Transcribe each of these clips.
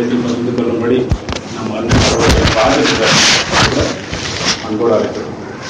நம்மிடத்தில் பகிர்ந்து கொள்ளும்படி நம் அவருடைய பாதத்தில் அன்போடு அழைக்கிறோம்.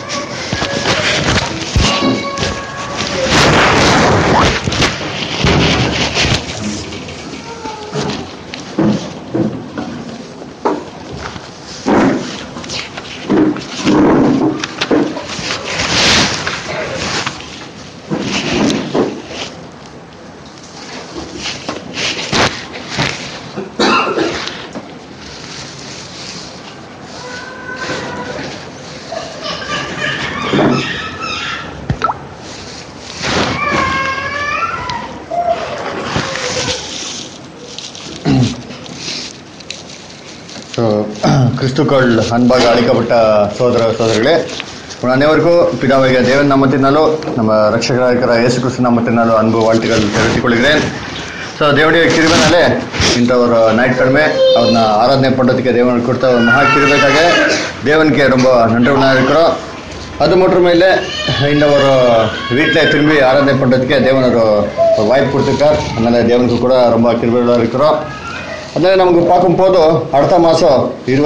கிறிஸ்துக்கள் அன்பாக அழைக்கப்பட்ட சோதர சோதரிகளே, அனைவருக்கும் பிதாவாகிய தேவன் நாமத்தினாலும் நம்ம ரட்சகராக இருக்கிற இயேசு கிறிஸ்து நாமத்தினாலும் அன்பு வாழ்த்துக்கள் தெரிவித்துக் கொள்கிறேன். ஸோ தேவனுடைய கிருபைனாலே இந்த ஒரு ஞாயிற்றுக்கிழமை அவரை ஆராதனை பண்ணுறதுக்கு தேவனுக்கு கொடுத்த ஒரு மகா கிருபைக்காக தேவனுக்கு ரொம்ப நன்றவனாக இருக்கிறோம். அது மட்டுமே இல்லை, இந்த ஒரு வீட்டில் திரும்பி ஆராதனை பண்ணுறதுக்கே தேவன் ஒரு வாய்ப்பு கொடுத்துருக்கார். அதனால் தேவனுக்கு கூட ரொம்ப கிருபையோடு இருக்கிறோம். அதனால் நமக்கு பார்க்கும்போது அடுத்த மாதம்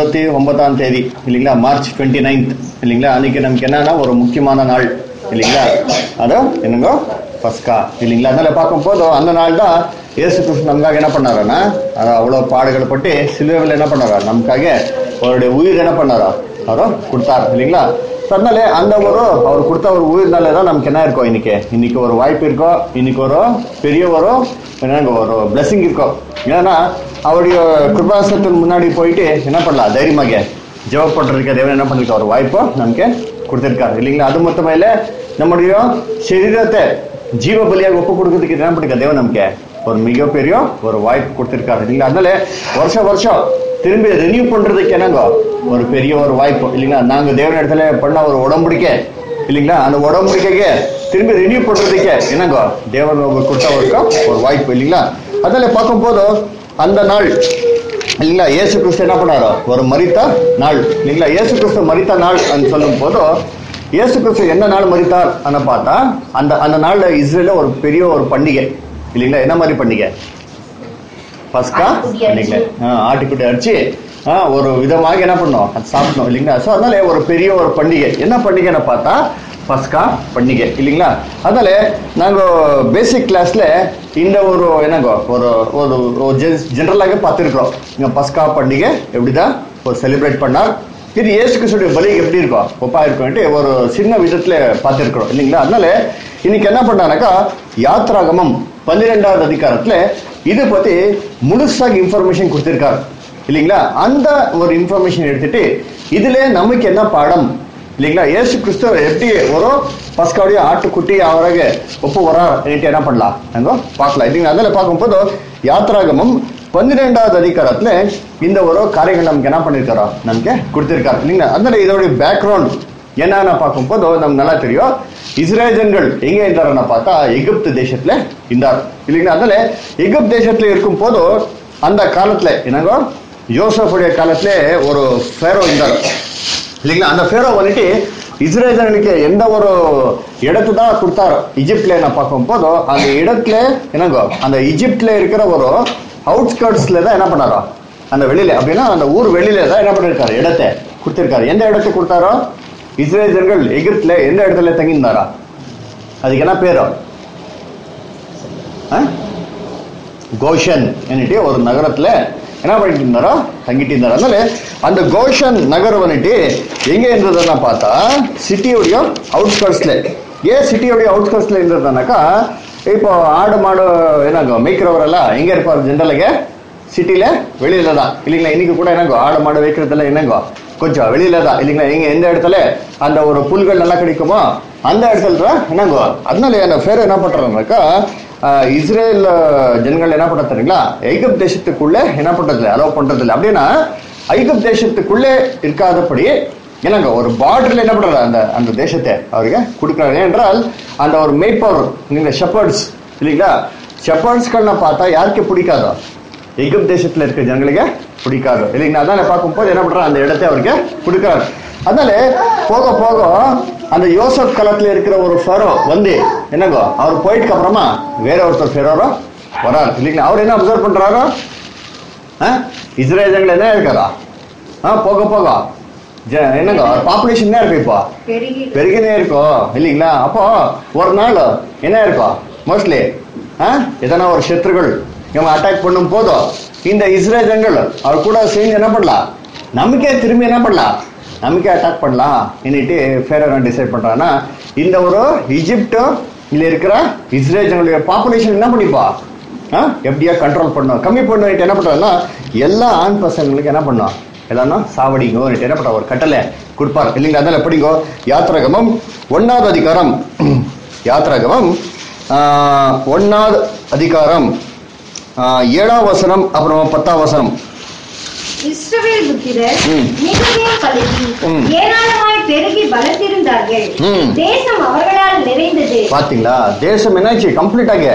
29ஆம் தேதி இல்லைங்களா, மார்ச் 29 இல்லைங்களா, அன்றைக்கி நமக்கு என்னன்னா ஒரு முக்கியமான நாள் இல்லைங்களா, அது என்னங்கோ பஸ்கா இல்லைங்களா. அதனால் பார்க்கும்போது அந்த நாள் தான் இயேசு கிறிஸ்து நமக்காக என்ன பண்ணாரன்னா, அது அவ்வளோ பாடுகள் பட்டு சிலுவையில் என்ன பண்ணாரா, நமக்காக அவருடைய உயிர் என்ன பண்ணாரா அவரும் கொடுத்தார் இல்லைங்களா. அதனால அந்த ஒரு அவர் கொடுத்த ஒரு உயிர்னால தான் நமக்கு என்ன இருக்கோம், இன்னைக்கு ஒரு வாய்ப்பு இருக்கோம், இன்னைக்கு ஒரு பெரிய ஒரு என்னங்க ஒரு பிளெஸிங் இருக்கும். ஏன்னா அவருடைய கிருபாசனத்தின் முன்னாடி போயிட்டு என்ன பண்ணலாம், தைரியமாக ஜெபம் பண்றதுக்கு தேவன் என்ன பண்ணிருக்கா ஒரு வாய்ப்போ நமக்கு கொடுத்திருக்காரு இல்லைங்களா. அது மொத்தமா இல்லை, நம்முடைய சரீரத்தை ஜீவ பலியாக ஒப்பு கொடுக்கறதுக்கு என்ன பண்ணிருக்கா தேவன் நமக்கு ஒரு மிகப்பெரிய ஒரு வாய்ப்பு கொடுத்திருக்காரு இல்லைங்களா. அதனால வருஷம் திரும்பி ரினியூ பண்றதுக்கு என்னங்க ஒரு பெரிய ஒரு வாய்ப்பு இல்லைங்களா. நாங்க தேவன் இடத்துல பண்ண ஒரு உடம்புடிக்கை இல்லைங்களா, அந்த உடம்புடிக்கைக்கு திரும்பி ரினியூ பண்றதுக்கு என்னங்க தேவன் கொடுத்த ஒரு வாய்ப்பு இல்லைங்களா. அதனால பார்க்கும்போது அந்த நாள் இல்லைங்களா, இயேசு கிறிஸ்து என்ன பண்ணாரோ ஒரு மரித்த நாள் இல்லைங்களா. இயேசு கிறிஸ்து மரித்த நாள் சொல்லும் போது இயேசு கிறிஸ்து என்ன நாள் மரித்தார் அன்னு பார்த்தா அந்த நாள்ல இஸ்ரேல ஒரு பெரிய ஒரு பண்டிகை இல்லைங்களா. என்ன மாதிரி பண்டிகை, பஸ்கா இல்லைங்களா, ஆட்டுக்குட்டி அடிச்சு ஒரு விதமாக என்ன பண்ணோம் அது சாப்பிடணும் இல்லைங்களா. ஸோ அதனால ஒரு பெரிய ஒரு பண்டிகை, என்ன பண்டிகைன்னு பார்த்தா பஸ்கா பண்டிகை இல்லைங்களா. அதனால நாங்கள் பேசிக் கிளாஸ்ல இந்த ஒரு என்னங்கோ ஒரு ஜென்ரலாக பார்த்துருக்குறோம். இங்கே பஸ்கா பண்டிகை எப்படிதான் ஒரு செலிப்ரேட் பண்ணார், இது இயேசு கிறிஸ்துடைய பலி எப்படி இருக்கும் ஒப்பா இருக்கும்ட்டு ஒரு சின்ன விதத்துல பார்த்துருக்குறோம் இல்லைங்களா. அதனால இன்னைக்கு என்ன பண்ணானாக்கா யாத்ராகமம் 12வது அதிகாரத்துல இதை பத்தி முழுசாக இன்ஃபர்மேஷன் கொடுத்திருக்காரு இல்லைங்களா. அந்த ஒரு இன்ஃபர்மேஷன் எடுத்துட்டு இதுல நமக்கு என்ன பாடம் இல்லைங்களா, இயேசு கிறிஸ்து எப்படி ஒரு பஸ்காவுடைய ஆட்டுக்குட்டி அவராக ஒப்பு வரார் என்ன பண்ணலாம் அங்க பார்க்கலாம் இல்லைங்களா. அதில் பார்க்கும்போது யாத்ராகமம் 12வது அதிகாரத்துல இந்த ஒரு காரியங்கள் நமக்கு என்ன பண்ணிருக்காரோ நமக்கு கொடுத்திருக்காரு இல்லைங்களா. அதனால இதோடைய பேக்ரவுண்ட் என்னன்னு பார்க்கும்போது நமக்கு நல்லா தெரியும். இஸ்ரேலர்கள் எங்க இருந்தாருன்னு பார்த்தா எகிப்து தேசத்துல இருந்தார் இல்லைங்களா. அதனால எகிப்து தேசத்துல இருக்கும் போது அந்த காலத்துல என்னங்க யோசேப்புடைய காலத்துல ஒரு ஃபேரோ இருந்தார் இல்லைங்களா. அந்த ஃபேரோ வந்துட்டு இஸ்ரேலர்களுக்கு எந்த ஒரு இடத்து தான் கொடுத்தாரோ இஜிப்ட்ல நான் பார்க்கும் போதோ அந்த இடத்துல என்னங்கோ அந்த இஜிப்ட்ல இருக்கிற ஒரு அவுட்ஸ்கர்ட்ஸ்ல தான் என்ன பண்ணாரோ அந்த வெளியில அப்படின்னா அந்த ஊர் வெளியில தான் என்ன பண்ணிருக்காரு இடத்தை கொடுத்திருக்காரு. எந்த இடத்தை கொடுத்தாரோ இஸ்ரேலர்கள் எகிப்துல எந்த இடத்துல தங்கியிருந்தாரா, அதுக்கு என்ன பேரோ கோஷன் என்னட்டு ஒரு நகரத்துல என்ன பண்ணிட்டு இருந்தாரோ தங்கிட்டு இருந்தாரு. அதனால அந்த கோஷன் நகரம் வந்துட்டு எங்க இருந்ததுன்னா பார்த்தா சிட்டியோடைய அவுட்ஸ்கர்ட்ஸ்ல. ஏன் சிட்டியோடைய அவுட்ஸ்கர்ட்ஸ்ல இருந்ததுனாக்கா இப்போ ஆடு மாடு என்னங்க மேய்க்கிறவரெல்லாம் எங்க இருப்பார் ஜென்ரலாக சிட்டில வெளியில தான் இல்லைங்களா. இன்னைக்கு கூட என்னங்கோ ஆடு மாடு வைக்கிறதுல என்னங்கோ கொஞ்சம் வெளியில தான் இல்லைங்களா. எங்க எந்த இடத்துல அந்த ஒரு புல்கள் நல்லா கிடைக்குமோ அந்த இடத்துல தான் என்னங்கோ. அதனால அந்த பேர் என்ன பண்றாங்கனாக்கா இஸ்ரேல் ஜனங்கள் என்ன பண்றது தெரியுங்களா, ஐகிப்து தேசத்துக்குள்ள என்ன பண்றது அலோவ் பண்றது இல்லை. அப்படின்னா ஐகிப்து தேசத்துக்குள்ளே இருக்காதபடி என்னங்க ஒரு பார்டர்ல என்ன பண்றாரு அந்த அந்த தேசத்தை அவருக்கு கொடுக்குறாரு. என்றால் அந்த ஒரு மேய்ப்பவர் நீங்க ஷெப்பர்ட்ஸ் இல்லைங்களா, ஷெப்பர்ட்ஸ்கள்னா பார்த்தா யாருக்கு பிடிக்காதோ எகிப்து தேசத்துல இருக்க ஜனங்களுக்கு பிடிக்காது இல்லைங்களா. அதான் பார்க்கும்போது என்ன பண்றாரு அந்த இடத்தை அவருக்கு கொடுக்குறாரு. அதனால போக போக அந்த யோசப் காலத்துல இருக்கிற ஒரு ஃபெரோ வந்து என்னங்கோ அவர் போயிட்டு அப்புறமா வேற ஒருத்தர் ஃபெரோரோ வராரு இல்லைங்களா. அவர் என்ன அப்சர்வ் பண்றாரோ இஸ்ரேல் ஜனங்கள் என்ன இருக்காரா? போக போக என்னங்க பாப்புலேஷன் என்ன இருக்கு இப்போ? பெருகினே இருக்கும் இல்லைங்களா? அப்போ ஒரு நாள் என்ன இருக்கும் மோஸ்ட்லி எதனா ஒரு சத்துருகள் இவங்க அட்டாக் பண்ணும் போதும் இந்த இஸ்ரேல் ஜனங்கள் அவர் கூட சேர்ந்து என்ன பண்ணலாம், நமக்கே திரும்பி என்ன பண்ணலாம், நமக்கே அட்டாக் பண்ணலாம் இன்னிட்டு ஃபேரோ டிசைட் பண்றான்னா இந்த ஒரு ஈஜிப்ட் இதுல இருக்கிற இஸ்ரேல் ஜனங்களுடைய பாப்புலேஷன் என்ன பண்ணிப்பா எப்படியா கண்ட்ரோல் பண்ணும், கம்மி பண்ணிட்டு என்ன பண்றாங்கன்னா எல்லா ஆண் பசங்களுக்கு என்ன பண்ணும், எல்லாரும் சாவடிங்கோ என்ன பண்ற ஒரு கட்டளை கொடுப்பாரு இல்லைங்களா? அதனால எப்படிங்கோ யாத்ராகமம் 1வது அதிகாரம், யாத்ராகமம் 1வது அதிகாரம் 7ஆம் வசனம் அப்புறம் 10ஆம் வசனம். இஸ்ரவேல் புத்திரர் மிகவும் கலகி ஏராளமாய் பெருகி பலத்திருந்தார்கள். தேசம் அவர்களால் நிறைந்தது. பாத்தீங்களா தேசம் என்னாச்சு, கம்ப்ளீட்டாக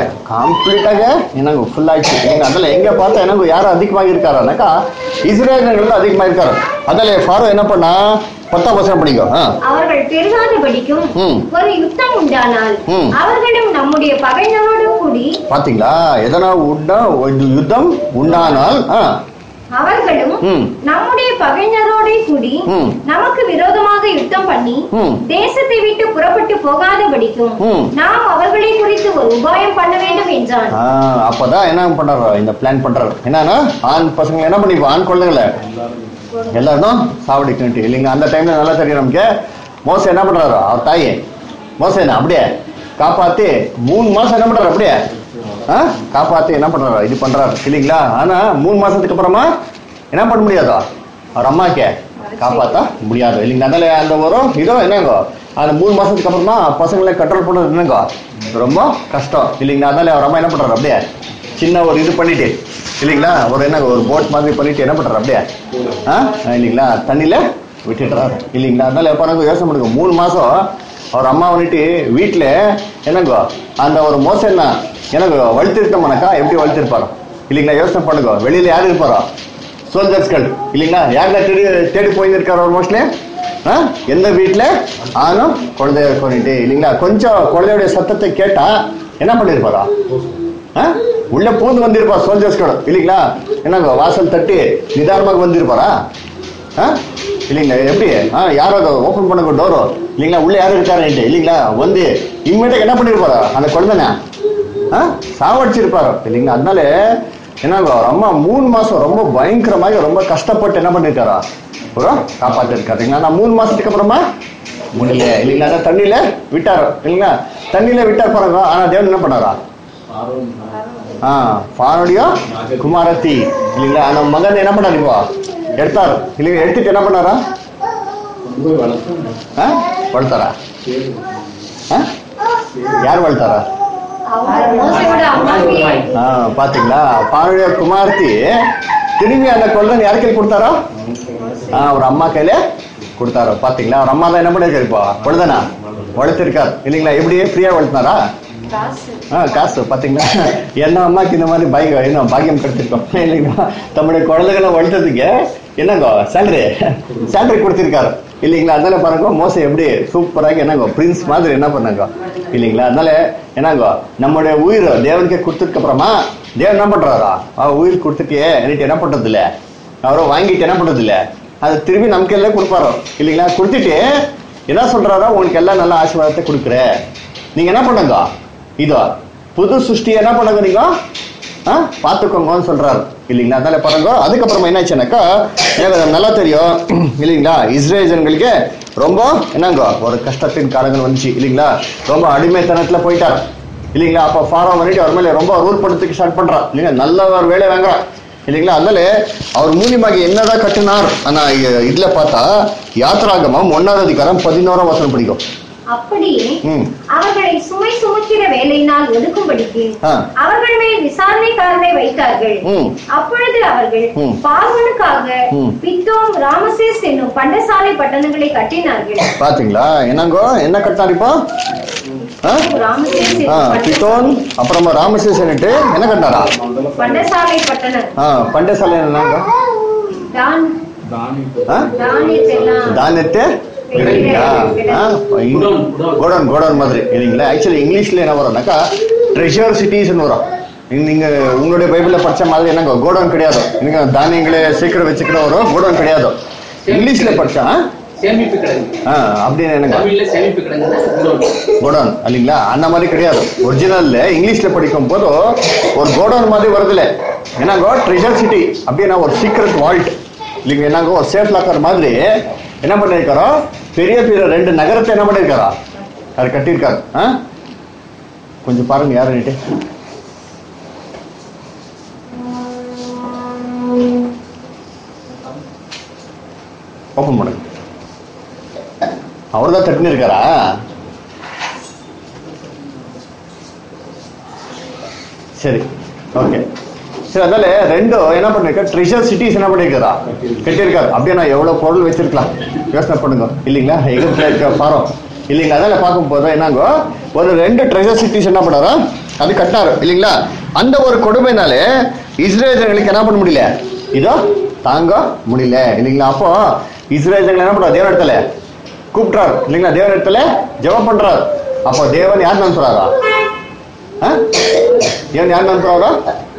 எனக்கு ஃபுல் ஆயிடுச்சு. அதில் எங்க பார்த்தா எனக்கு யாரும் அதிகமாக இருக்காருனாக்கா இஸ்ரேல் அதிகமாக இருக்காரு. அதில் ஃபாரோ என்ன பண்ணா 10ஆம் வசனம் படிக்கும். அவர்கள் பெருகாதபடிக்கும் ஒரு யுத்தம் உண்டானால் அவர்களும் நம்முடைய பகைஞரோடு கூடி. பாத்தீங்களா எதனா யுத்தம் உண்டானால் அவர்களும் நம்முடைய பகைஞரோட கூடி நமக்கு விரோதமாக யுத்தம் பண்ணி தேசத்தை விட்டு புறப்பட்டு போகாதபடிக்கும் நாம் அவர்களை குறித்து ஒரு உபாயம் பண்ண வேண்டும் என்றான். அப்பதான் என்ன பண்றாரு, இந்த பிளான் பண்றாரு என்னன்னா ஆண் பசங்க என்ன பண்ணி ஆண் குழந்தைகளை எல்லாரும் சாவடிக்கிட்டு இல்லைங்க. அந்த டைம்ல நல்லா தெரியும் நமக்கு மோச என்ன பண்றாரு, அவர் தாயே மோச அப்படியே காப்பாத்தி 3 மாசம் என்ன பண்றாரு, அப்படியே காப்பாத்தி என்ன பண்றாரு, இது பண்றாரு இல்லைங்களா? ஆனா 3 மாசத்துக்கு அப்புறமா என்ன பண்ண முடியாதோ, அவர் அம்மாக்கே காப்பாத்த முடியாது இல்லைங்களா? அதனால அந்த வரும் இதோ என்னங்கோ அந்த 3 மாசத்துக்கு அப்புறமா பசங்களை கண்ட்ரோல் பண்றது என்னங்கோ ரொம்ப கஷ்டம் இல்லைங்களா? அதனால அவர் அம்மா என்ன பண்றாரு, அப்படியே சின்ன ஒரு இது பண்ணிட்டு இல்லைங்களா, ஒரு என்ன ஒரு போட் மாதிரி பண்ணிட்டு என்ன பண்றாரு, அப்படியே இல்லைங்களா தண்ணியில விட்டுடுறாரு இல்லைங்களா? அதனால பாருங்க யோசனை பண்ணுங்க, 3 மாசம் அவர் அம்மா வந்துட்டு வீட்டுல என்னங்கோ அந்த ஒரு மோசம் என்ன எனக்கு வளர்த்திருக்கோம்னாக்கா எப்படி வளர்த்திருப்பாரோ இல்லைங்களா? யோசனை பண்ணுங்க, வெளியில யாரு இருப்பாரோ சோல்ஜர்ஸ்கள் இல்லைங்களா? யாருக்கா தேடி போயிருக்காரோ மோஸ்ட்லி எந்த வீட்டுல ஆனும் குழந்தைய கொண்டுட்டு இல்லைங்களா? கொஞ்சம் குழந்தையுடைய சத்தத்தை கேட்டா என்ன பண்ணிருப்பாரா, உள்ள பூந்து வந்திருப்பா சோல்ஜர்ஸ்கள் இல்லைங்களா? என்னங்க வாசல் தட்டி நிதானமாக வந்திருப்பாரா இல்லைங்களா? எப்படி யாராவது ஓபன் பண்ண டோரோ இல்லைங்களா, உள்ள யாரும் இருக்காரு இல்லைங்களா? வந்து இம்மிடியா என்ன பண்ணிருப்பாரா, அந்த குழந்தைன சாவடிச்சிருப்பாரு இல்லைங்களா? அதனால என்னங்க அம்மா 3 மாசம் ரொம்ப பயங்கரமாக ரொம்ப கஷ்டப்பட்டு என்ன பண்ணிருக்காரா, ஒரு காப்பாத்திருக்காரு. நான் 3 மாசத்துக்கு அப்புறமா முடியல இல்லைங்களா? அதான் தண்ணியில விட்டாரு இல்லைங்களா? தண்ணியில விட்டார் பாருங்க. ஆனா தேவன் என்ன பண்ணாரா, ஃபாரோடைய குமாரத்தி இல்லைங்களா அந்த மகன் என்ன பண்ணாரு, இப்போ எடுத்தாரு இல்லைங்களா? எடுத்துட்டு என்ன பண்ணாரா, வளர்த்தாரா? யார் வளர்த்தாரா? பாத்தீங்களா பானுடைய குமார்த்தி திரும்பி அந்த குழந்தை யார் கையில் கொடுத்தாரோ, ஒரு அம்மா கையில கொடுத்தாரோ. பாத்தீங்களா அவர் அம்மா தான் என்ன பண்ணிருக்காரு, இப்போ குழந்தைனா வளர்த்திருக்காரு இல்லைங்களா? எப்படியே ஃப்ரீயா வளர்த்தினாரா, காசு. பாத்தீங்களா என்ன அம்மாக்கு இந்த மாதிரி பாக்கியம் கிடைச்சிருக்கோம் இல்லைங்களா? தம்முடைய குழந்தைகளை வளர்த்ததுக்கு என்னங்கோ சேலரி கொடுத்திருக்காரு இல்லைங்களா? அதனால பாருங்க மோச எப்படி சூப்பராக என்னங்கோ பிரின்ஸ் மாதிரி என்ன பண்ணாங்க இல்லைங்களா? அதனால என்னங்கோ நம்முடைய உயிர் தேவனுக்கே கொடுத்ததுக்கு அப்புறமா தேவன் என்ன பண்றாரா, உயிர் கொடுத்துட்டு என்ன பண்றது இல்ல, அவரும் வாங்கிட்டு என்ன பண்றது இல்ல, அது திரும்பி நமக்கு எல்லாம் கொடுப்பாரோ இல்லைங்களா? கொடுத்துட்டு என்ன சொல்றாரோ, உங்களுக்கு எல்லாம் நல்ல ஆசீர்வாதத்தை கொடுக்குற, நீங்க என்ன பண்ணுங்க இதோ புது சுஷ்டி என்ன பண்ணுங்க நீங்க பாத்துக்கோங்கன்னு சொல்றாரு இல்லைங்களா? அதனால பாருங்க அதுக்கப்புறமா என்னாச்சுனாக்கா எனக்கு நல்லா தெரியும் இல்லைங்களா? இஸ்ரேல் ஜனங்களுக்கு ரொம்ப என்னங்க ஒரு கஷ்டத்தின் காலங்கள் வந்துச்சு இல்லைங்களா? ரொம்ப அடிமைத்தனத்துல போயிட்டாரு இல்லைங்களா? அப்ப ஃபாரோ வந்துட்டு அவர் மேல ரொம்ப ரூல் பண்றதுக்கு ஸ்டார்ட் பண்றான் இல்லைங்களா? நல்ல ஒரு வேலை வாங்குறான் இல்லைங்களா? அதனால அவர் மூலியமாக என்னதான் கட்டினார். ஆனா இதுல பார்த்தா யாத்ராகமம் 1வது அதிகாரம் 11ஆம் வசனம் பிடிக்கும். அப்படியே அவர்களை சுமை சுமக்கிற வேலையினால் ஒதுக்கும்படிக்கு அவர்கள் மேல் விசாரணைக்காரரை வைத்தார்கள். அப்பொழுது அவர்கள் பார்வோனுக்காக பித்தோம் ராமசேஸ் என்னும் பண்டசாலை பட்டணங்களை கட்டினார்கள். பாத்தீங்களா என்னங்கோ என்ன கட்டினார் இப்போ பித்தோன் அப்புறமா ராமசேஸ் என்ன கட்டினாரா, பண்டசாலை பட்டணம். பண்டசாலை என்னங்க தானியத்தை கோடன் மாதிரி இல்லைங்களா? ஆக்சுவலி இங்கிலீஷ்ல என்ன வரும்னாக்கா ட்ரெஷர் சிட்டிஸ் வரும் நீங்க உங்களுடைய பைபிள்ல படிச்ச மாதிரி என்னங்க கோடவுன் கிடையாது. நீங்க தானியங்களே சீக்கிரம் வச்சுக்கிற ஒரு கோடவுன் கிடையாது. இங்கிலீஷ்ல படிச்சா சேமிப்பு கிடங்கு. அப்படின்னு என்னங்க தமிழ்ல சேமிப்பு கிடங்கு கோடவுன் இல்லைங்களா? அந்த மாதிரி கிடையாது. ஒரிஜினல்ல இங்கிலீஷ்ல படிக்கும் போது ஒரு கோடவுன் மாதிரி வருதுல, என்னங்கோ ட்ரெஷர் சிட்டி அப்படின்னா ஒரு சீக்ரெட் வால்ட் இல்லைங்க, என்னங்கோ ஒரு சேஃப் லாக்கர் மாதிரி என்ன பண்ணிருக்காரோ, பெரிய பெரிய 2 நகரத்தை என்ன பண்ணிருக்காரா அது கட்டியிருக்காரு. கொஞ்சம் பாருங்க யாருன்னுட்டு. ஓப்பன் பண்ணுங்க. அவர் தான் தட்டுன்னு இருக்காரா? சரி, ஓகே. சரி, அதனால 2 என்ன பண்ணிருக்கா, ட்ரெஷர் சிட்டிஸ் என்ன பண்ணிருக்காரா கட்டியிருக்காரு. அப்படியே நான் எவ்வளவு பொருள் வச்சிருக்கலாம் யோசனை பண்ணுங்க இல்லைங்களா? எகிப்துல இருக்க ஃபாரோ இல்லைங்களா? அதெல்லாம் பார்க்கும் போது என்னங்கோ ஒரு 2 ட்ரெஷர் சிட்டிஸ் என்ன பண்ணாரோ அது கட்டினாரு இல்லைங்களா? அந்த ஒரு கொடுமைனாலே இஸ்ரேலர்களுக்கு என்ன பண்ண முடியல, இதோ தாங்க முடியல இல்லைங்களா? அப்போ இஸ்ரேலர்கள் என்ன பண்றாரு, தேவன் இடத்துல கூப்பிட்டாரு இல்லைங்களா? தேவன் இடத்துல ஜெபம் பண்றாரு. அப்போ தேவன் யார் அனுப்புறாரா? தேவன் யார் அனுப்புறாரா?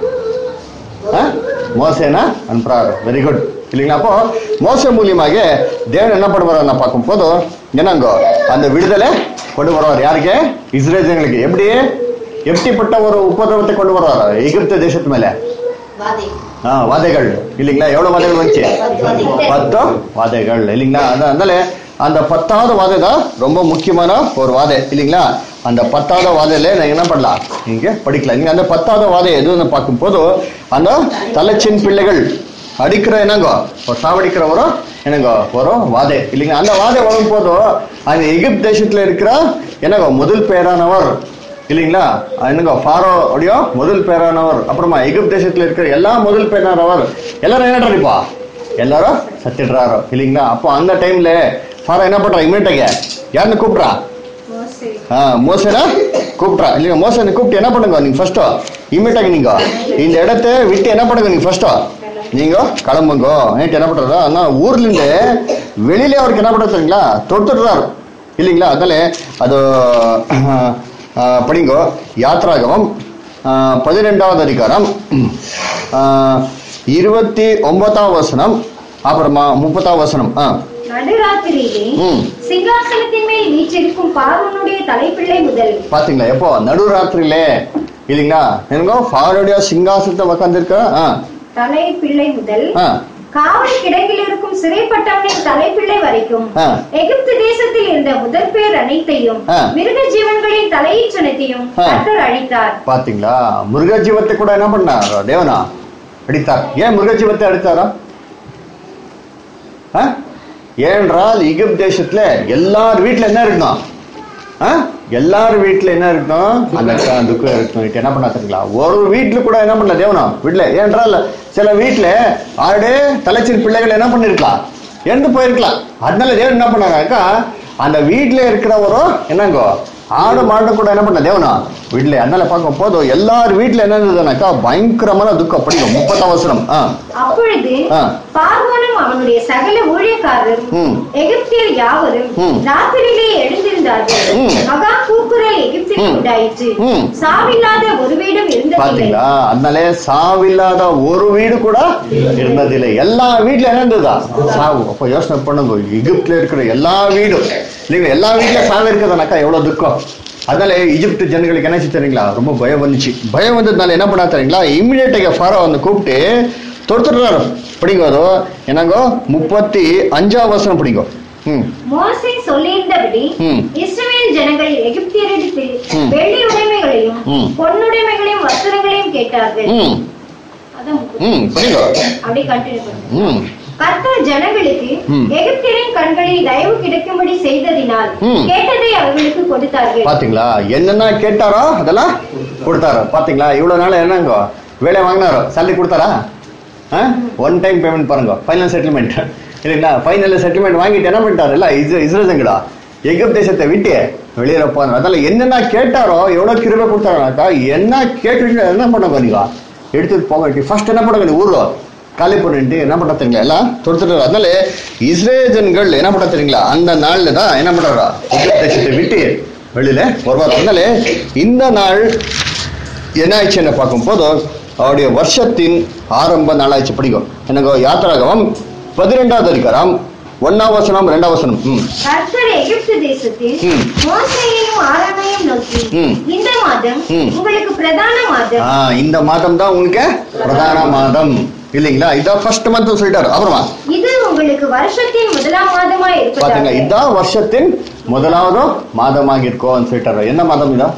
மோசேனா அனுப்புறாரு. வெரி குட் இல்லைங்களா? அப்போ மோசே மூலியமாக தேவன் என்ன பண்ணுவார் பார்க்கும் போது என்னங்கோ அந்த விடுதலை கொண்டு வருவார். யாருக்கு? இஸ்ரேலர்களுக்கு. எப்படிப்பட்ட ஒரு உபதிரவத்தை கொண்டு வருவார் எகிப்து தேசத்து மேல? வாதைகள் இல்லைங்களா? எவ்வளவு வாதைகள் வந்துச்சு? 10 வாதைகள் இல்லைங்களா? அதனால அந்த 10வது வாதை தான் ரொம்ப முக்கியமான ஒரு வாதை இல்லைங்களா? அந்த 10வது வாதையில நான் என்ன பண்ணலாம், நீங்க படிக்கலாம். நீங்க அந்த 10வது வாதை எதுன்னு பார்க்கும் போது அந்த தலைச்சின் பிள்ளைகள் அடிக்கிற என்னங்கோ ஒரு சாவடிக்கிற ஒரு என்னங்கோ ஒரு வாதை இல்லைங்களா? அந்த வாதை வரும் போது அந்த எகிப்து தேசத்துல இருக்கிற என்னங்கோ முதல் பேரானவர் இல்லைங்களா? என்னங்க ஃபாரோ உடைய முதல் பேரானவர், அப்புறமா எகிப்து தேசத்துல இருக்கிற எல்லா முதல் பேரானவர் எல்லாரும் என்ன பண்ணிப்பா, எல்லாரும் சத்திடுறாரு இல்லைங்களா? அப்போ அந்த டைம்ல ஃபாரோ என்ன பண்றா, இமீடியட்டாக யாருன்னு கூப்பிட்றா? மோசேனா கூப்பிட்றா இல்லைங்க? மோசனை கூப்பிட்டு என்ன பண்ணுங்க, நீங்க ஃபர்ஸ்டோ இமீடியட்டாக நீங்க இந்த இடத்த விட்டு என்ன பண்ணுங்க, நீங்க ஃபர்ஸ்டோ நீங்க கிளம்புங்க. என்ன பண்றாரு, ஆனா ஊர்ல இருந்து வெளியில அவருக்கு என்ன பண்றாருங்களா, தொடுத்துடுறாரு இல்லைங்களா? அதனால அது படிங்கோ. யாத்ராகமம் 12வது அதிகாரம் 29வது வசனம், அப்புறமா 30வது வசனம். நடுராத்திரியிலே சிங்காசனத்தின் மேல் வீற்றிருக்கும் பார்வோனுடைய தலைப்பிள்ளை முதல். பாத்தீங்களா? எப்போ நடுராத்திரியிலே இல்லைங்களா? என்னங்கோ பார்வோனுடைய சிங்காசனத்தை உட்கார்ந்திருக்க தலைப்பிள்ளை முதல் காவல் கிடங்கில் இருக்கும் சிறைப்பட்டவனின் தலைப்பிள்ளை வரைக்கும் எகிப்து தேசத்தில் இருந்த முதல் பேர் அனைத்தையும் மிருக ஜீவன்களின் தலையீச்சனத்தையும் கர்த்தர் அழித்தார். பாத்தீங்களா? மிருக ஜீவத்தை கூட என்ன பண்ணார் தேவனா அடித்தார். ஏன் மிருக ஜீவத்தை அடித்தாரா? ஏனென்றால் எகிப்து தேசத்துல எல்லார் வீட்டுல என்ன இருக்கணும், எல்லார் வீட்டுல என்ன இருக்கணும், அந்த துக்கம் இருக்கணும். என்ன பண்ணா தெரியுங்களா? ஒரு வீட்டுல கூட என்ன பண்ணல தேவனா வீட்டுல. ஏனென்றால் சில வீட்டுல ஆல்ரெடி தலைச்சின் பிள்ளைகள் என்ன பண்ணிருக்கலாம், இறந்து போயிருக்கலாம். அதனால தேவன் என்ன பண்ணாங்கக்கா, அந்த வீட்டுல இருக்கிற ஒரு என்னங்கோ ஆடு மாடு கூட என்ன பண்ண தேவனா வீட்டுல. அதனால பார்க்கும் போது எல்லார் வீட்டுல என்ன இருந்ததுனாக்கா பயங்கரமான துக்கம். படிக்கும் 30வது வசனம். அப்பொழுது பார்வோனும் அவனுடைய சகல ஊழியக்காரரும் எகிப்தியர் யாவரும் ராத்திரியிலே எழுந்திருந்தார்கள். மகா கூக்குரல் எகிப்தில் உண்டாயிற்று. சாவில்லாத ஒரு வீடும் இருந்ததில்லை. பாத்தீங்களா? அதனாலே சாவில்லாத ஒரு வீடு கூட இருந்ததில்லை. எல்லா வீட்டுல என்ன இருந்ததா சாவு. அப்ப யோசனை பண்ணுங்க, எகிப்துல இருக்கிற எல்லா வீடும் இல்லைங்களா, எல்லா வீட்டுல சாவு இருக்கிறதுனாக்கா எவ்வளவு துக்கம். அதனால எகிப்து ஜனங்களுக்கு என்ன தெரியுங்களா, ரொம்ப பயம் வந்துச்சு. பயம் வந்ததுனால என்ன பண்ணா தெரியுங்களா, இம்மிடியேட்டா ஃபாரோ வந்து கூப்பிட்டு தொடுத்துடுறாரு. படிங்க என்னங்கோ 35வது வசனம் படிங்க. மோசே சொல்லியிருந்தபடி இஸ்ரவேல் ஜனங்கள் எகிப்தியரிடத்தில் வெள்ளி உடைமைகளையும் பொன்னுடைமைகளையும் வஸ்திரங்களையும் கேட்டார்கள். அப்படி கண்டினியூ பண்ணுங்க. கர்த்தர் ஜனங்களுக்கு எகிப்தியரின் கண்களில் தயவு கிடைக்கும்படி செய்ததினால் கேட்டதை அவர்களுக்கு கொடுத்தார்கள். பாத்தீங்களா? என்னென்ன கேட்டாரோ அதெல்லாம் கொடுத்தாரு. பாத்தீங்களா? இவ்வளவு நாள் என்னங்க வேலை வாங்கினாரோ சேலரி கொடுத்தாரா? ஒன் டைம் பேமெண்ட் பாருங்க, ஃபைனல் செட்டில்மெண்ட் இல்லைங்களா? ஃபைனல் செட்டில்மெண்ட் வாங்கிட்டு என்ன பண்ணிட்டாரு, இல்ல இஸ்ரேலங்களா எகிப்து தேசத்தை விட்டு வெளியேற போனார். அதனால என்னென்ன கேட்டாரோ எவ்வளவு கிருபை கொடுத்தாருனாக்கா, என்ன கேட்டு என்ன பண்ணுங்க, நீங்க எடுத்துட்டு போக ஃபர்ஸ்ட் என்ன பண்ணுங்க, ஊர்ல காலி பண்ணிட்டு என்ன பண்ண தெரியுங்களா, எல்லாம் தொடுத்துட்டு. அதனால இஸ்ரேலர்கள் என்ன பண்ண தெரியுங்களா, அந்த நாள்ல தான் என்ன பண்றாரா எகிப்து தேசத்தை விட்டு வெளியில வருவார். அதனால இந்த நாள் என்ன ஆயிடுச்சுன்னு பார்க்கும்போது அவருடைய வருஷத்தின் ஆரம்ப நாளாச்சு. படிக்கும் எனக்கு யாத்திராகமம் 12வது அதிகாரம் 1ஆம் வசனம் 2ஆம் வசனம். கர்த்தர் எகிப்து தேசத்தில் மோசேயையும் ஆரோனையும் நோக்கி, இந்த மாதம் உங்களுக்கு பிரதான மாதம். இந்த மாதம் தான் உங்களுக்கு பிரதான மாதம் இல்லைங்களா? இதான் ஃபர்ஸ்ட் மந்த் சொல்லிட்டாரு. அப்புறமா இது உங்களுக்கு வருஷத்தின் முதலாம் மாதமாய் இருக்கு. பாத்தீங்களா, இதான் வருஷத்தின் முதலாவது மாதமாக இருக்கும் சொல்லிட்டாரு. என்ன மாதம் இதா?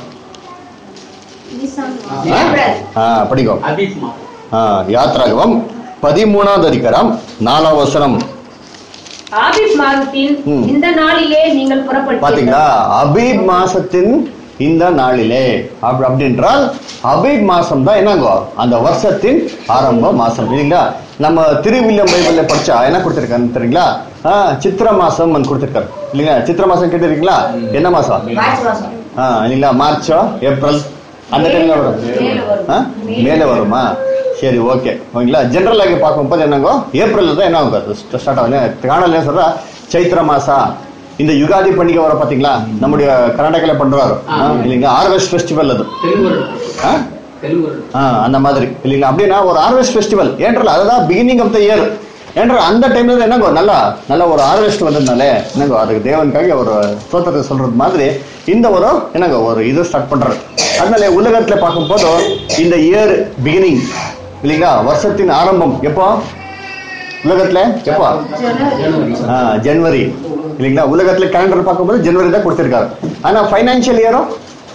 படிக்கும் யாத்திராகமம் 13வது அதிகாரம் 4ஆம் வசனம். ஆபீப் மாதத்தின் இந்த நாளிலே நீங்கள் புறப்பட்டு. பாத்தீங்களா, அபீப் மாசத்தின் இந்த நாளிலே அப்படின்றால் அபீப் மாசம் தான் என்னங்கோ அந்த வருஷத்தின் ஆரம்ப மாசம் இல்லைங்களா? நம்ம திருவில்லியம் பைபிள்ல படிச்சா என்ன கொடுத்திருக்காரு தெரியுங்களா? சித்திர மாசம் கொடுத்திருக்காரு இல்லைங்களா? சித்திர மாசம் கேட்டிருக்கீங்களா? என்ன மாசம் இல்லைங்களா? மார்ச்சோ ஏப்ரல் அந்த டைம்ல வரும், மேல வருமா? சரி, ஓகே ஓகேங்களா? ஜெனரலாக பார்க்கும்போது என்னங்கோ ஏப்ரல் தான் என்ன ஆகும் ஸ்டார்ட் ஆகும். காணல சொல்ற சைத்திர மாசா இந்த யுகாதி பண்டிகை வர பாத்தீங்களா? நம்முடைய கர்நாடகால பண்றாரு இல்லைங்களா? ஹார்வெஸ்ட் ஃபெஸ்டிவல் அது அந்த மாதிரி இல்லைங்களா? அப்படின்னா ஒரு ஹார்வெஸ்ட் ஃபெஸ்டிவல் ஏன்றால் அதுதான் பிகினிங் ஆஃப் த இயர் ஏன்ற அந்த டைம்ல தான் என்னங்கோ நல்ல ஒரு ஹார்வெஸ்ட் வந்ததுனாலே என்னங்கோ அதுக்கு தேவனுக்காக ஒரு ஸ்தோத்திரத்தை சொல்றது மாதிரி இந்த ஒரு என்னங்கோ ஒரு இது ஸ்டார்ட் பண்றாரு. அதனால உலகத்துல பார்க்கும்போது இந்த இயர் பிகினிங் இல்லைங்களா? வருஷத்தின் ஆரம்பம் எப்போ உலகத்துல? எப்போ? ஜனவரி இல்லைங்களா? உலகத்துல கேலண்டர் பார்க்கும்போது ஜனவரி தான் கொடுத்திருக்காரு. ஆனா பைனான்சியல் இயரும்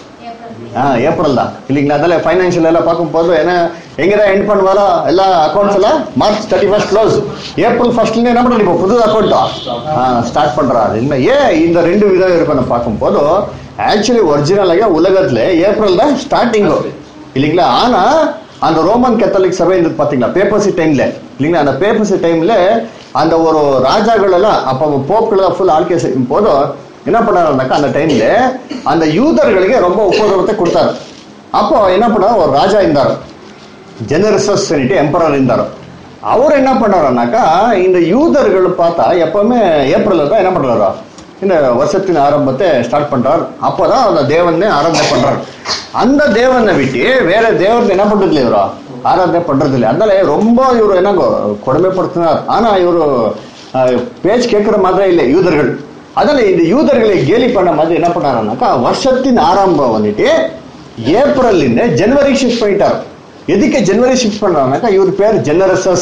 ஏப்ரல் தான் இல்லைங்களா? அதனால பைனான்சியல் எல்லாம் பார்க்கும்போது என்ன எங்கதான் எண்ட் பண்ணுவாரோ எல்லா அக்கௌண்ட்ஸ் எல்லாம் மார்ச் 31 க்ளோஸ், ஏப்ரல் 1 என்ன பண்ண இப்போ புது அக்கௌண்டா ஸ்டார்ட் பண்றாரு இல்லைங்களா? ஏன் இந்த ரெண்டு விதம் இருக்கணும் பார்க்கும்போது ஆக்சுவலி ஒரிஜினலாக உலகத்துல ஏப்ரல் தான் ஸ்டார்டிங் இல்லைங்களா? ஆனா அந்த ரோமன் கேத்தலிக் சபை இருந்தது பாத்தீங்களா பேப்பர்சி டைம்ல இல்லைங்களா? அந்த பேப்பர்சி டைம்ல அந்த ஒரு ராஜாக்கள் எல்லாம் அப்போ போப்கள் எல்லாம் ஃபுல் ஆழ்க்கை செய்யும் போதும் என்ன பண்ணாருனாக்கா அந்த டைம்ல அந்த யூதர்களுக்கு ரொம்ப உபயோகத்தை கொடுத்தாரு. அப்போ என்ன பண்ணாரு, ஒரு ராஜா இருந்தார், ஜெனரசஸ் எம்பரர் இருந்தார். அவர் என்ன பண்ணாருனாக்கா இந்த யூதர்கள் பார்த்தா எப்பவுமே ஏப்ரல்ல தான் என்ன பண்றாரோ இந்த வருஷத்தின் ஆரம்பத்தை ஸ்டார்ட் பண்றாரு. அப்போதான் அந்த தேவனை ஆராதனை பண்றாரு. அந்த தேவனை விட்டு வேற தேவன் என்ன பண்றது இல்லை, இவரா ஆராதனை பண்றது இல்லை. அதனால ரொம்ப இவரு என்ன கொடுமைப்படுத்தினார். ஆனா இவரு பேச்சு கேட்கிற மாதிரி இல்லை யூதர்கள். அதனால இந்த யூதர்களை கேலி பண்ண மாதிரி என்ன பண்ணாருனாக்கா வருஷத்தின் ஆரம்பம் வந்துட்டு ஏப்ரல் ஜனவரி ஷிஃப்ட் பண்ணிட்டார். எதுக்கு ஜனவரி ஷிஃப்ட் பண்றாருனாக்கா இவர் பேர் ஜெனரசஸ்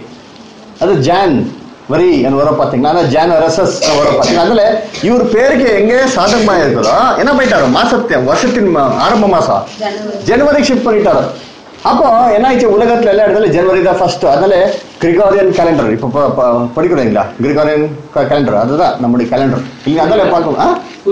அது ஜான் வரி வர பாத்தீங்கன்னா ஜானரசஸ் வர பாத்தீங்கன்னா அதனால இவர் பேருக்கு எங்க சாதகமா இருக்கிறதோ என்ன பண்ணிட்டாரு மாசத்தை வருஷத்தின் ஆரம்ப மாசம் ஜனவரி ஷிஃப்ட் பண்ணிட்டாரு. அப்போ என்ன ஆயிடுச்சு உலகத்துல எல்லா இடத்துல ஜனவரி தான் ஃபர்ஸ்ட். அதனால கிரிகோரியன் கேலண்டர் இப்போ படிக்கிறீங்களா? கிரிகோரியன் கேலண்டர் அதுதான் நம்முடைய கேலண்டர் இல்லைங்களா? அதனால பார்க்கணும்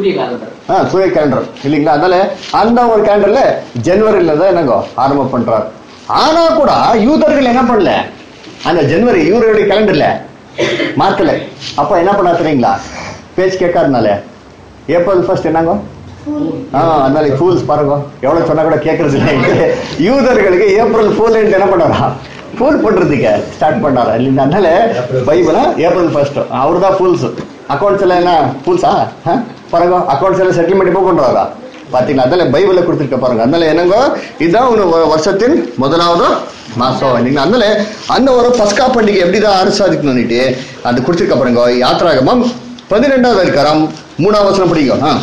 சூரிய கேலண்டர் இல்லைங்களா? அதனால அந்த ஒரு கேலண்டர்ல ஜனவரியில தான் என்னங்கோ ஆரம்பம் பண்றாரு. ஆனா கூட யூதர்கள் என்ன பண்ணல, அந்த ஜனவரி இவருடைய கேலண்டர்ல மாத்தல. அப்ப என்ன பண்ணா தெரியுங்களா? பேச்சு கேட்காதனால ஏப்ரல் 1 என்னங்கோ அதனால ஃபூல்ஸ் பாருங்க எவ்வளவு சொன்னா கூட கேட்கறது இல்லை. யூதர்களுக்கு ஏப்ரல் ஃபூல் என்ன பண்ணாரா, ஃபூல் பண்றதுக்கு ஸ்டார்ட் பண்ணாரா இல்லைங்களா? அதனால பைபிளா ஏப்ரல் 1 அவரு தான் ஃபூல்ஸ். அக்கௌண்ட்ஸ் எல்லாம் என்ன ஃபூல்ஸா பாருங்க, அக்கௌண்ட்ஸ் எல்லாம் செட்டில்மெண்ட் இப்போ பண்றாரா பாத்தீங்களா? அதனால பைபிள கொடுத்துருக்க பாருங்க. அதனால என்னங்கோ இதுதான் வருஷத்தின் முதலாவது மாசம் இல்லைங்களா? அதனால அந்த ஒரு பஸ்கா பண்டிகை எப்படிதான் ஆரம்பிக்கணும்னுட்டு அது கொடுத்துருக்க பாருங்க. யாத்திராகமம் 12வது அதிகாரம் 3ஆம் வசனம் படிங்க.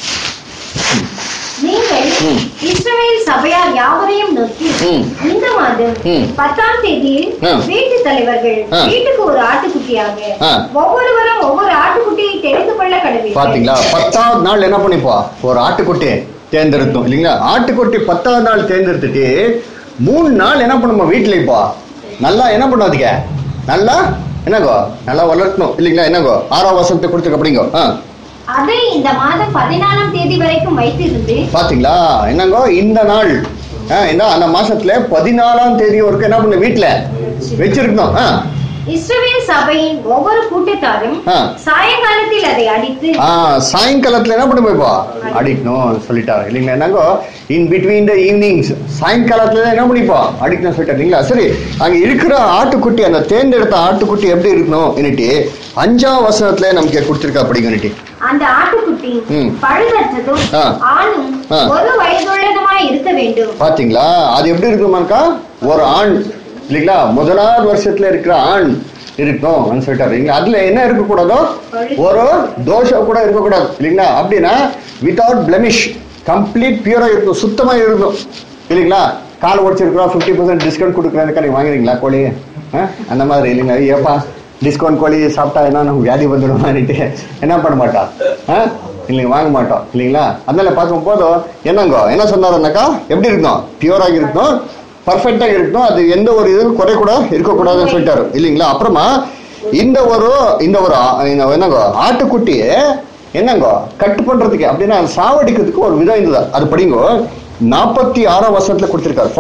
நீங்கள் இஸ்ரவேல் சபையார் யாவரையும் நோக்கி இந்த மாதம் 10ஆம் தேதியில் வீட்டு தலைவர்கள் வீட்டுக்கு ஒரு ஆட்டுக்குட்டியாக ஒவ்வொருவரும் ஒவ்வொரு ஆட்டுக்குட்டியை தெரிந்து கொள்ள கடவுள். பாத்தீங்களா? 10ஆவது நாள் என்ன பண்ணிப்பா ஒரு ஆட்டுக்குட்டி தேர்ந்தெடுத்தோம் இல்லைங்களா? ஆட்டுக்குட்டி 10ஆவது நாள் தேர்ந்தெடுத்துட்டு 3 நாள் என்ன பண்ணுமா வீட்டுல இப்போ நல்லா என்ன பண்ணாதீங்க நல்லா என்னங்கோ நல்லா வளர்க்கணும் இல்லைங்களா? என்னங்கோ 6ஆம் வசனத்தை கொடுத்துருக்க அப்படிங்கோ. அதை இந்த மாதம் 14ஆம் தேதி வரைக்கும் வைத்திருந்து பாத்தீங்களா? என்னங்கோ இந்த நாள் அந்த மாசத்துல 14ஆம் தேதி வரைக்கும் என்ன பண்ண வீட்டுல வச்சிருக்கணும். இஸ்ரவேல் சபையின் ஒவ்வொரு கூட்டத்தாரும் சாயங்காலத்தில் அதை அடித்து சாயங்காலத்துல என்ன பண்ணுவோம் அடிக்கணும் சொல்லிட்டாரு இல்லைங்களா. என்னங்கோ இன் பிட்வீன் த ஈவினிங்ஸ் சாயங்காலத்துல என்ன பண்ணிப்போம் அடிக்கணும் சொல்லிட்டாரு இல்லைங்களா. சரி, அங்க இருக்கிற ஆட்டுக்குட்டி, அந்த தேர்ந்தெடுத்த ஆட்டுக்குட்டி எப்படி இருக்கணும் என்னட்டு 5ஆம் வசனத்துல நமக்கு கொடுத்திருக்கா படிக்கணுட்டி. அந்த ஆட்டுக்குட்டி பழுதற்றதும் ஆணும் ஒரு வயதுள்ளதுமாய் இருக்க வேண்டும். பாத்தீங்களா, அது எப்படி இருக்கணுமாக்கா, ஒரு ஆண் இல்லைங்களா, முதலாவது வருஷத்துல இருக்கிற ஆண் இருக்கணும் சொல்லிட்டாரு இல்லைங்களா. அதுல என்ன இருக்கக்கூடாதோ, ஒரு தோஷம் கூட இருக்கக்கூடாது இல்லைங்களா. அப்படின்னா வித்தவுட் பிளெமிஷ், கம்ப்ளீட் பியூரா இருக்கும், சுத்தமா இருக்கும் இல்லைங்களா. கால் உடைச்சிருக்கிறோம், 50% டிஸ்கவுண்ட் கொடுக்குறதுக்கா நீங்க வாங்குறீங்களா கோழி, அந்த மாதிரி இல்லைங்களா. ஏப்பா டிஸ்கவுண்ட் கோழி சாப்பிட்டா என்ன நமக்கு வியாதி வந்துடுமான்னுட்டு என்ன பண்ண மாட்டோம் இல்லைங்க, வாங்க மாட்டோம் இல்லைங்களா. அதனால பார்க்கும் போதும் என்னங்கோ என்ன சொன்னாருன்னாக்கா, எப்படி இருக்கணும், பியூராக இருக்கணும், பர்ஃபெக்டா இருக்கணும், அது எந்த ஒரு இது குறை கூட இருக்கக்கூடாதுன்னு சொல்லிட்டாரு இல்லைங்களா. அப்புறமா இந்த ஒரு என்னங்கோ ஆட்டுக்குட்டியை என்னங்கோ கட்டு பண்றதுக்கு அப்படின்னா சாவடிக்கிறதுக்கு ஒரு விதம் இருந்ததா. அது படிங்கோ 46ஆம் வசனத்துல கொடுத்திருக்காரு.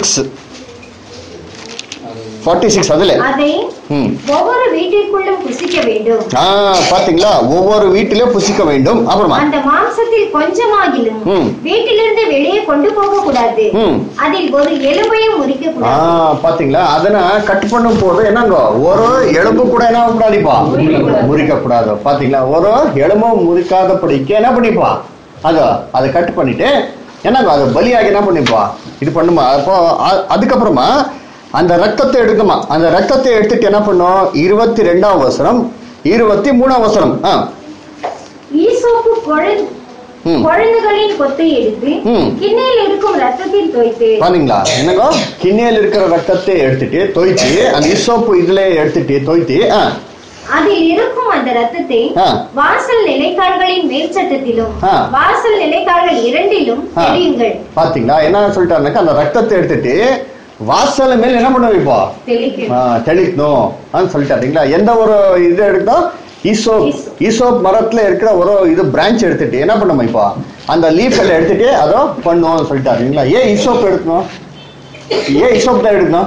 46 அதுல ஒவ்வொரு வீட்டிற்குள்ளும் புசிக்க வேண்டும். பாத்தீங்களா, ஒவ்வொரு வீட்டிலும் புசிக்க வேண்டும். அப்புறமா அந்த மாம்சத்தில் கொஞ்சமாகிலும் வீட்டிலிருந்து வெளியே கொண்டு போக கூடாது, அதில் ஒரு எலும்பையும் முறிக்க கூடாது. பாத்தீங்களா, அதனை கட் பண்ணும் போது என்னங்க, ஒரு எலும்பு கூட என்ன கூடாதுப்பா, முறிக்க கூடாது. பாத்தீங்களா, ஒரு எலும்பும் முறிக்காதபடிக்கு என்ன பண்ணிப்பா, அதை கட் பண்ணிட்டு என்னங்க அதை பலியாகி என்ன பண்ணிப்பா இது பண்ணுமா. அப்போ அதுக்கப்புறமா அந்த ரத்தத்தை எடுக்குமா, அந்த ரத்தத்தை எடுத்துட்டு என்ன பண்ணும், 22ஆம் வசனம் 23ஆம் வசனம் ஈசோப்பு கொழுந்துகளின் கொத்தை எடுத்து கிண்ணையில் இருக்கும் ரத்தத்தில் தோய்த்து. பாத்தீங்களா, என்னங்க கிண்ணையில் இருக்கிற ரத்தத்தை எடுத்துட்டு தோய்த்து, அந்த ஈசோப்பு இதுல எடுத்துட்டு தோய்த்து அதில் இருக்கும் அந்த ரத்தத்தை வாசல் நிலைக்கால்களின் மேல் சட்டத்திலும் வாசல் நிலைக்கால்கள் இரண்டிலும் தெளியுங்கள். பாத்தீங்களா, என்ன சொல்லிட்டாருனாக்கா, அந்த ரத்தத்தை எடுத்துட்டு வாசல் மேல என்ன பண்ண வைப்பா, தெளிக்கணும் சொல்லிட்டாருங்களா. எந்த ஒரு இது எடுத்தோம், ஈசோப் மரத்துல இருக்கிற ஒரு இது பிரான்ச் எடுத்துட்டு என்ன பண்ண வைப்பா, அந்த லீஃப் எல்லாம் எடுத்துட்டு அதோ பண்ணுவோம் சொல்லிட்டாருங்களா. ஏன் ஈசோப் எடுக்கணும், ஏன் ஈசோப் தான் எடுக்கணும்,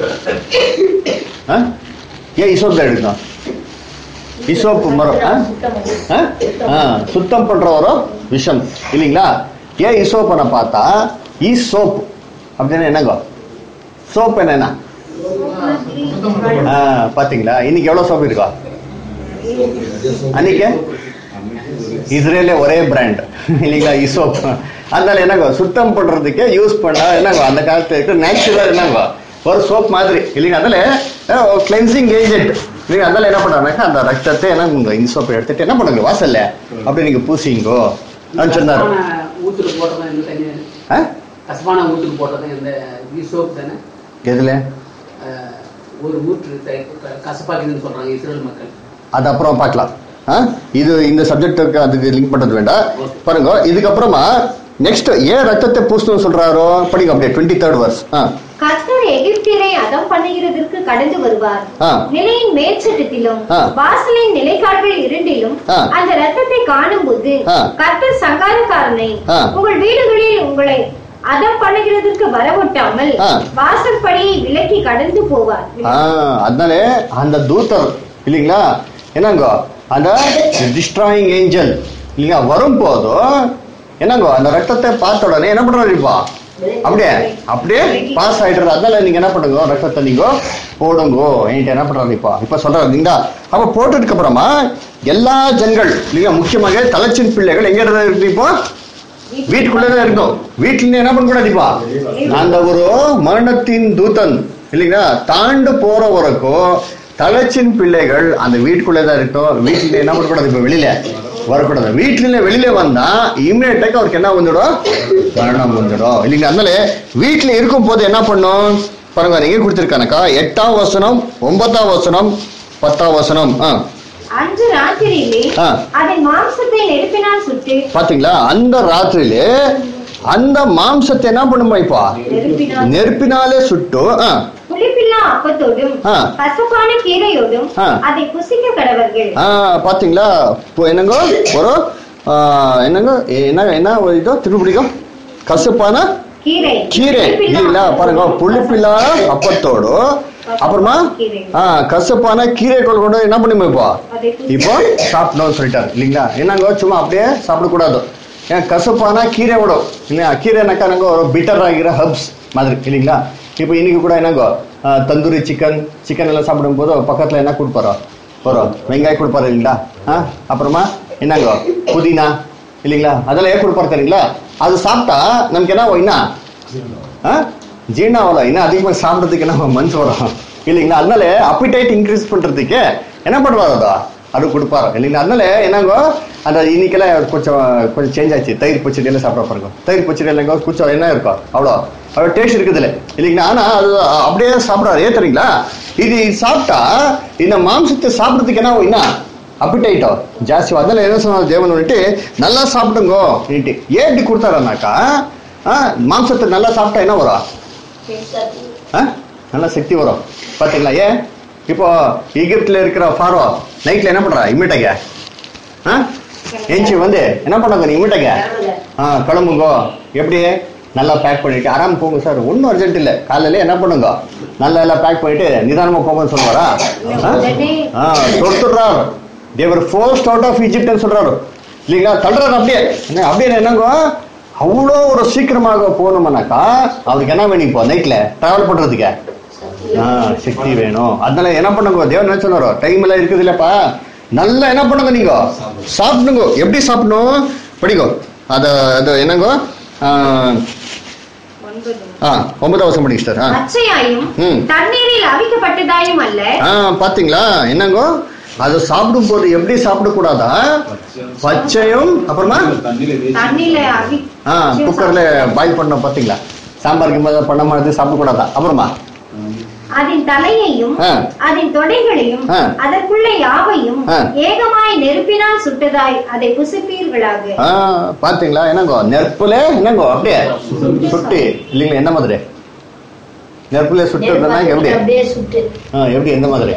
ஏன் ஈசோப் தான் எடுக்கணும், ஈசோப்பு மரம் சுத்தம் பண்ற ஒரு விஷம் இல்லைங்களா. ஏன் ஈசோப்பனை பார்த்தா, ஈசோப் அப்படின்னா என்னங்க, சோப் என்ன பாத்தீங்களா, இன்னைக்கு எவ்வளவு சோப் இருக்கா, அன்னைக்கு இஸ்ரேல ஒரே பிராண்ட் இல்லைங்களா ஈசோப். அதனால என்னங்க சுத்தம் பண்றதுக்கு யூஸ் பண்ண என்னங்க அந்த காலத்துல நேச்சுரல் என்னங்க ஒரு சோப் மாதிரி இல்லைங்க. அதனால கிளென்சிங் ஏஜென்ட் இல்லைங்க. அதனால என்ன பண்றாங்க, அந்த ரத்தத்தை என்ன ஈசோப்பை எடுத்துட்டு என்ன பண்ணுங்க வாசல்ல அப்படி நீங்க பூசிங்கோ சொன்னாரு. எதுல ஒரு ஊற்று கசப்பாக்குதுன்னு சொல்றாங்க இஸ்ரேல் மக்கள். அது அப்புறம் பார்க்கலாம். இது இந்த சப்ஜெக்டுக்கு அதுக்கு லிங்க் பண்றது வேண்டாம். பாருங்க, இதுக்கப்புறமா நெக்ஸ்ட் ஏன் ரத்தத்தை பூசணும் சொல்றாரோ படிங்க அப்படியே 23rd verse. கர்த்தர் எகிப்தியரை அதம் பண்ணுகிறதற்கு கடந்து வருவார். நிலையின் மேற்சட்டத்திலும் வாசலின் நிலைக்கால்கள் இரண்டிலும் அந்த ரத்தத்தை காணும்போது கர்த்தர் சங்காரக்காரனை உங்கள் வீடுகளில் உங்களை அதம் பண்ணுகிறதுக்கு வரவிட்டாமல் வாசல் படியை விலக்கி கடந்து போவார். அதனால அந்த தூதர் இல்லைங்களா என்னங்க, அந்த டிஸ்ட்ராயிங் ஏஞ்சல் இல்லைங்களா வரும் போதும் என்னங்க அந்த ரத்தத்தை பார்த்த உடனே என்ன பண்றாருப்பா, அப்படியே அப்படியே பாஸ் ஆயிடுறது. அதனால நீங்க என்ன பண்ணுங்க, ரத்தத்தை நீங்க போடுங்கோ என்கிட்ட என்ன பண்றாருப்பா இப்ப சொல்றாரு இல்லைங்களா. அப்ப போட்டதுக்கு அப்புறமா எல்லா ஜனங்கள் இல்லைங்களா, முக்கியமாக தலைச்சின் பிள்ளைகள் எங்க இருக்கு, இப்போ வீட்டுக்குள்ளதான் இருக்கும். வீட்டுல என்ன பண்ண கூடாதுப்பா, அந்த ஒரு மரணத்தின் தூதன் இல்லைங்களா தாண்டு போற வரைக்கும் தலைச்சின் பிள்ளைகள் அந்த வீட்டுக்குள்ளதான் இருக்கும். வீட்டுல என்ன பண்ணக்கூடாது, இப்ப வெளியில வரக்கூடாது. வீட்டுல வெளியில வந்தா இமீடியட்டா அவருக்கு என்ன வந்துடும், மரணம் வந்துடும் இல்லைங்களா. அதனால வீட்டுல இருக்கும் போது என்ன பண்ணும் பாருங்க, நீங்க கொடுத்திருக்கானக்கா 8ஆம் வசனம் 9ஆம் வசனம் 10ஆம் வசனம். அன்று ராத்திரியிலே அதன் மாம்சத்தை நெருப்பினால் சுட்டு. பாத்தீங்களா, அந்த ராத்திரியிலே அந்த மாம்சத்தை என்ன பண்ணுமா இப்ப நெருப்பினாலே சுட்டு புளிப்பில்லா அப்பத்தோடும் கசப்பான கீரையோடும் அதை புசிக்க கடவர்கள். பாத்தீங்களா, என்னங்க ஒரு என்னங்க என்ன இதோ திருப்பிடிக்கும் கசப்பான கீரை இல்லைங்களா. பாருங்க, புளிப்பில்லா அப்பத்தோடு அப்புறமா கசப்பான கீரைகள் கொண்டு என்ன பண்ணுமே இப்போ சாப்பிடணும்னு சொல்லிட்டாரு இல்லைங்களா. என்னங்க சும்மா அப்படியே சாப்பிடக்கூடாது. ஏன் கசப்பான கீரை விடும் இல்லையா. கீரைனாக்கா நாங்க ஒரு பிட்டர் ஆகிற ஹர்ப்ஸ் மாதிரி இல்லைங்களா. இப்போ இன்னைக்கு கூட என்னங்கோ தந்தூரி சிக்கன் எல்லாம் சாப்பிடும் போது பக்கத்துல என்ன கொடுப்பாரோ வெங்காயம் கொடுப்பாரு இல்லைங்களா. அப்புறமா என்னங்கோ புதினா இல்லைங்களா, அதெல்லாம் ஏன் கொடுப்பாரு தெரியுங்களா. அது சாப்பிட்டா நமக்கு என்ன இன்னும் ஜீர்ணம் ஆகல, இன்னும் அதிகமாக சாப்பிட்றதுக்கு என்ன மனசு வரும் இல்லைங்களா. அதனால அப்பிடைட் இன்க்ரீஸ் பண்றதுக்கு என்ன பண்ணுவாரோ அது கொடுப்பாரு இல்லைங்களா. அதனால என்னங்கோ அந்த இன்னைக்கெல்லாம் கொஞ்சம் சேஞ்ச் ஆச்சு. தயிர் பச்சடி எல்லாம் சாப்பிட பாருங்க. தயிர் பச்சடி எல்லாம் கொஞ்சம் என்ன இருக்கும் அவ்வளோ டேஸ்ட் இருக்குது இல்லை இல்லைங்களா. ஆனா அது அப்படியே சாப்பிடாரு. ஏன் தெரியுங்களா, இது சாப்பிட்டா இந்த மாம்சத்தை சாப்பிட்றதுக்கு என்ன அப்பிடைட்டோ ஜாஸ்தி. அதனால என்ன சொன்னார் தேவன் வந்துட்டு நல்லா சாப்பிடுங்கோ ஏன் இப்படி கொடுத்தாருனாக்கா மாம்சத்தை நல்லா சாப்பிட்டா என்ன வரும், நல்ல சக்தி வரும் பாத்தீங்களா. ஏன் இப்போ ஈஜிப்ட்ல இருக்கிற ஃபாரோ நைட்ல என்ன பண்றா இம்மிட்டங்க ஏஞ்சி வந்து என்ன பண்ணாங்க, நீ இம்மிட்டங்க கிளம்புங்கோ. எப்படி நல்லா பேக் பண்ணிட்டு ஆராம் போங்க சார், ஒன்றும் அர்ஜென்ட் இல்லை. காலையில என்ன பண்ணுங்க நல்லா எல்லாம் பேக் பண்ணிட்டு நிதானமா போங்கன்னு சொல்லுவாரா. தொடுத்துடுறாரு. தேவர் ஃபோர்ஸ்ட் அவுட் ஆஃப் ஈஜிப்ட்னு சொல்றாரு இல்லைங்களா. தள்ளுறாரு அப்படியே அப்படியே என்னங்கோ அவ்வளோ ஒரு சீக்கிரமாக போகணும்னாக்கா அவருக்கு என்ன வேணும் இப்போ நைட்ல டிராவல் பண்றதுக்கு சக்தி வேணும். அதனால என்ன பண்ணுங்க தேவன் என்ன சொன்னாரோ டைம் எல்லாம் இருக்குது இல்லப்பா, நல்லா என்ன பண்ணுங்க நீங்க சாப்பிடுங்க. எப்படி சாப்பிடணும் படிங்கோ. அது என்னங்கோ 9ஆம் வசனம் படிங்க சார். தண்ணீரில் அவிக்கப்பட்டதாயும் அல்ல. பாத்தீங்களா என்னங்கோ அது சாப்பிடும் போது எப்படி சாப்பிடக்கூடாதா, பச்சையும் அப்புறமா குக்கர்ல பாயில் பண்ண பாத்தீங்களா. சாம்பாருக்கு பண்ண மாதிரி சாப்பிடக்கூடாதா. அப்புறமா அதன் தலையையும் அதன் தொடைகளையும் அதற்குள்ள யாவையும் ஏகமாய் நெருப்பினால் சுட்டதாய் அதை புசிப்பீர்களாக. பாத்தீங்களா என்னங்கோ நெருப்புல என்னங்கோ அப்படியே சுட்டு இல்லைங்களா. என்ன மாதிரி நெருப்புல சுட்டுறதுனா எப்படி எந்த மாதிரி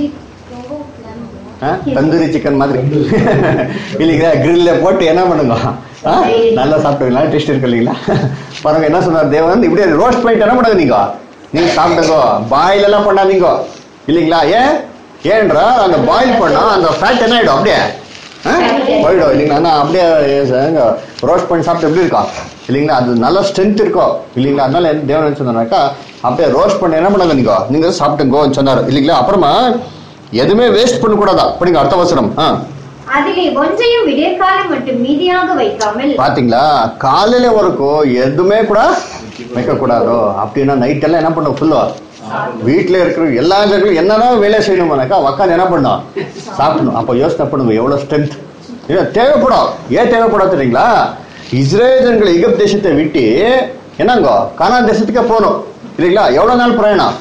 தந்தூரி சிக்கன் மாதிரி இல்லைங்களா. கிரில்ல போட்டு என்ன பண்ணுங்க நல்லா சாப்பிட்டுங்களா, டேஸ்ட் இருக்கு இல்லைங்களா. பாருங்க என்ன சொன்னார் தேவன், இப்படியே ரோஸ்ட் பண்ணிட்டு என்ன பண்ணுங்க நீங்க சாப்பிட்டுங்கோ, பாயில் எல்லாம் பண்ணாதீங்க இல்லைங்களா. ஏன்றா அந்த பாயில் பண்ணா அந்த ஃபேட் என்ன ஆயிடும் அப்படியே போயிடும் இல்லைங்களா. அப்படியே ரோஸ்ட் பண்ணி சாப்பிட்டு எப்படி இருக்கா இல்லைங்களா, அது நல்ல ஸ்ட்ரென்த் இருக்கும் இல்லைங்களா. அதனால தேவன் சொன்னாக்கா அப்படியே ரோஸ்ட் பண்ணி என்ன பண்ணாங்க நீங்க சாப்பிட்டுங்கோன்னு சொன்னாரு இல்லைங்களா. அப்புறமா எதுவுமே வேஸ்ட் பண்ணக்கூடாதா படிங்க அடுத்த வசனம். அதிலே கொஞ்சம் விடியற்காலம் மட்டும் மீதியாக வைக்காமல். பாத்தீங்களா காலையில வரைக்கும் எதுவுமே கூட வைக்க கூடாதோ. அப்படின்னா நைட் எல்லாம் என்ன பண்ணும் ஃபுல்லா வீட்டுல இருக்கிற எல்லா ஜனங்களும் என்னதான் வேலை செய்யணும்னாக்கா உக்காந்து என்ன பண்ணும் சாப்பிடணும். அப்ப யோசனை பண்ணுங்க எவ்வளவு ஸ்ட்ரென்த் தேவைப்படும். ஏன் தேவைப்படும் தெரியுங்களா, இஸ்ரேல் ஜனங்கள் எகிப்து தேசத்தை விட்டு என்னங்கோ கானான் தேசத்துக்கே போகணும் இல்லைங்களா. எவ்வளவு நாள் பிரயாணம்,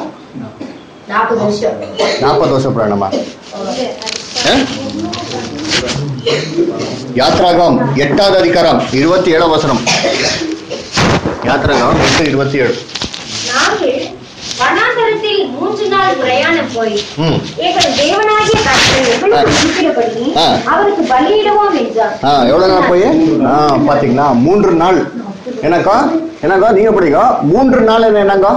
40 வருஷம் பிரயாணமா. யாத்ராகம் 8வது அதிகாரம் 27ஆம் வசனம். யாத்ராகம் 8:27. நாங்கள் வனாந்தரத்தில் 3 நாள் பிரயாணம் போய் எங்கள் தேவனாகிய கர்த்தர் எங்களுக்கு குறிப்பிடபடி அவருக்கு பலியிடுவோம் என்றார். எவ்வளவு நாள் போய் பாத்தீங்களா 3 நாள். என்னக்கா நீங்க படிங்க 3 நாள் என்னங்க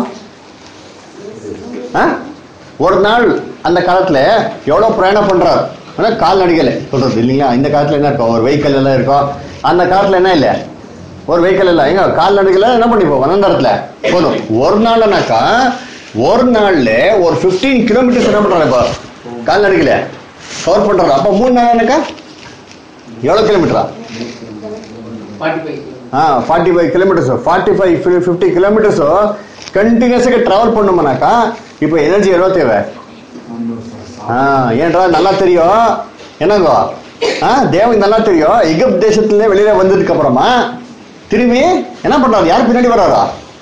ஒரு நாள். அந்த காலத்துல எவ்வளவு பிரயாணம் பண்றாரு கால்நடைகள் சொல்றது இல்லைங்களா. இந்த காலத்துல என்ன இருக்கும், ஒரு வெஹிக்கல் எல்லாம் இருக்கும். அந்த காலத்துல என்ன இல்ல, ஒரு வெஹிக்கல் எல்லாம் எங்க கால்நடைகள் என்ன பண்ணிப்போம் வனந்தரத்துல போதும். ஒரு நாள்னாக்கா ஒரு நாள்ல ஒரு 15 கிலோமீட்டர்ஸ் என்ன பண்றாங்க இப்போ கால்நடைகளை கவர் பண்றாரு. அப்ப 3 நாள்னாக்கா எவ்வளவு கிலோமீட்டரா 45 கிலோமீட்டர்ஸ் 50 கிலோமீட்டர்ஸ் கண்டினியூஸா டிராவல் பண்ணுமானாக்கா இப்ப எனர்ஜி எவ்வளவு தேவை. ஏன்றா நல்லா தெரியும் என்னங்கோ தேவன் நல்லா தெரியும். எகிப்து தேசத்துல வெளியில வந்ததுக்கு அப்புறமா திரும்பி என்ன பண்றாரு, யார் பின்னாடி வர்றாரா,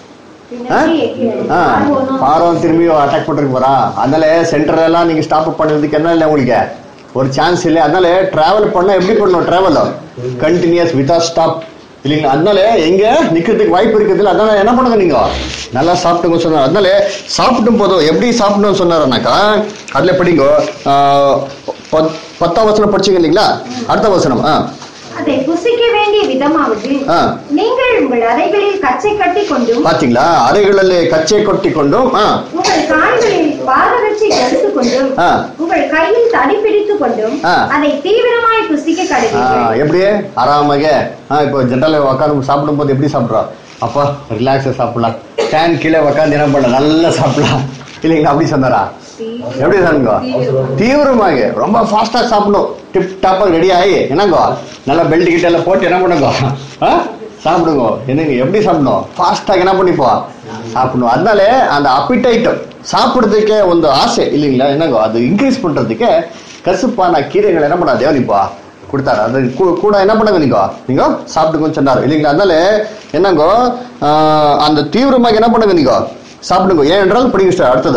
பார்வன் திரும்பி அட்டாக் பண்றதுக்கு வரா. அதனால சென்டர் எல்லாம் நீங்க ஸ்டாப் பண்ணுறதுக்கு என்ன இல்லை உங்களுக்கு ஒரு சான்ஸ் இல்லை. அதனால டிராவல் பண்ண எப்படி பண்ணணும், டிராவல் கண்டினியூஸ் வித்வுட் ஸ்டாப் இல்லைங்களா. அதனால எங்க நிக்கிறதுக்கு வாய்ப்பு இருக்குது. அதனால என்ன பண்ணுங்க நீங்க நல்லா சாப்பிட்டுங்க சொன்னார். அதனால சாப்பிட்டும் போதும் எப்படி சாப்பிடணும்னு சொன்னாருனாக்கா அதுல படிங்க 10ஆம் வசனம் படிச்சீங்க இல்லைங்களா. அடுத்த வசனம் அதை புசிக்க வேண்டிய விதமாவது நீங்கள் உங்கள் அறைகளில் கச்சை கட்டி கொண்டும் பாத்தீங்களா, அறைகளில் கச்சை கொட்டி கொண்டும் உங்கள் கால்களில் பாதரட்சை எடுத்துக் கொண்டும் உங்கள் கையில் தடி பிடித்துக் கொண்டும் அதை தீவிரமாய் புசிக்க கடவீர்கள். எப்படி ஆறாமக இப்போ ஜென்ரலா உட்காந்து சாப்பிடும் போது எப்படி சாப்பிடுறோம், அப்பா ரிலாக்ஸா சாப்பிடலாம், ஃபேன் கீழே உட்காந்து என்ன பண்ணலாம், நல்லா சாப்பிடலாம் இல்லைங்களா, அப்படி சொன்னாரா? எப்படி சாப்பிடுங்க, தீவிரமாக ரொம்ப ஃபாஸ்டா சாப்பிடணும், டிப் டாப்பா ரெடி ஆகி என்னங்கோ நல்லா பெல்ட் கிட்ட எல்லாம் போட்டு என்ன பண்ணுங்க சாப்பிடுங்க. என்னங்க எப்படி சாப்பிடணும், ஃபாஸ்டாக என்ன பண்ணிப்போ சாப்பிடணும். அதனால அந்த அப்பிடைட் சாப்பிடுறதுக்கே ಒಂದು ஆசை இல்லைங்களா, என்னங்கோ அது இன்க்ரீஸ் பண்றதுக்கு கசுப்பான கீரைகள் என்ன பண்ணா தேவனிப்பா கொடுத்தாரு. அது கூட என்ன பண்ணுங்க நீங்க சாப்பிடுங்கன்னு சொன்னாரு இல்லைங்களா. அதனால என்னங்கோ அந்த தீவிரமாக என்ன பண்ணுங்க நீங்க சாப்பிடுங்க. ஏன் என்றால் படிங்க சார் அடுத்தது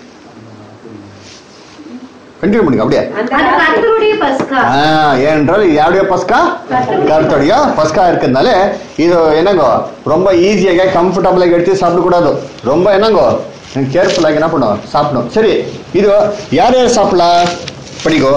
கண்டினியூ பண்ணுங்க அப்படியே. ஏனென்றால் யாருடைய பஸ்கா, கர்த்தருடைய பஸ்கா இருக்கிறதுனால இது என்னங்கோ ரொம்ப ஈஸியாக கம்ஃபர்டபுளாக எடுத்து சாப்பிடக்கூடாது, ரொம்ப என்னங்கோ கேர்ஃபுல்லாக என்ன பண்ணும் சாப்பிடணும். சரி, இது யார் யார் சாப்பிடலாம் படிக்கோ.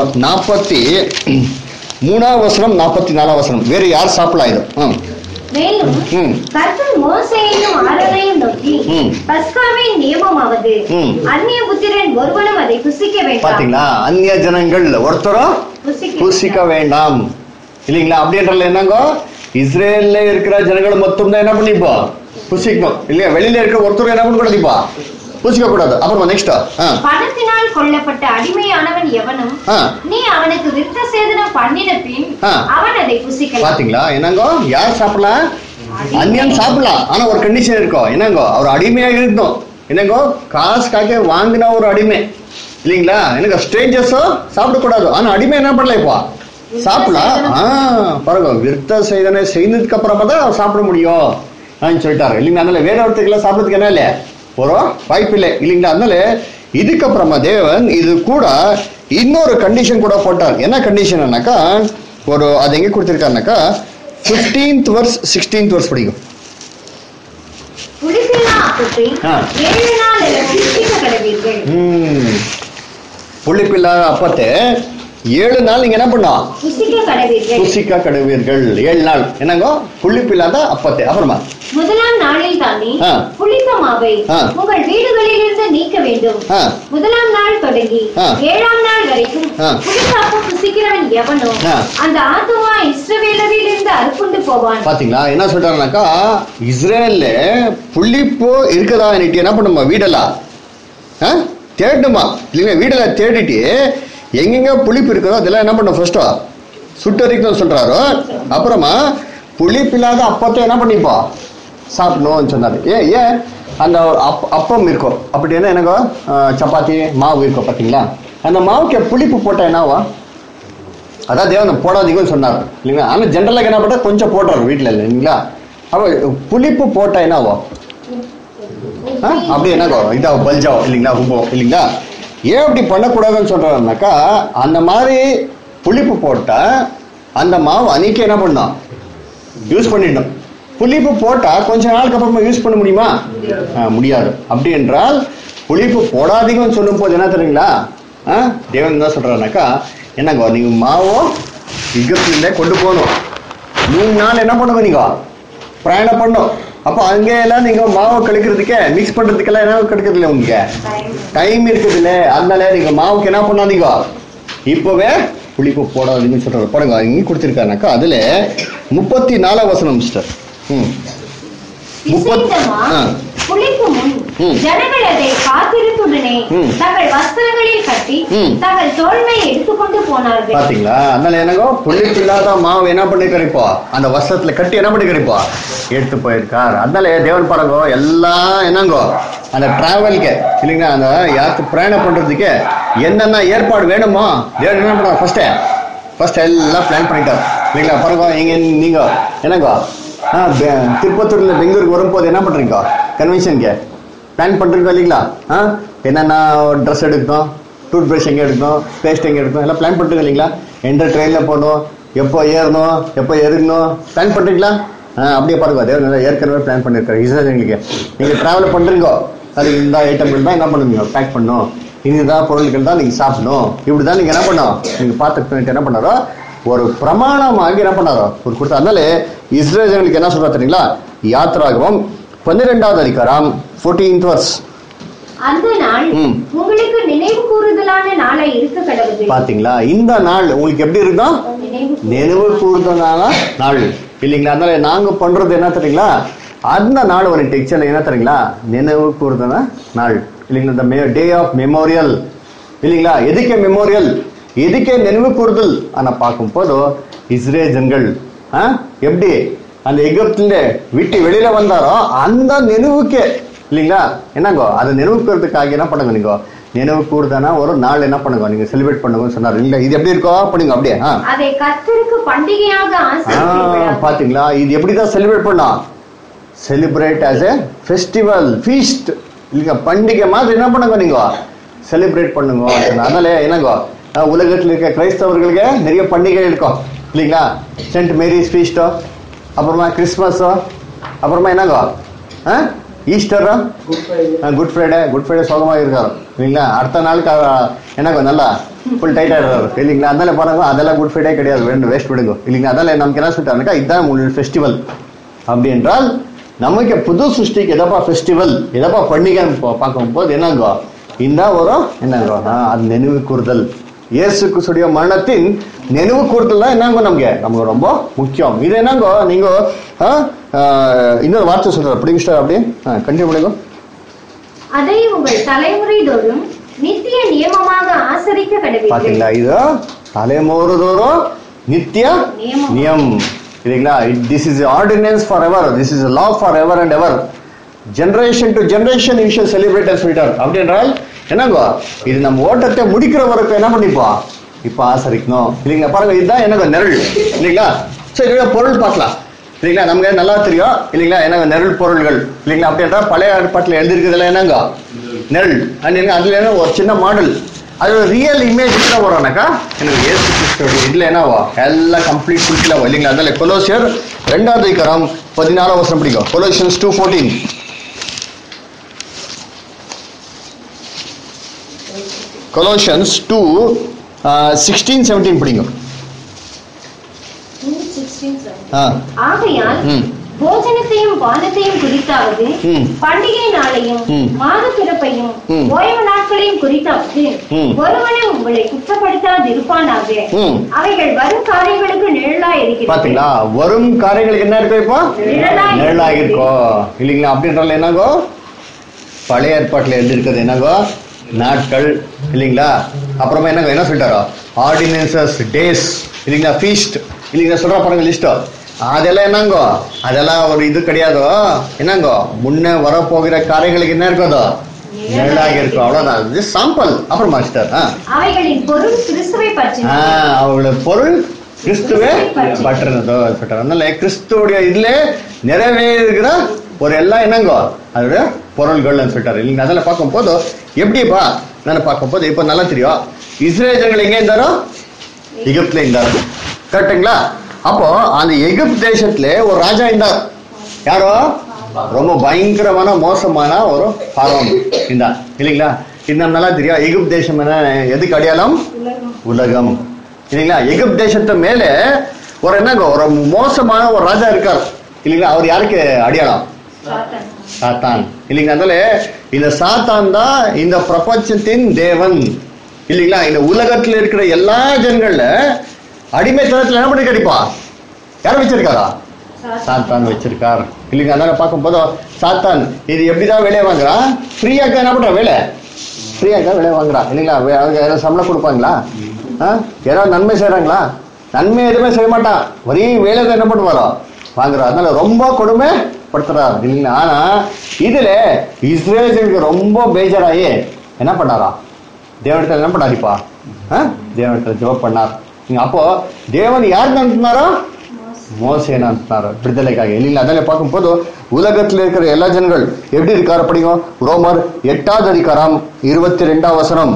43 வசனம் 44 வசனம் வேறு யார் சாப்பிடலாம் இது? மேலும் கர்த்தர் மோசேயையும் ஆரோனையும் நோக்கி, பஸ்காவின் நியமமாவது அந்நிய புத்திரன் ஒருவனும் அதை புசிக்க வேண்டாம். பாத்தீங்களா, அந்நிய ஜனங்கள் ஒருத்தரும் புசிக்க வேண்டாம் இல்லைங்களா. அப்படின்றது என்னங்கோ, இஸ்ரேல்ல இருக்கிற ஜனங்கள் மொத்தம் தான் என்ன பண்ணிப்போ புசிக்கணும் இல்லையா, வெளியில இருக்கிற ஒருத்தரும் என்ன பண்ணக்கூடாதுப்பா புசிக்க கூடாது. அப்புறம் நெக்ஸ்ட், பணத்தினால் கொல்லப்பட்ட அடிமையானவன் எவனும் நீ அவனுக்கு விருத்த சேதனம் பண்ணின பின் அவன் அதை புசிக்கலாம். பாத்தீங்களா, என்னங்கோ யார் சாப்பிடலாம், அந்நியன் சாப்பிடலாம், ஆனா ஒரு கண்டிஷன் இருக்கும், என்னங்கோ அவர் அடிமையாக இருக்கணும், என்னங்கோ காசுக்காக வாங்கின ஒரு அடிமை இல்லைங்களா. எனக்கு ஸ்ட்ரேஞ்சர்ஸோ சாப்பிடக்கூடாது, ஆனா அடிமை என்ன பண்ணல இப்போ சாப்பிடலாம். பாருங்க, விருத்த சேதனை செய்ததுக்கு அப்புறமா தான் சாப்பிட முடியும் சொல்லிட்டாரு இல்லைங்களா. அதனால வேற ஒருத்தருக்குலாம் சாப்பிடறதுக்கு என்ன இல்லையா ஒரு வாய்ப்பு இல்லை இல்லைங்களா. அதனால இதுக்கப்புறமா தேவன் இது கூட இன்னொரு கண்டிஷன் கூட போட்டார். என்ன கண்டிஷன்னாக்கா, ஒரு அது எங்க கொடுத்திருக்காருனாக்கா 15th verse 16th verse படிக்கும். புளிப்பில்லாத அப்பத்தை 7 நாள் நீங்க என்ன பண்ணோம் புசிக்க கடவீர்கள். 7 நாள் என்னங்கோ புளிப்பில்லாத அப்பத்தை. அப்புறமா முதலாம் நாளில் தானே புளித்த மாவை உங்கள் வீடுகளில் இருந்து நீக்க வேண்டும். முதலாம் நாள் தொடங்கி 7ஆம் நாள் வரைக்கும் புளித்த அப்பம் புசிக்கிறவன் எவனோ அந்த ஆத்துமா இஸ்ரவேலரில் இருந்து அறுப்புண்டு போவான். பாத்தீங்களா, என்ன சொல்றாருனாக்கா, இஸ்ரேல்ல புளிப்பு இருக்குதா என்ன பண்ணுமா வீடெல்லாம் தேடணுமா இல்லைங்க. வீடெல்லாம் தேடிட்டு எங்கெங்க புளிப்பு இருக்குதோ அதெல்லாம் என்ன பண்ணும் ஃபர்ஸ்டா சுட்டரிக்கணும்னு சொல்றாரு. அப்புறமா புளிப்பில்லாத அப்பத்தை என்ன பண்ணிப்பா சாப்பிடணும்னு சொன்னாரு. ஏன் அந்த அப்பம் இருக்கும் அப்படின்னா எனக்கு சப்பாத்தி மாவு இருக்கும் பார்த்தீங்களா, அந்த மாவுக்கு புளிப்பு போட்டா என்னவா, அதான் தேவன் போடாதீங்கன்னு சொன்னார் இல்லைங்களா. ஆனால் ஜென்ரலாக என்ன பண்ணா கொஞ்சம் போடுறாரு வீட்டில் இல்லைங்களா. அப்போ புளிப்பு போட்டா என்னவா அப்படி என்ன இதா பல்ஜாவும் இல்லைங்களா, உப்போம் இல்லைங்களா. ஏன் அப்படி பண்ணக்கூடாதுன்னு சொல்றாருனாக்கா, அந்த மாதிரி புளிப்பு போட்டா அந்த மாவு அன்னைக்கு என்ன பண்ணோம் யூஸ் பண்ணிடணும். புளிப்பு போட்டா கொஞ்ச நாளுக்கு அப்புறமா யூஸ் பண்ண முடியுமா, முடியாது. அப்படி என்றால் புளிப்பு போடாதீங்கன்னு சொல்லும் போது என்ன தெரியுங்களா, தேவன் என்ன சொல்றாருனாக்கா, என்னங்க நீங்க மாவோ எகிப்திலிருந்தே கொண்டு போகணும், 3 நாள் என்ன பண்ணுங்க நீங்க பிரயாணம் பண்ணும். அப்போ அங்கே எல்லாம் நீங்க மாவை கழிக்கிறதுக்கே மிக்ஸ் பண்றதுக்கெல்லாம் என்ன கிடைக்கிறது இல்லை, உங்களுக்கு டைம் இருக்குது இல்லை. அதனால நீங்க மாவுக்கு என்ன பண்ணாதீங்க இப்பவே புளிப்பு போடாதீங்கன்னு சொல்றாரு. பாருங்க இங்க கொடுத்திருக்காருனாக்கா அதுல 34 வசனம் மிஸ்டர். புளிப்பு முன் ஜனங்கள் அதை காத்திருத்துடனே தங்கள் வஸ்திரங்களில் கட்டி தங்கள் தோல்மை எடுத்துக்கொண்டு போனார்கள். பாத்தீங்களா, அதனால என்னங்கோ புளிப்பு இல்லாத மாவு என்ன பண்ணி கிடைப்போ அந்த வஸ்திரத்துல கட்டி என்ன பண்ணி கிடைப்போ எடுத்து போயிருக்கார். அதனால தேவன் பாருங்க எல்லாம் என்னங்கோ அந்த டிராவலுக்கு இல்லைங்களா, அந்த யாருக்கு பிரயாணம் பண்றதுக்கு என்னென்ன ஏற்பாடு வேணுமோ தேவன் என்ன பண்ணார் ஃபர்ஸ்ட் எல்லாம் பிளான் பண்ணிட்டார் இல்லைங்களா. பாருங்க இங்க நீங்க என்னங்கோ திருப்பத்தூர்ல பெங்களூருக்கு வரும்போது என்ன பண்றீங்க, கன்வென்ஷனுக்கு பிளான் பண்றீங்க இல்லைங்களா. என்னென்ன ட்ரெஸ் எடுக்கணும், டூத் பிரஷ் எங்கே எடுக்கணும், பேஸ்ட் எங்கே எடுக்கணும் எல்லாம் பிளான் பண்ணுறீங்க இல்லைங்களா. எந்த ட்ரெயினில் போகணும், எப்போ ஏறணும், எப்போ இறங்கணும் பிளான் பண்ணுறீங்களா. அப்படியே பாருங்க தேவன் ஏற்கனவே பிளான் பண்ணியிருக்காரு இஸ்ரேலுக்கு. நீங்கள் ட்ராவல் பண்ணுறீங்க, அது இந்த ஐட்டங்கள் தான் என்ன பண்ணுவீங்க பேக் பண்ணணும், இதுதான் பொருட்கள் தான் நீங்கள் சாப்பிடணும், இப்படி தான் நீங்கள் என்ன பண்ணணும் நீங்கள் பார்த்துட்டு என்ன பண்ணாரோ ஒரு பிரமாணமாக என்ன பண்ணாரோ ஒரு கொடுத்தார். அதனால இஸ்ரேல் ஜனங்களுக்கு என்ன சொல்றா தெரியுங்களா? யாத்திராகமம் 12வது அதிகாரம் 14th verse. அந்த நாள் உங்களுக்கு நினைவு கூறுதலான நாளை இருக்க கடவுது. பாத்தீங்களா? இந்த நாள் உங்களுக்கு எப்படி இருக்கும்? நினைவு கூறுதலான நாள் இல்லைங்களா? அதனால நாங்க பண்றது என்ன தெரியுங்களா? அந்த நாள் ஒரு டெக்ஸ்டைல் என்ன தெரியுங்களா? நினைவு கூறுதலான நாள் இல்லைங்களா? இந்த டே ஆஃப் மெமோரியல் இல்லைங்களா? எதுக்கே மெமோரியல், எதுக்கே நினைவு கூறுதல் ஆனா பார்க்கும் போது இஸ்ரேல் ஜனங்கள் எப்படி அந்த எகிப்துல விட்டு வெளியில வந்தாரோ அந்த நினைவுக்கே இல்லைங்களா? என்னங்கோ அதை நினைவு கூறதுக்காக என்ன பண்ணுங்க, நீங்க நினைவு கூறுதானா ஒரு நாள் என்ன பண்ணுங்க, நீங்க செலிப்ரேட் பண்ணுங்க சொன்னாரு இல்ல. இது எப்படி இருக்கோ பண்ணுங்க அப்படியே. அதை கர்த்தருக்கு பண்டிகையாக பாத்தீங்களா? இது எப்படிதான் செலிப்ரேட் பண்ணலாம்? Celebrate as a festival feast இல்லைங்க, பண்டிகை மாதிரி என்ன பண்ணுங்க நீங்க செலிப்ரேட் பண்ணுங்க. அதனால என்னங்கோ உலகத்தில் இருக்க கிரைஸ்தவர்களுக்கு நிறைய பண்டிகை இருக்கும் இல்லைங்களா? சென்ட் மேரிஸ் ஃபீஸ்டோ, அப்புறமா கிறிஸ்மஸோ, அப்புறமா என்னங்கோ ஈஸ்டரோ, குட் ஃப்ரைடே சோகமாக இருக்காரு இல்லைங்களா? அடுத்த நாளுக்கு என்னங்கோ நல்லா ஃபுல் டைட்டாக இருக்காரு இல்லைங்களா? அதனால பாருங்க அதெல்லாம் குட் ஃப்ரைடே கிடையாது, வேஸ்ட் விடுங்க இல்லைங்களா? அதனால நமக்கு என்ன சொல்லிட்டாருக்கா இதுதான் உங்களுக்கு ஃபெஸ்டிவல். அப்படி என்றால் நமக்கு புது சிருஷ்டிக்கு எதப்பா ஃபெஸ்டிவல் எதப்பா பண்டிகை பார்க்கும் போது என்னங்கோ இந்த ஒரு என்னங்கோ அது நினைவு கூறுதல், இயேசு கிறிஸ்துவின் மரணத்தின் நினைவு கூறுதல் தான் என்னங்கோ நமக்கு ரொம்ப முக்கியம். இது என்னங்கோ நீங்க இன்னொரு வார்த்தை சொல்ற அப்படிங்க அப்படியே கண்டினியூ பண்ணுங்க. அதை உங்கள் தலைமுறை தோறும் நித்திய நியமமாக ஆசரிக்க கடவுள். பாத்தீங்களா? இது தலைமுறை தோறும் நித்திய நியம் இல்லைங்களா? This is ordinance for ever, this is law for ever and ever, generation to generation you shall celebrate as return. அப்படின்றால் என்னங்கோ இது நம்ம ஓட்டத்தை முடிக்கிற வரைக்கும் என்ன பண்ணிப்போம் இப்ப ஆசரிக்கணும் இல்லைங்களா? பாருங்க இதுதான் என்னங்க நிரல் இல்லைங்களா? சரி பொருள் பார்க்கலாம் இல்லைங்களா? நமக்கு நல்லா தெரியும் இல்லைங்களா? என்னங்க நிரல் பொருள்கள் இல்லைங்களா? அப்படின்றா பழைய ஏற்பாட்டில் எழுதிருக்கிறதுல என்னங்க நிரல் அண்ட் அதுல என்ன ஒரு சின்ன மாடல், அது ஒரு ரியல் இமேஜ் என்ன வரோம்னாக்கா எனக்கு இயேசு கிறிஸ்துவோட இதுல என்னவா எல்லாம் கம்ப்ளீட் ஃபுல்ஃபில் இல்லைங்களா? அதனால கொலோசியர் 2வது அதிகாரம் 14வது வசனம் பிடிக்கும். கொலோசியன்ஸ் 2:14. கொலோசியன்ஸ் 2:16-17 பிடிங்க. ஆகையால் போஜனத்தையும் பானத்தையும் குறித்தாவது பண்டிகை நாளையும் மாத பிறப்பையும் ஓய்வு நாட்களையும் குறித்தாவது ஒருவனும் உங்களை குற்றப்படுத்தாதிருப்பானாக. அவைகள் வரும் காரியங்களுக்கு நிழலா இருக்கிறது. பாத்தீங்களா? வரும் காரியங்களுக்கு என்ன இருக்கும் இப்போ நிழலா இருக்கும் இல்லைங்களா? அப்படின்றால என்னங்கோ பழைய ஏற்பாட்டுல எழுதிருக்கிறது என்னங்கோ நாட்கள் இல்லைங்களா? அப்புறமா என்னங்க என்ன சொல்லிட்டாரோ ஆர்டினன்சஸ் டேஸ் இல்லைங்களா? ஃபீஸ்ட் இல்லைங்களா? சொல்ற பாருங்க லிஸ்டோ அதெல்லாம் என்னங்கோ அதெல்லாம் ஒரு இது கிடையாதோ என்னங்கோ முன்ன வரப்போகிற காரியங்களுக்கு என்ன இருக்கோ நிழலாக இருக்கும். அவ்வளவுதான், இது சாம்பிள். அப்புறம் மாஸ்டர் அவைகளின் பொருள் கிறிஸ்துவை பற்றி அவங்களோட பொருள் கிறிஸ்துவே பற்றினதோ சொல்றாரு. அதனால கிறிஸ்துவோடைய இதுல நிறைவேறுகிற ஒரு எல்லாம் என்னங்கோ அதோட பொருள்கள் சொல்லிட்டாரு இல்லைங்க? அதெல்லாம் பார்க்கும் போது எப்படிப்பா நான் பார்க்கும் போது இப்ப நல்லா தெரியும் இஸ்ரேல் ஜனங்கள் எங்க இருந்தாரோ எகிப்துல இருந்தாரு கரெக்டுங்களா? அப்போ அந்த எகிப்து தேசத்துல ஒரு ராஜா இருந்தார். யாரோ ரொம்ப பயங்கரமான மோசமான ஒரு பார்வன் இருந்தார் இல்லைங்களா? இது நல்லா தெரியும். எகிப்து தேசம் என்ன எதுக்கு அடையாளம்? உலகம் இல்லைங்களா? எகிப்து தேசத்து மேல ஒரு என்னங்க ஒரு மோசமான ஒரு ராஜா இருக்கார் இல்லைங்களா? அவர் யாருக்கு அடையாளம்? சாத்தான் இல்லைங்களா? அதனால இந்த சாத்தான் தான் இந்த பிரபஞ்சத்தின் தேவன் இல்லைங்களா? இந்த உலகத்துல இருக்கிற எல்லா ஜனங்கள்ல அடிமைத்தனத்துல என்ன பண்ணி கிடைப்பா யார் வச்சிருக்காரா? சாத்தான் வச்சிருக்கார் இல்லைங்க? அதனால பார்க்கும் போது சாத்தான் இது எப்படிதான் வேலையை வாங்குறான்? ஃப்ரீயாக்க என்ன பண்றான்? வேலை ஃப்ரீயாக்க வேலையை வாங்குறான் இல்லைங்களா? அவங்க யாராவது சம்பளம் கொடுப்பாங்களா? யாராவது நன்மை செய்யறாங்களா? நன்மை எதுவுமே செய்ய மாட்டான், ஒரே வேலை தான் என்ன பண்ணுவாரோ வாங்குறா. அதனால ரொம்ப கொடுமை படுத்துறாரு இல்லைங்களா? ஆனா இதுல இஸ்ரேலுக்கு ரொம்ப பேஜராகி என்ன பண்ணாரா? தேவனிடத்துல என்ன பண்ணாரிப்பா? தேவனிடத்துல ஜெபம் பண்ணார். அப்போ தேவன் யாருக்கு அனுப்பினாரோ? மோசேன்னு அனுப்பினாரோ விடுதலைக்காக இல்லைங்களா? அதனால பார்க்கும் போது உலகத்தில் இருக்கிற எல்லா ஜனங்கள் எப்படி இருக்காரு படிங்க. ரோமர் 8வது அதிகாரம் 22வது வசனம்.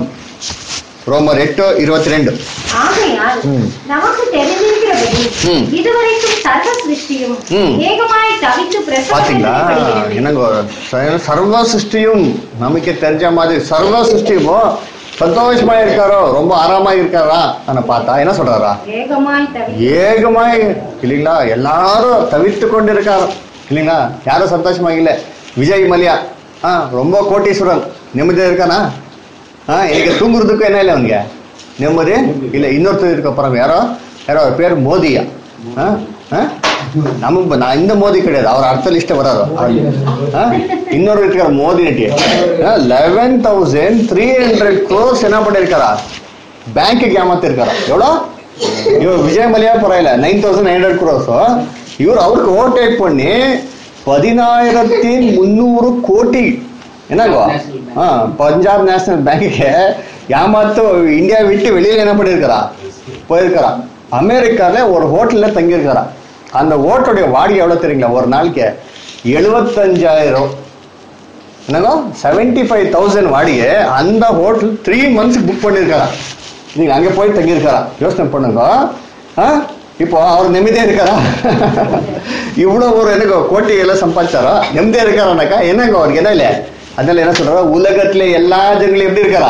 ரோமர் 8:22. ஆகையால் நமக்கு தெரிந்திருக்கிறபடி இதுவரைக்கும் சர்வ சிருஷ்டியும் ஏகமாய் தவித்து பாத்தீங்களா? என்னங்க சர்வ சிருஷ்டியும் நமக்கு தெரிஞ்ச மாதிரி சர்வ சிருஷ்டியும் சந்தோஷமா இருக்காரோ, ரொம்ப ஆராமா இருக்காரா பார்த்தா என்ன சொல்றாரா? ஏகமாய் இல்லைங்களா, எல்லாரும் தவிர்த்து கொண்டு இருக்காரோ இல்லைங்களா, யாரும் சந்தோஷமா இல்ல. விஜய் மல்யா ரொம்ப கோட்டீஸ்வரன், நிம்மதியா இருக்கானா? எனக்கு தூங்குறதுக்கும் என்ன இல்லை அவனுங்க, நிம்மதி இல்ல. இன்னொருத்தர் இருக்க அப்புறம் யாரோ பேர் மோதியா, நமக்கு நான் இந்த மோதி கிடையாது, அவர் அடுத்த லிஸ்ட் வராது. இன்னொரு இருக்கிற மோதி நட்டி 11,300 crores என்ன பண்ணிருக்காரா, பேங்க்கு ஏமாத்தி இருக்காரா. எவ்வளோ இவர் விஜய் மல்யா பரவாயில்ல 9,900 crores. இவர் அவருக்கு ஓட்டேட் பண்ணி 10,300 கோடி என்னங்கோ பஞ்சாப் நேஷனல் பேங்க்கு ஏமாத்து இந்தியா விட்டு வெளியில என்ன பண்ணிருக்கிறா, போயிருக்கிறா. அமெரிக்கால ஒரு ஹோட்டல்ல தங்கி இருக்கிறா. அந்த ஹோட்டலுடைய வாடகை எவ்வளவு தெரியுங்களா, ஒரு நாளைக்கு 75,000 என்னங்க 75,000 வாடகை. அந்த ஹோட்டல் 3 months புக் பண்ணிருக்காரா. நீங்க அங்க போய் தங்கி இருக்காரா, யோசனை பண்ணுங்க. இப்போ அவர் நிம்மதியா இருக்காரா? இவ்வளவு ஒரு எனக்கு கோட்டி எல்லாம் சம்பாதிச்சாரோ நிம்மதியா இருக்காரானாக்கா என்னங்க அவருக்கு என்ன இல்லை. அதனால என்ன சொல்ற, உலகத்துல எல்லா ஜனங்களும் எப்படி இருக்காரா,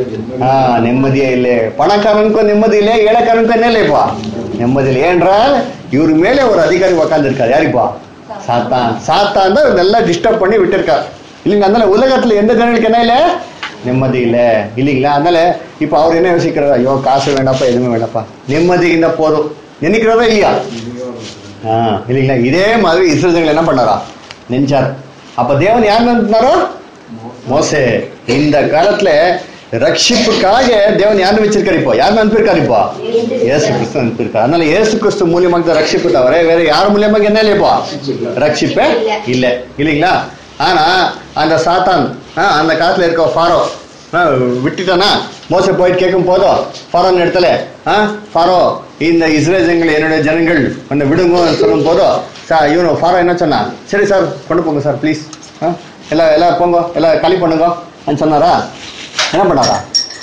நிம்மதியே இல்லை. பணக்காரனுக்கும் நிம்மதி இல்லை, ஏழைக்காரனுக்கும் என்ன இல்லைப்பா, நிம்மதி இல்லை. ஏன்றால் இவரு மேலே ஒரு அதிகாரி உக்காந்து இருக்காரு. யாருப்பா? சாத்தான். சாத்தான் தான் நல்லா டிஸ்டர்ப் பண்ணி விட்டுருக்காரு இல்லைங்க. அதனால உலகத்துல எந்த ஜனங்களுக்கு என்ன இல்லை, நிம்மதி இல்லை இல்லைங்களா. அதனால இப்ப அவர் என்ன யோசிக்கிறார், ஐயோ காசு வேண்டாப்பா, எதுவுமே வேண்டாப்பா, நிம்மதி இந்த போதும் நினைக்கிறதா இல்லையா? இல்லைங்களா. இதே மாதிரி இஸ்ரேல் என்ன பண்ணாரா, நெஞ்சார். அப்ப தேவன் யார் நினைத்தாரோ, மோசே. இந்த காலத்துல ரட்சிப்புக்காக தேவன் யாருன்னு வச்சிருக்காரு, இப்போ யாருன்னு அனுப்பியிருக்காரு, இப்போ இயேசு கிறிஸ்து அனுப்பியிருக்காரு. அதனால இயேசு கிறிஸ்து மூலியமாக ரட்சிப்பு தவிர வேற யார் மூலியமாக என்ன இல்லையப்பா, ரட்சிப்பே இல்லை இல்லைங்களா. ஆனா அந்த சாத்தான் அந்த காலத்துல இருக்க ஃபாரோ விட்டுட்டானா, மோசே போயிட்டு கேட்கும் போதும் ஃபாரோன் இடத்துல ஃபாரோ இந்த இஸ்ரேல் ஜனங்கள் என்னுடைய ஜனங்கள் அந்த விடுங்க சொல்லும் போதும் இவனு ஃபாரோ என்ன சொன்னா, சரி சார் கொண்டு போங்க சார் ப்ளீஸ், எல்லாம் போங்க, எல்லாம் களி பண்ணுங்க சொன்னாரா. என்ன பண்ணாரா,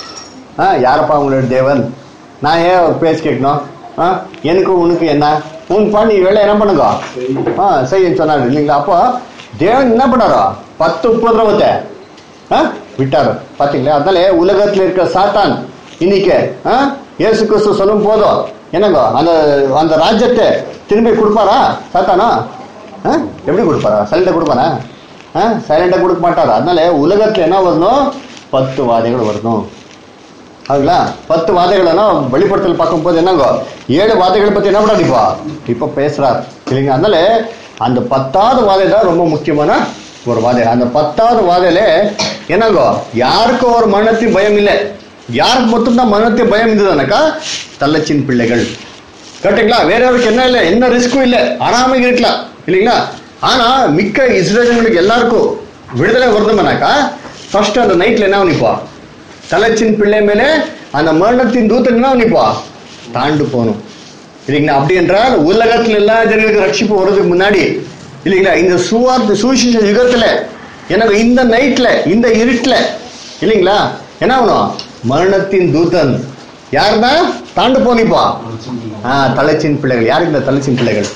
யாரப்பா உங்களோட தேவன், நான் ஏன் ஒரு பேச்சு கேட்கணும், எனக்கு உனக்கு என்ன, உன் பண்ணி வேலை என்ன பண்ணுங்க செய்யன்னு சொன்னாரு இல்லைங்களா. அப்போ தேவன் என்ன பண்ணாரோ 10 உபதிரவத்தை விட்டாரு பாத்தீங்களா. அதனால உலகத்துல இருக்கிற சாத்தான் இன்னைக்கு இயேசு கிறிஸ்து சொல்லும் போதும் என்னங்க அந்த அந்த ராஜ்யத்தை திரும்பி கொடுப்பாரா சாத்தானா? எப்படி கொடுப்பாரா, சைலண்டா கொடுப்பாரா? சைலண்டா கொடுக்க மாட்டாரா. அதனால உலகத்துல என்ன வரணும், 10 வாதைகள் வரணும். அதுங்களா 10 வாதைகள் வெளிப்படுத்தல் பார்க்கும் போது என்னங்க 7 வாதைகளை பத்தி என்ன பண்ணாருப்பா இப்ப பேசுறாரு இல்லைங்க. அதனால அந்த 10வது வாதை தான் ரொம்ப முக்கியமான ஒரு வாதை. அந்த 10வது வாதையில என்னங்க யாருக்கும் ஒரு மரணத்தின் பயம் இல்லை. யாருக்கு மட்டும்தான் மரணத்தின் பயம் இருந்ததுனாக்கா தள்ளச்சின் பிள்ளைகள். கேட்டீங்களா, வேற யாருக்கு என்ன இல்லை, என்ன ரிஸ்க்கும் இல்லை, ஆறாம இருக்கலாம் இல்லைங்களா. ஆனா மிக்க இஸ்ரேலுக்கு எல்லாருக்கும் விடுதலை வருதுனாக்கா ஃபர்ஸ்ட் அந்த நைட்ல என்ன நிப்பா, தலச்சின் பிள்ளை மேலே அந்த மரணத்தின் தூதன் என்ன நிப்பா தாண்டு போகணும் இல்லைங்களா. அப்படி என்றால் உலகத்துல எல்லா ஜனங்களுக்கு ரட்சிப்பு வர்றதுக்கு முன்னாடி இல்லைங்களா, இந்த சுவிசேஷ யுகத்துல எனக்கு இந்த நைட்ல இந்த இருட்டுல இல்லைங்களா என்ன ஆகணும், மரணத்தின் தூதன் யாருதான் தாண்டு போனிப்பா, தலச்சின் பிள்ளைகள். யாருக்கு இந்த தலச்சின் பிள்ளைகள்?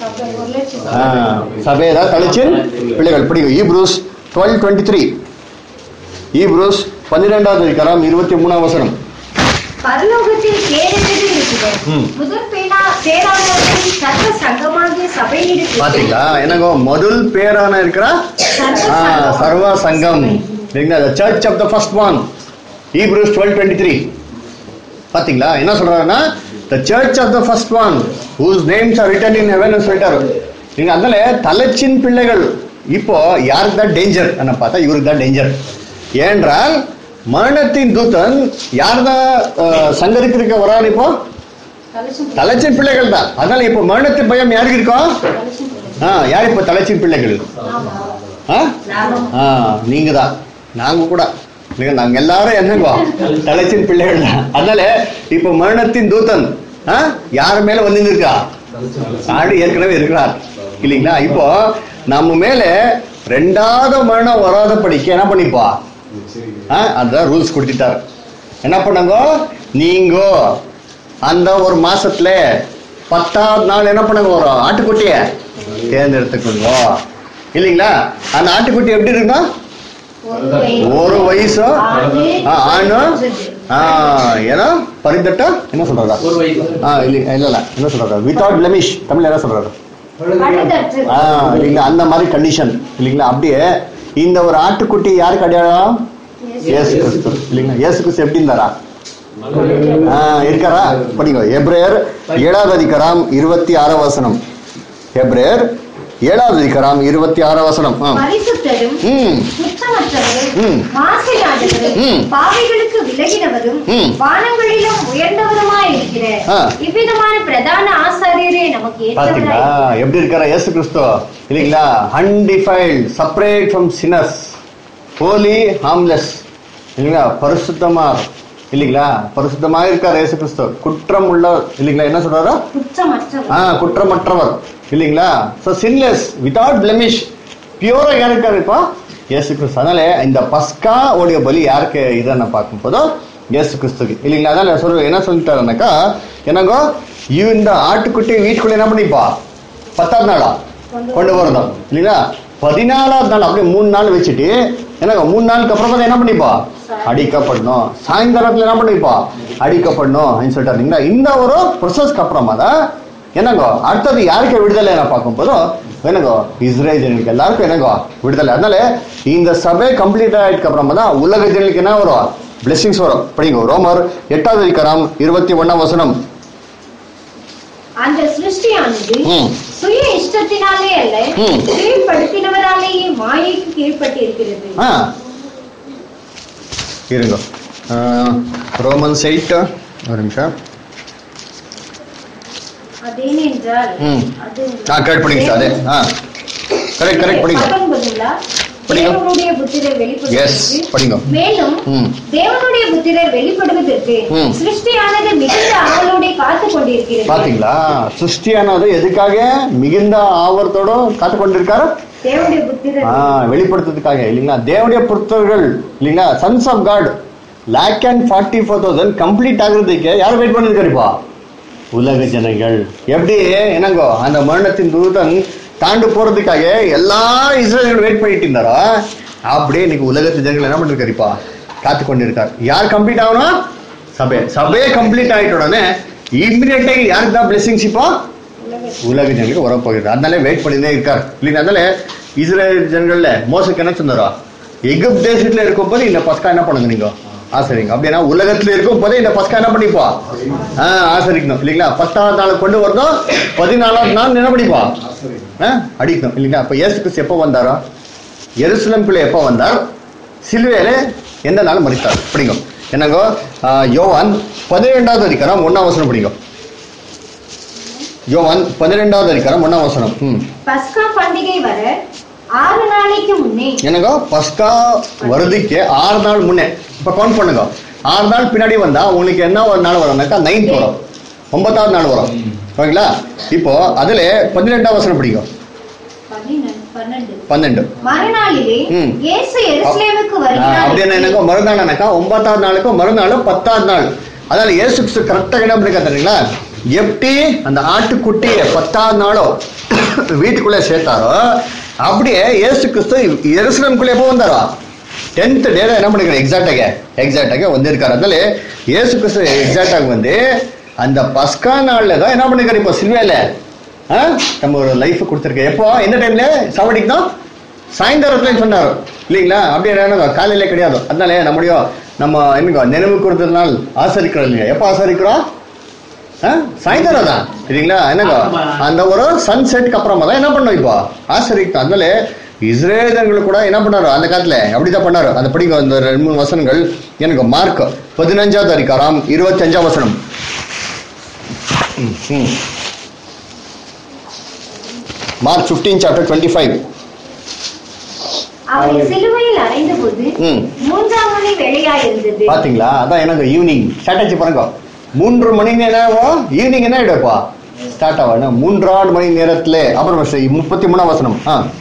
சபையதா தலச்சின் பிள்ளைகள். பிடிக்கும் ஈப்ரூஸ் 12:23. ஈப்ரூஸ் 12வது அதிகாரம் 23வது வசனம். பரலோகத்தில் கேடென்று இருக்கிறது, முதல் பேரானவர்களின் சர்வ சங்கமாகிய சபையிடுகிறது. பாத்தீங்களா என்னங்கோ முதல் பேரான இருக்கிற சர்வ சங்கம் இல்லைங்களா, the church of the first one. Hebrews 12:23. பாத்தீங்களா என்ன சொல்றாருன்னா, the church of the first one whose names are written in heaven ன்னு சொல்லிட்டாரு. நீங்க அதனால தலச்சின் பிள்ளைகள் இப்போ யாருக்கு தான் டேஞ்சர் பார்த்தா இவருக்கு தான் டேஞ்சர். ஏன்றால் மரணத்தின் தூதன் யார்தான் சங்கரித்திருக்க வரான், இப்போ தலச்சின் பிள்ளைகள் தான். அதனால இப்போ மரணத்தின் பயம் யாருக்கு இருக்கோம், யார் இப்போ தலச்சின் பிள்ளைகள்? நீங்க தான், நாங்க கூட நாங்க எல்லாரும் என்னங்கோ தலச்சின் பிள்ளைகள் தான். அதனால இப்போ மரணத்தின் தூதன் யாரு மேல வந்து இருக்கா, ஆடு ஏற்கனவே இருக்கிறார் இல்லைங்களா. இப்போ நம்ம மேல 2வது மரணம் வராத படிக்க என்ன பண்ணிப்பா அதான் ரூல்ஸ் கொடுத்துட்டார். என்ன பண்ணாங்க, நீங்க அந்த ஒரு மாசத்துல 10வது நாள் என்ன பண்ணுங்க, ஒரு ஆட்டுக்குட்டிய தேர்ந்தெடுத்துக்கோங்க இல்லைங்களா. அந்த ஆட்டுக்குட்டி எப்படி இருக்கும், ஒரு வயசு ஆணு ஏன்னா பரிந்தட்ட என்ன சொல்றாரா? இல்ல என்ன சொல்றாரு? வித்வுட் பிளெமிஷ் தமிழ் என்ன சொல்றாரு? இல்லைங்களா அந்த மாதிரி கண்டிஷன் இல்லைங்களா. அப்படியே இந்த ஒரு ஆட்டுக்குட்டி யாருக்கு அடையாளம்? இயேசு கிறிஸ்து இல்லைங்களா. இயேசு கிறிஸ்து எப்படி இருந்தாரா? இருக்காரா? படிங்க. எபிரேயர் 7வது அதிகாரம் 26வது வசனம். எபிரேயர் 7வது அதிகாரம் 26வது வசனம். பரிசுத்தரும் குற்றமற்றவரும் மாசில்லாதவரும் பாவிகளுக்கு விலகினவரும் வானங்களிலும் உயர்ந்தவருமாய் இருக்கிற இவ்விதமான பிரதான ஆசாரியரே நமக்கு பாத்தீங்களா எப்படி இருக்காரா இயேசு கிறிஸ்து இல்லைங்களா. Undefiled, separate from sinners, holy, harmless இல்லைங்களா. பரிசுத்தமா இல்லைங்களா. பரிசுத்தமா இருக்காரு இயேசு கிறிஸ்து. குற்றம் உள்ள இல்லைங்களா. என்ன சொல்றாரு? குற்றமற்றவர் இல்லைங்களா. சோ சின்லெஸ், வித்வுட் பிளெமிஷ், பியூரா யார் இருக்காரு இப்போ? இயேசு கிறிஸ்து. அதனால இந்த பஸ்கா உடைய பலி யாருக்கு இதை பார்க்கும் போதோ இயேசு கிறிஸ்துக்கு இல்லைங்களா. அதனால சொல்ற என்ன சொல்லிட்டாருனாக்கா என்னங்கோ இந்த ஆட்டுக்குட்டி வீட்டுக்குள்ள என்ன பண்ணிப்பா 10வது நாளா கொண்டு வரணும் இல்லைங்களா. 14வது நாள் அப்படியே 3 நாள் வச்சுட்டு எனக்கு 3 நாளுக்கு அப்புறம் என்ன பண்ணிப்பா அடிக்கப்படணும். சாயங்காலத்துல என்ன பண்ணிப்பா அடிக்கப்படணும் அப்படின்னு சொல்லிட்டாரு இல்லைங்களா. இந்த ஒரு ப்ரொசஸ்க்கு அப்புறமா தான் என்னங்கோ அடுத்தது யாருக்கு விடுதலை என்ன பார்க்கும் போதும் என்னங்கோ இஸ்ரேல் ஜனங்களுக்கு எல்லாருக்கும் என்னங்கோ விடுதலை. அதனால இந்த சபை கம்ப்ளீட் ஆயிடுக்கு அப்புறமா தான் உலக ஜனங்களுக்கு என்ன வரும்? பிளெஸிங்ஸ் வரும். படிங்க ரோமர் 8வது அதிகாரம் 21வது வசனம். அந்த சிருஷ்டியானது சுய இஷ்டத்தினாலே அல்ல கீழ்படுத்தினவராலேயே மாயைக்கு கீழ்பட்டு இருக்கிறது. இருங்க ரோமன்ஸ் 8 ஒரு நிமிஷம். அதேனென்றால் கரெக்ட் படிங்க சார். கரெக்ட் படிங்க. தேவனுடைய புத்திரர் வெளிப்படுவதற்கு மேலும் தேவனுடைய புத்திரர் வெளிப்படுவதற்கு சிருஷ்டியானது மிகுந்த ஆவலோட காத்து கொண்டிருக்கிறது. பாத்தீங்களா சிருஷ்டியானது எதுக்காக மிகுந்த ஆவலத்தோட காத்து கொண்டிருக்காரு? தேவனுடைய புத்திரர் வெளிப்படுத்துறதுக்காக இல்லைங்களா. தேவனுடைய புத்திரர்கள் இல்லைங்களா. சன்ஸ் ஆஃப் காட் 144,000 கம்ப்ளீட் ஆகுறதுக்கு யாரும் வெயிட் பண்ணிருக்காருப்பா? உலக ஜனங்கள். எப்படி என்னங்கோ அந்த மரணத்தின் தூதன் தாண்டு போறதுக்காக எல்லா இஸ்ரேல் வெயிட் பண்ணிட்டு இருந்தாரோ அப்படியே இன்னைக்கு உலகத்து ஜனங்கள் என்ன பண்ணிருக்காருப்பா காத்து கொண்டிருக்காரு. யார் கம்ப்ளீட் ஆகணும்? சபையே கம்ப்ளீட் ஆயிட்ட உடனே இம்மிடியேட்டா யாருக்கு தான் பிளெஸிங்ஸ் இப்போ உலக ஜனங்களுக்கு வர போகிறது. அதனால வெயிட் பண்ணிட்டே இருக்காரு இல்லைங்க. அதனால இஸ்ரேல் ஜனங்கள்ல மோசக்கு என்ன சொன்னாரோ எகிப்து தேசத்துல இருக்கும் போது இந்த பஸ்கா என்ன பண்ணுங்க நீங்க ஆசரிங்க. அப்படின்னா உலகத்துல இருக்கும் போதே இந்த பஸ்கா என்ன பண்ணிப்பா ஆசரிக்கணும் இல்லைங்களா. 10வது நாள் கொண்டு வரணும், 14வது நாள் என்ன பண்ணிப்பா அடிக்கணும் இல்லைங்களா. அப்ப இயேசு கிறிஸ்து எப்போ வந்தாரோ எருசலேமுக்குள்ள எப்போ வந்தார்? சிலுவையில எந்த நாள் மரித்தார்? படிங்க என்னங்கோ யோவான் 12வது அதிகாரம் 1ஆம் வசனம் படிங்க. யோவான் 12வது அதிகாரம் 1ஆம் வசனம். பஸ்கா பண்டிகை வர 6 நாளைக்கு முன்னே என்னங்க பஸ்கா வருதுக்கு 6 நாள் முன்னே. இப்ப கவுண்ட் பண்ணுங்க. 6 நாள் பின்னாடி வந்தா உங்களுக்கு என்ன ஒரு நாள் வரும்னாக்கா 9th வரும், 9வது நாள் வரும் ஓகேங்களா. இப்போ அதுல 12ஆம் வசனம் படிக்கும். 12 மறுநாளிலே இயேசு எருசலேமுக்கு வருகிறார். அப்படின்னா என்னங்க மறுநாள்னாக்கா 9வது நாளுக்கும் மறுநாள் 10வது நாள். அதனால இயேசு கிறிஸ்து கரெக்டா என்ன பண்ணிருக்கா தெரியுங்களா. எப்படி அந்த ஆட்டுக்குட்டிய 10வது நாளோ வீட்டுக்குள்ள சேர்த்தாரோ அப்படியே இயேசு கிறிஸ்து எருசலேமுக்குள்ள எப்போ வந்தாரோ 10th டே என்ன பண்ணிருக்காரு எக்ஸாக்டாக வந்திருக்காரு. அதனால இயேசு கிறிஸ்து எக்ஸாக்டாக வந்து அந்த பஸ்கா நாள்ல தான் என்ன பண்ணிருக்காரு இப்போ சிலுவையில நம்ம ஒரு லைஃப் கொடுத்துருக்கேன். எப்போ எந்த டைம்ல சாவடிக்கு தான் சாயந்தரத்துல சொன்னாரு இல்லைங்களா. அப்படியே காலையில கிடையாது. அதனால நம்ம என்ன நினைவு கொடுத்ததுனால ஆசரிக்கிறோம் இல்லையா. எப்போ ஆசரிக்கிறோம்? சாயந்தரம் தான் இல்லைங்களா. என்னங்க அந்த ஒரு சன்செட்க்கு அப்புறமா தான் என்ன பண்ணோம் இப்போ ஆசரிக்கும். அதனால இஸ்ரேலர்கள் கூட என்ன பண்ணாரு அந்த காலத்துல அப்படிதான் பண்ணாரு. அந்த படிங்க அந்த 2-3 வசனங்கள் எனக்கு மார்க் 15வது அதிகாரம் 25ஆம் வசனம். மார்க் 15:25. அவரை சிலுவையில் அறைந்தபோது 3ஆம் மணி வேளையாயிருந்தது. பாத்தீங்களா அதான் எனக்கு ஈவினிங் ஸ்டார்ட் ஆச்சு பாருங்க. 3 மணி நேரம் ஈவினிங் என்ன ஆயிடுப்பா ஸ்டார்ட் ஆகும் 3 மணி நேரத்துல. அப்புறம் 33ஆம் வசனம்.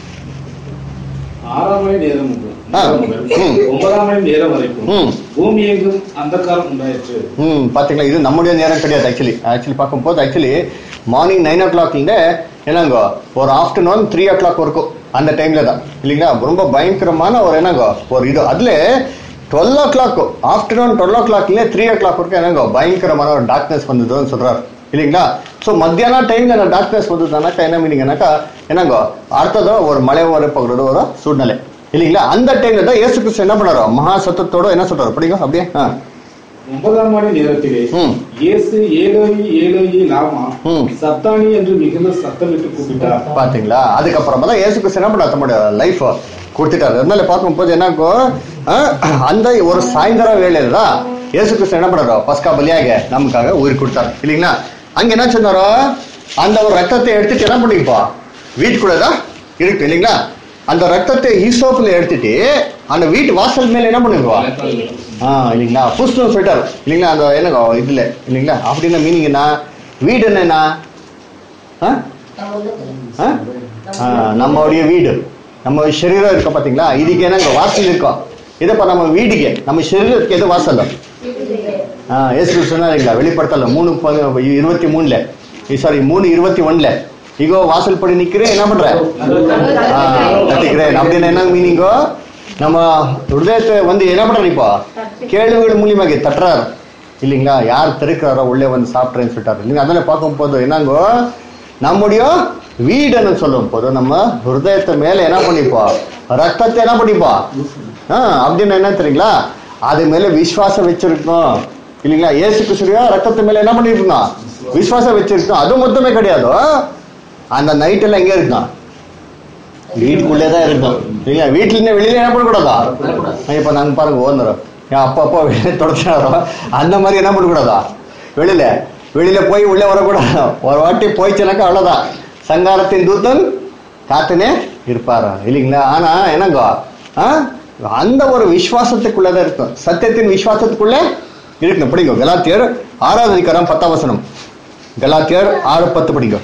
6 மணி நேரம் 9 மணி நேரம் வரைக்கும் பூமி எங்கும் அந்தகாரம் உண்டாயிற்று. பாத்தீங்களா இது நம்முடைய நேரம் கிடையாது. ஆக்சுவலி பார்க்கும்போது மார்னிங் 9 o'clock என்னங்க ஒரு ஆஃப்டர்நூன் 3 o'clock வரைக்கும் அந்த டைம்ல தான் இல்லைங்களா ரொம்ப பயங்கரமான ஒரு என்னங்கோ ஒரு இது. அதுல 12 o'clock ஆஃப்டர்நூன் 12 o'clockல 3 o'clock வரைக்கும் என்னங்கோ பயங்கரமான ஒரு டார்க்னஸ் வந்ததுன்னு சொல்றாரு இல்லைங்களா. ஸோ மத்தியான டைம்ல அந்த டார்க்னஸ் வந்ததுனாக்கா என்ன மீனிங்னாக்கா என்னங்கோ அடுத்ததோ ஒரு மழை வர போகிறது ஒரு சூழ்நிலை இல்லைங்களா. அந்த டைம்ல தான் இயேசு கிறிஸ்து என்ன பண்ணாரோ மகா சத்தத்தோட என்ன சொல்றாரு படிங்க அப்படியே. 9ஆம் மணி நேரத்திலே இயேசு ஏலோயி ஏலோயி லாமா சத்தானி என்று மிகுந்த சத்தமிட்டு கூப்பிட்டார். பாத்தீங்களா, அதுக்கப்புறமா தான் இயேசு கிறிஸ்து என்ன பண்ணார் தம்முடைய லைஃப் கொடுத்துட்டாரு. அதனால பார்க்கும்போது என்னக்கோ அந்த ஒரு சாயந்தரம் வேலையில தான் இயேசு கிறிஸ்து என்ன பண்ணாரோ பஸ்கா பலியாக நமக்காக உயிர் கொடுத்தாரு இல்லைங்களா. அங்க என்ன சொன்னாரோ அந்த ஒரு ரத்தத்தை எடுத்துட்டு என்ன பண்ணிப்பா வீட்டுக்குள்ளதான் இருக்கு இல்லைங்களா. அந்த ரத்தத்தை ஈசோப்புல எடுத்துட்டு அந்த வீட்டு வாசல் மேல என்ன பண்ணிருவா இல்லைங்களா பூசணும் சொல்லிட்டாரு இல்லைங்களா. அந்த என்ன இதுல இல்லைங்களா அப்படின்னா மீனிங் என்ன, வீடு என்னன்னா நம்மளுடைய வீடு, நம்ம சரீரம் இருக்க பாத்தீங்களா, இதுக்கு என்ன வாசல் இருக்கும். இதப்ப நம்ம வீடுக்கு நம்ம சரீரத்துக்கு எது வாசல் ஏசு சொன்னாருங்களா வெளிப்படுத்தல 3:23 சாரி 3:21 இகோ வாசல் படி நிக்கிறேன் என்ன பண்றேன் கத்திக்கிறேன் அப்படின்னு என்ன மீனிங்கோ நம்ம ஹிருதயத்தை வந்து என்ன பண்றாரு இப்போ கேள்விகள் மூலியமாக தட்டுறாரு இல்லைங்களா. யார் திறக்கிறாரோ உள்ளே வந்து சாப்பிட்றேன்னு சொல்லிட்டாரு இல்லைங்க. அதனால பார்க்கும் போது என்னங்கோ நம்முடைய வீடுன்னு சொல்லும் போது நம்ம ஹிருதயத்தை மேல என்ன பண்ணிப்போம் ரத்தத்தை என்ன பண்ணிப்போம் அப்படின்னு என்ன தெரியுங்களா, அது மேல விசுவாசம் வச்சிருக்கணும் இல்லைங்களா. இயேசு கிறிஸ்துவியா ரத்தத்து மேல என்ன பண்ணிட்டு இருந்தோம் விசுவாசம் வச்சிருக்கோம். அது மொத்தமே கிடையாது, அந்த நைட் எல்லாம் எங்க இருக்கும் வீட்டுக்குள்ளேதான் இருக்கும் இல்லைங்களா. வீட்டுல இருந்து வெளியில என்ன பண்ணக்கூடாதா. இப்ப நாங்க பாருங்க ஓந்துறோம் அப்பா வெளியே தொடச்சாரோ அந்த மாதிரி என்ன பண்ணக்கூடாதா, வெளியில போய் உள்ளே வரக்கூடாது. ஒரு வாட்டி போயிடுச்சுனாக்கா அவ்வளவுதான், சங்காரத்தின் தூத்தன் காத்துனே இருப்பாரா இல்லைங்களா. ஆனா என்னங்கோ அந்த ஒரு விசுவாசத்துக்குள்ளதான் இருக்கும், சத்தியத்தின் விசுவாசத்துக்குள்ள இருக்கணும். படிங்க கலாத்தியர் 6வது அதிகாரம் 10ஆம் வசனம். கலாத்தியர் 6:10 படிங்க.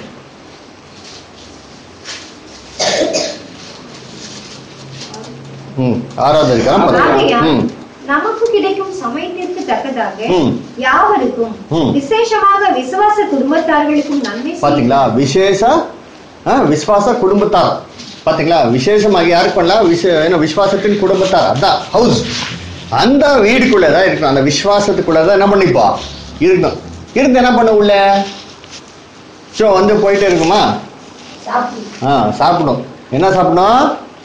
ஆறாவது அதிகாரம் 10. நமக்கு கிடைக்கும் சமயத்திற்கு தக்கதாக யாவருக்கும் விசேஷமாக விசுவாச குடும்பத்தார்களுக்கும் நன்மை. பாத்தீங்களா, விசுவாச குடும்பத்தார் பாத்தீங்களா, விசேஷமாக யாருக்கு பண்ணலாம் விசுவாசத்தின் குடும்பத்தார், அதான் ஹவுஸ். அந்த வீடுக்குள்ளதான் இருக்கணும், அந்த விசுவாசத்துக்குள்ளதான் என்ன பண்ணிப்பா இருக்கணும். இருந்து என்ன பண்ண உள்ள வந்து போயிட்டே இருக்குமா சாப்பிடும். என்ன சாப்பிடணும்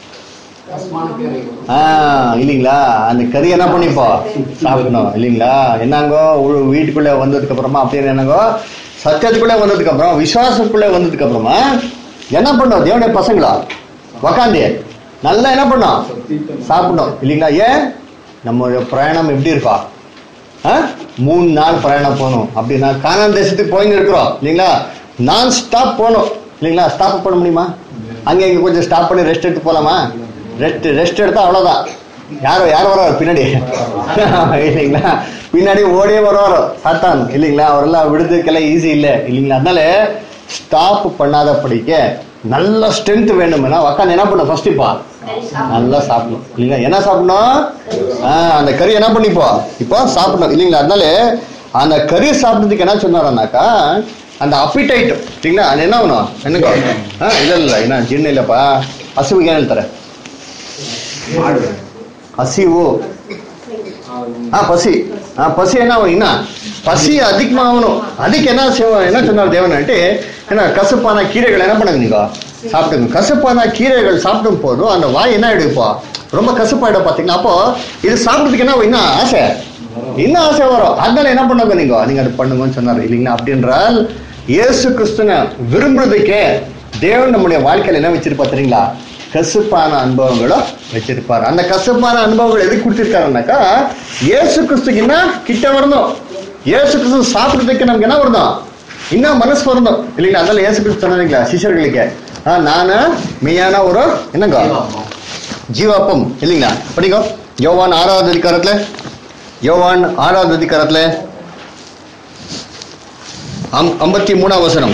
இல்லைங்களா, அந்த கறி என்ன பண்ணிப்போ சாப்பிடணும் இல்லைங்களா. என்னங்கோ வீட்டுக்குள்ள வந்ததுக்கு அப்புறமா அப்படின்னு என்னங்கோ சத்தியத்துக்குள்ளே வந்ததுக்கு அப்புறம் விசுவாசத்துக்குள்ளே வந்ததுக்கு அப்புறமா என்ன பண்ணும் தேவனுடைய பசங்களா உக்காந்து நல்லா என்ன பண்ணும் சாப்பிடணும் இல்லைங்களா. ஏன் நம்மளுடைய பிரயாணம் எப்படி இருக்கா 3 நாள் பிரயாணம் போகணும் அப்படின்னா கானான் தேசத்துக்கு போயின்னு இருக்கிறோம் இல்லைங்களா. நான் ஸ்டாப் போகணும் இல்லைங்களா. ஸ்டாப் பண்ண முடியுமா, அங்க இங்க கொஞ்சம் ஸ்டாப் பண்ணி ரெஸ்ட் எடுத்து போலாமா. ரெஸ்ட் எடுத்தா அவ்வளவுதான். யார் வர்றாரு பின்னாடி இல்லைங்களா, பின்னாடி ஓடியே வருவாரோ சாத்தான் இல்லைங்களா. அவரெல்லாம் விடுறதுக்கெல்லாம் ஈஸி இல்லை இல்லைங்களா. அதனால ஸ்டாப் பண்ணாத படிக்க நல்ல ஸ்ட்ரென்த் வேணும்னா உக்காந்து என்ன பண்ணும் ஃபர்ஸ்ட் இப்போ நல்லா சாப்பிடணும் இல்லைங்களா. என்ன சாப்பிடணும் அந்த கறி என்ன பண்ணிப்போ இப்போ சாப்பிடணும் இல்லைங்களா. அதனால அந்த கறி சாப்பிட்றதுக்கு என்ன சொன்னாருன்னாக்கா அந்த அப்பிடைட் இல்லைங்களா. அது என்ன ஆகணும் என்னக்கோ இல்லை என்ன ஜின்னு இல்லப்பா ಹಸಿವಿಗೆ ಏನು ಹೇಳ್ತಾರೆ ಹಸಿವು பசி பசி என்ன இன்னா பசி அதிகமாகணும். அதுக்கு என்ன சொன்னார் தேவன் ஏன்னா கசப்பான கீரைகள் என்ன பண்ணுங்க நீங்க சாப்பிட்டுங்க. கசப்பான கீரைகள் சாப்பிடும் போதும் அந்த வாய் என்ன ஆயிடுப்பா ரொம்ப கசப்பாயிடும் பாத்தீங்கன்னா. அப்போ இது சாப்பிட்றதுக்கு என்ன இன்னும் ஆசை வரும். அதனால என்ன பண்ணுங்க நீங்க அது பண்ணுங்கன்னு சொன்னார் இல்லைங்களா. அப்படின்றால் இயேசு கிறிஸ்துவ விரும்புறதுக்கே தேவன் நம்முடைய வாழ்க்கையில என்ன வச்சிருப்பா தெரியுங்களா, கசப்பான அனுபவங்களும் வச்சிருப்பாரு. அந்த கசப்பான அனுபவங்கள் எதுக்கு கொடுத்திருக்காருனாக்கா இயேசு கிறிஸ்துக்கு என்ன கிட்ட வரணும், இயேசு கிறிஸ்து சாப்பிட்றதுக்கு நமக்கு என்ன வரணும் இன்னும் மனசு வரணும் இல்லைங்களா. அதனால இயேசு கிறிஸ்து சொன்னாங்களா சிஷ்யர்களுக்கு நானு மெய்யான ஒரு என்னங்க ஜீவாப்பம் இல்லைங்களா. படிங்க யோவான் 6வது அதிகாரத்துல 53ஆம் வசனம்.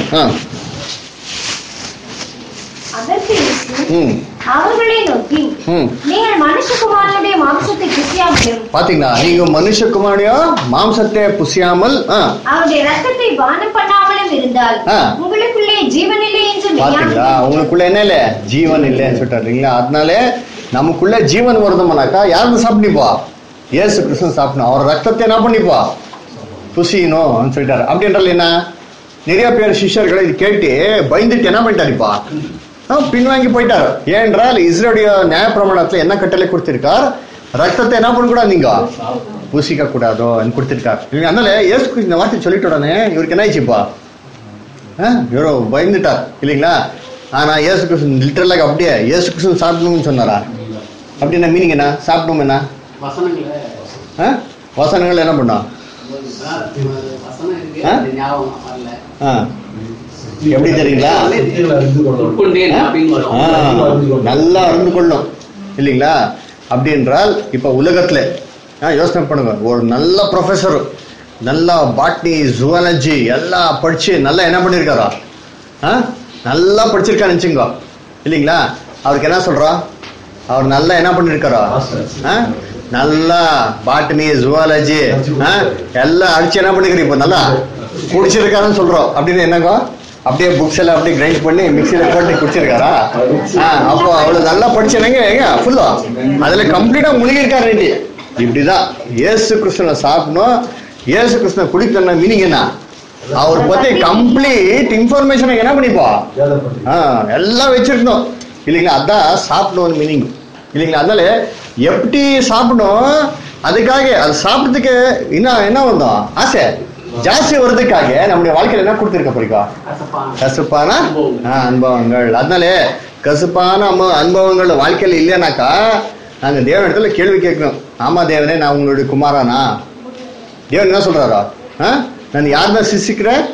அவர்களை நோக்கி நீங்கள் மனுஷகுமாரனுடைய மாம்சத்தை புசியாமலும் பாத்தீங்களா, நீங்க மனுஷகுமாரனுடைய மாம்சத்தை புசியாமல் அவருடைய ரத்தத்தை பானம் பண்ணாமலும் இருந்தால் உங்களுக்குள்ளே உங்களுக்குள்ளே ஜீவன் இல்லை என்று பாத்தீங்களா? உங்களுக்குள்ள என்ன இல்ல? ஜீவன் இல்லைன்னு சொல்லிட்டாரு இல்லைங்களா? அதனாலே நமக்குள்ள ஜீவன் வருதுமானாக்கா யாரும் சாப்பிட்டுப்பா? இயேசு கிறிஸ்து சாப்பிடணும். அவர் ரத்தத்தை என்ன பண்ணிப்பா? புசியணும் சொல்லிட்டாரு. அப்படின்றால் என்ன, நிறைய பேர் சிஷ்யர்கள் இது கேட்டு பயந்துட்டு என்ன பண்ணிட்டாருப்பா? பின்வாங்கி போயிட்டாரு. ஏனென்றால் இஸ்ரேலுடைய நியாய பிரமாணத்துல என்ன கட்டளை கொடுத்திருக்கார்? ரத்தத்தை என்ன பண்ணக்கூடாது, நீங்க பூசிக்க கூடாதோ கொடுத்திருக்காரு. அதனால இயேசு கிறிஸ்து இந்த வார்த்தை சொல்லிட்ட உடனே இவருக்கு என்ன ஆயிடுச்சுப்பா? இவரோ பயந்துட்டார் இல்லைங்களா? ஆனா இயேசு கிறிஸ்து லிட்டரலாக அப்படியே இயேசு கிறிஸ்து சாப்பிடணும்னு சொன்னாரா? அப்படின்னா மீனிங் என்ன? சாப்பிடணும் என்ன? வசனங்கள் என்ன பண்ணோம்? எப்படி தெரியுங்களா? நல்லா அறிந்து கொள்ளும் இல்லைங்களா? அப்படி என்றால் இப்ப உலகத்துல யோசனை பண்ணுங்க, ஒரு நல்ல ப்ரொஃபஸர், நல்லா பாட்னி ஜுவாலஜி எல்லாம் படிச்சு நல்லா என்ன பண்ணிருக்காரா? நல்லா படிச்சிருக்கான்னு நினைச்சுங்க இல்லைங்களா? அவருக்கு என்ன சொல்றோம்? அவர் நல்லா என்ன பண்ணிருக்காரோ? நல்லா பாட்னி ஜுவாலஜி எல்லாம் அடிச்சு என்ன பண்ணிக்கிறீங்க, இப்ப நல்லா குடிச்சிருக்காருன்னு சொல்றோம். அப்படின்னு என்னங்க, அப்படியே புக்ஸ் எல்லாம் அப்படியே கிரைண்ட் பண்ணி மிக்சியில போட்டு குடிச்சிருக்காரா? அப்போ அவ்வளவு நல்லா படிச்சேங்க ஃபுல்லா அதுல கம்ப்ளீட்டா முழுகிருக்காரு. இப்படிதான் இயேசு கிறிஸ்துவ சாப்பிடணும். இயேசு கிறிஸ்துவ குடிக்கணும் மீனிங் என்ன? அவர் பத்தி கம்ப்ளீட் இன்ஃபர்மேஷன் என்ன பண்ணிப்பா? எல்லாம் வச்சிருக்கணும் இல்லைங்களா? அதான் சாப்பிடணும் மீனிங் இல்லைங்களா? அதனால எப்படி சாப்பிடணும், அதுக்காக அது சாப்பிட்றதுக்கு என்ன வந்தோம் ஆசை ஜாஸ்தி வர்றதுக்காக நம்முடைய வாழ்க்கையில என்ன கொடுத்திருக்க போறீங்க? கசப்பான அனுபவங்கள். அதனால கசப்பான அனுபவங்கள் வாழ்க்கையில இல்லையானாக்கா நாங்க தேவன் இடத்துல கேள்வி கேட்கணும். ஆமா தேவனே, நான் உங்களுடைய குமாரானா? தேவன் என்ன சொல்றாரா? நான் யாருதான் சிசிக்கிறேன்?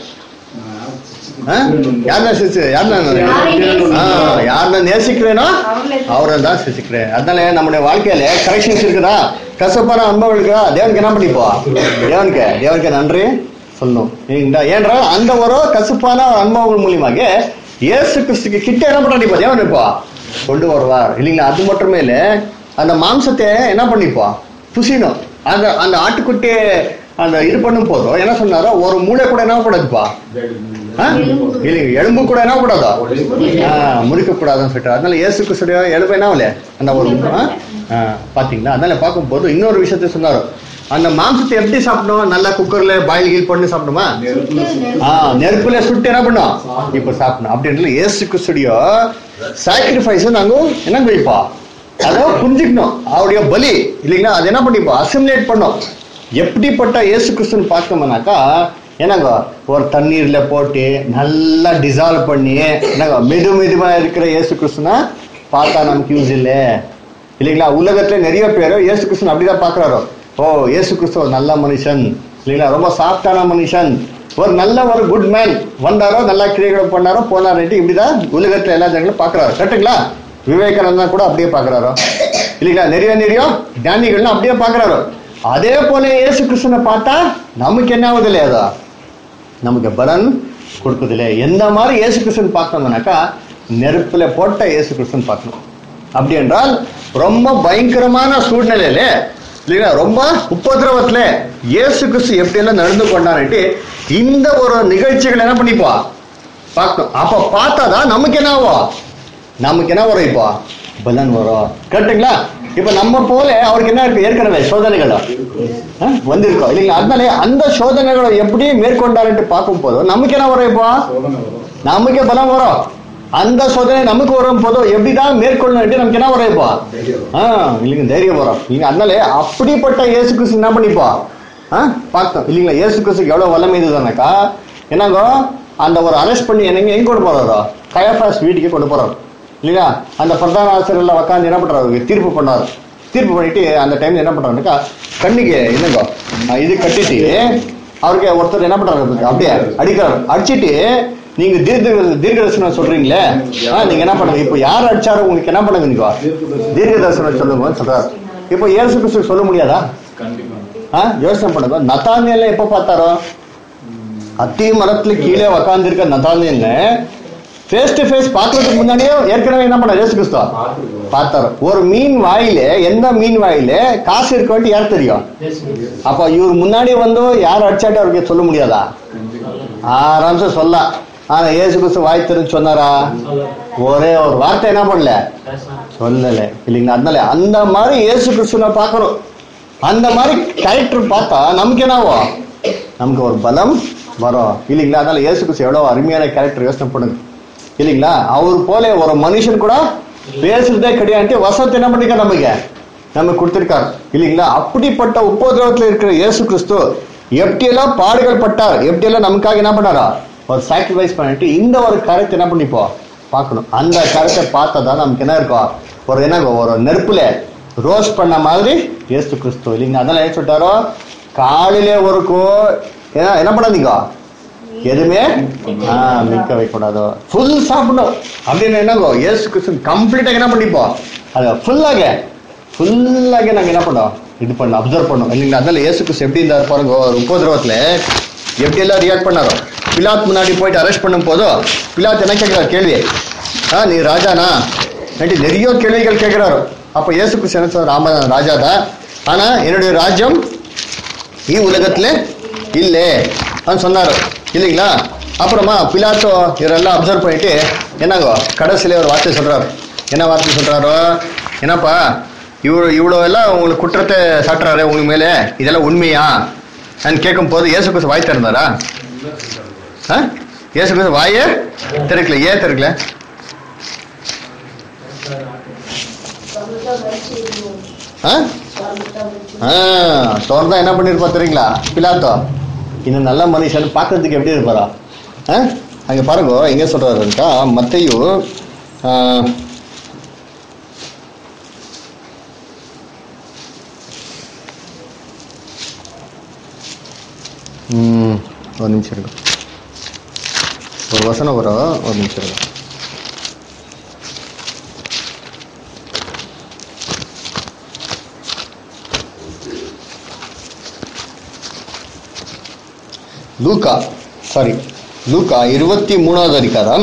யாருதான் நேசிக்கிறேனோ அவரை தான் சிசிக்கிறேன். அதனால நம்முடைய வாழ்க்கையில கரெக்ஷன்ஸ் இருக்குதா? கசப்பான அனுபவம் இருக்குதா? தேவனுக்கு என்ன பண்ணிப்போ? தேவனுக்கு நன்றி சொல்லணும். ஏன்றால் அந்த ஒரு கசப்பான அனுபவங்கள் மூலியமாக இயேசு கிறிஸ்துக்கு கிட்ட என்ன பண்ணிப்பா? தேவன் இப்போ கொண்டு வருவார் இல்லைங்களா? அது மட்டுமே இல்ல, அந்த மாம்சத்தை என்ன பண்ணிப்பா? புசிணும். அந்த ஆட்டுக்குட்டி அந்த இது பண்ணும் போதும் என்ன சொன்னாரோ, ஒரு மூளை கூட என்ன கூடாதுப்பா? எலும்பு கூட என்ன கூடாதா? முறிக்க கூடாதுன்னு சொல்லிட்டு. அதனால இயேசு கிறிஸ்துடைய எலும்பு என்ன இல்ல அந்த ஒரு பாத்தீங்களா? அதனால பார்க்கும் போது இன்னொரு விஷயத்த சொன்னாரோ, அந்த மாம்சத்தை எப்படி சாப்பிடணும்? நல்லா குக்கர்ல பாயில் கீல் பண்ணி சாப்பிடணுமா? நெருப்புல சுட்டு என்ன பண்ணும் இப்ப சாப்பிடணும். அப்படின்றது இயேசு கிறிஸ்துடைய சாக்ரிஃபைஸ் நாங்க என்ன வைப்பா? அதை புரிஞ்சுக்கணும். அவருடைய பலி இல்லைங்களா? அது என்ன பண்ணிப்பா? அசிமுலேட் பண்ணோம். எப்படிப்பட்ட இயேசு கிறிஸ்துன்னு பார்த்தோம்னாக்கா என்னங்க, ஒரு தண்ணீர்ல போட்டு நல்லா டிசால்வ் பண்ணி என்னங்க மெதுவா இருக்கிற இயேசு கிறிஸ்துனா பார்த்தா நமக்கு யூஸ் இல்லை இல்லைங்களா? உலகத்துல நிறைய பேர் இயேசு கிறிஸ்துன்னு அப்படிதான் பாக்குறாரோ. ஓ, இயேசு கிறிஸ்து ஒரு நல்ல மனுஷன் இல்லைங்களா? ரொம்ப சாஃப்டான மனுஷன், ஒரு நல்ல ஒரு குட் மேன், வந்தாரோ நல்லா கிரியைகள் பண்ணாரோ போனாரு, இப்படிதான் உலகத்துல எல்லா ஜனங்களும் பாக்குறாரு. கரெக்டுங்களா? விவேகானந்தா கூட அப்படியே பாக்குறாரோ இல்லைங்களா? நிறைய ஞானிகள்லாம் அப்படியே பாக்குறாரோ. அதே போல இயேசு கிறிஸ்துனை பார்த்தா நமக்கு என்ன ஆகுது இல்லையா? நமக்கு பலன் கொடுக்குதில்லை. எந்த மாதிரி இயேசு கிறிஸ்துன்னு பார்க்கணும்னாக்கா நெருப்புல போட்ட இயேசு கிறிஸ்துன்னு பார்க்கணும். அப்படி என்றால் ரொம்ப பயங்கரமான சூழ்நிலையில இல்லைங்களா, ரொம்ப உபதிரவத்துல இயேசு கிறிஸ்து எப்படி எல்லாம் நடந்து கொண்டான்ட்டு இந்த ஒரு நிகழ்ச்சிகள் என்ன பண்ணிப்பா பார்க்கணும். அப்ப பார்த்தாதான் நமக்கு என்ன ஆகும்? நமக்கு என்ன வரும்? இப்போ பலன் வரும். கரெக்டுங்களா? இப்ப நம்ம போல அவருக்கு என்ன இருக்கு? ஏற்கனவே சோதனைகள் வந்திருக்கோம் இல்லைங்களா? அதனால அந்த சோதனைகளை எப்படி மேற்கொண்டாருன்னு பார்க்கும் போதும் நமக்கு என்ன வரும்? இப்போ நமக்கு பலம் வரும். அந்த சோதனை நமக்கு வரும் போதும் எப்படிதான் மேற்கொள்ளணும் நமக்கு என்ன வரும்? இப்போ இல்லைங்க தைரியம் வரும் இல்லைங்க. அதனால அப்படிப்பட்ட இயேசு கிறிஸ்து என்ன பண்ணிப்பா பார்த்தோம் இல்லைங்களா? இயேசு கிறிஸ்துக்கு எவ்வளவு வல்லமை இதுதானாக்கா என்னங்கோ, அந்த ஒரு அரெஸ்ட் பண்ணி என்னங்க எங்க கொண்டு போறாரோ? கயபாஸ் வீட்டுக்கு கொண்டு போறாரு இல்லைங்களா? அந்த பிரதான ஆசிரியர்ல உட்காந்து என்ன பண்றாரு? தீர்ப்பு பண்ணாரு. தீர்ப்பு பண்ணிட்டு அந்த டைம்ல என்ன பண்றாருக்கா, கண்ணுக்கு என்னங்கோ இது கட்டிட்டு அவருக்கு ஒருத்தர் என்ன பண்றாரு? அப்படியே அடிக்கிறாரு. அடிச்சுட்டு நீங்க தீர்க்க தரிசனம் சொல்றீங்களே, நீங்க என்ன பண்ணுங்க, இப்ப யார் அடிச்சாரு உங்களுக்கு என்ன பண்ணுங்க, நீங்க தீர்க்க தரிசனம் சொல்லுங்கன்னு சொல்றாரு. இப்ப இயேசு கிறிஸ்து சொல்ல முடியாதா? யோசனை பண்ணுங்க. நத்தானியேல எப்ப பார்த்தாரோ? அத்தி மரத்துல கீழே உக்காந்து இருக்க நத்தானியேல ஃபேஸ் டு ஃபேஸ் பாக்குறதுக்கு முன்னாடியே ஏற்கனவே என்ன பண்ண இயேசு கிறிஸ்து பார்த்தாரு. ஒரு மீன் வாயில, எந்த மீன் வாயில காசு இருக்க வேண்டி யார் தெரியும்? அப்ப இவர் முன்னாடி வந்து யார் அடிச்சாட்டி அவருக்கு சொல்ல முடியாதா? ஆராம்சம் சொல்ல ஆனா இயேசு கிறிஸ்து வாய் திறந்து சொன்னாரா? ஒரே ஒரு வார்த்தை என்ன பண்ணல, சொல்லல இல்லைங்களா? அதனால அந்த மாதிரி இயேசு கிறிஸ்துவ பார்க்கணும். அந்த மாதிரி கேரக்டர் பார்த்தா நமக்கு என்னவோ, நமக்கு ஒரு பலம் வரும் இல்லைங்களா? அதனால இயேசு கிறிஸ்து எவ்வளவு அருமையான கேரக்டர் யோசனை பண்ணுங்க இல்லைங்களா? அவர் போல ஒரு மனுஷன் கூட பேசுறதே கிடையாது, வசத்தை என்ன பண்ணிக்க நமக்கு கொடுத்திருக்காரு இல்லைங்களா? அப்படிப்பட்ட உபோதிரவத்துல இருக்கிற இயேசு கிறிஸ்து எப்படியெல்லாம் பாடுகள் பட்டார், எப்படியெல்லாம் நமக்காக என்ன பண்ணாரா, ஒரு சாக்ரிஃபைஸ் பண்ணிட்டு இந்த ஒரு காரியத்தை என்ன பண்ணிப்போம் பார்க்கணும். அந்த காரியத்தை பார்த்ததான் நமக்கு என்ன இருக்கும், ஒரு என்ன ஒரு நெருப்புல ரோஸ்ட் பண்ண மாதிரி இயேசு கிறிஸ்து இல்லைங்களா? அதனால என்ன சொல்லிட்டாரோ, காலையிலே ஒருக்கும் என்ன பண்ணாதீங்க, எதுவுமே மிக்க வைக்கூடாது, ஃபுல் சாப்பிடணும் அப்படின்னு என்னங்கோ இயேசு கிறிஸ்து கம்ப்ளீட்டாக என்ன பண்ணிப்போம், அதை ஃபுல்லாக நாங்கள் என்ன பண்ணோம், இது பண்ணோம், அப்சர்வ் பண்ணோம் இல்லைங்களா? அதனால இயேசு கிறிஸ்து எப்படி இருந்தார் பாருங்க, ஒரு உபோதிரவத்துல எப்படி எல்லாம் ரியாக்ட் பண்ணாரோ. பிலாத் முன்னாடி போயிட்டு அரெஸ்ட் பண்ணும் போதோ பிலாத் என்ன கேட்கிறார் கேள்வி, நீ ராஜானா நிறைய கேள்விகள் கேட்கிறாரு. அப்ப இயேசு கிறிஸ்து என்ன சொல்றாரு, ஆமா ராஜா தான், ஆனா என்னுடைய ராஜ்யம் உலகத்துல இல்லை சொன்னாரு இல்லைங்களா? அப்புறமா பிலாத்தோ இதெல்லாம் அப்சர்வ் பண்ணிட்டு என்னங்கோ கடைசியில ஒரு வார்த்தை சொல்றாரு. என்ன வார்த்தை சொல்றாரோ, என்னப்பா இவ்வளோ எல்லாம் உங்களுக்கு குற்றத்தை சாட்டுறாரு உங்களுக்கு மேலே, இதெல்லாம் உண்மையா கேட்கும் போது இயேசு கிறிஸ்து வாய் திறந்தாரா? இயேசு கிறிஸ்து வாயே திறக்கல. ஏன் திறக்கல? தோர்தான் என்ன பண்ணிருப்பா தெரியுங்களா? பிலாத்தோ இன்னும் நல்ல மனுஷன் பார்க்கறதுக்கு எப்படி இருப்பாரா? அங்க பாருங்க எங்க சொல்றாருக்கா, மத்தேயு ஒரு நிமிஷம் இருக்கும், ஒரு வசனம் வரும், ஒரு நிமிஷம் இருக்கும். லூக்கா 23வது அதிகாரம்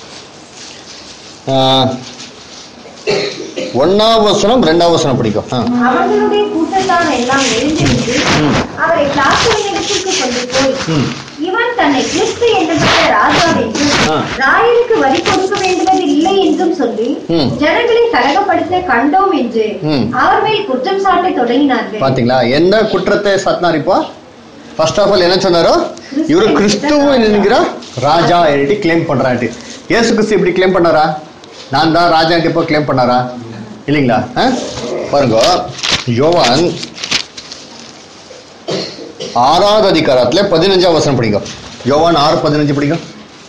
1ஆம் வசனம் 2ஆம் வசனம் படிக்கும். அவர்களுடைய கூட்டத்தார் எல்லாம் எழுந்திருந்து அவரை பிலாத்துவினிடத்திற்கு கொண்டு போய், இவன் தன்னை கிறிஸ்து என்கிற ராஜா என்றும் ராயனுக்கு வரி கொடுக்க வேண்டுவது இல்லை என்றும் சொல்லி ஜனங்களை கலகப்படுத்த கண்டோம் என்று அவர் மேல் குற்றம் சாட்ட தொடங்கினார்கள். பாத்தீங்களா என்ன குற்றத்தை சாட்டினார்? இப்போ ஃபர்ஸ்ட் ஆஃப் ஆல் என்ன சொன்னாரோ, இவரு கிறிஸ்துவ என்கிற ராஜா என்று கிளைம் பண்றாரு. இயேசு கிறிஸ்து இப்படி கிளைம் பண்ணாரா? நான் தான் ராஜா இப்போ கிளைம் பண்ணாரா? இல்லைங்களா? பாருங்க யோவான் 6வது அதிகாரத்துல 15ஆம் வசனம் படிக்கும். யோவான் 6:15 படிக்கும்.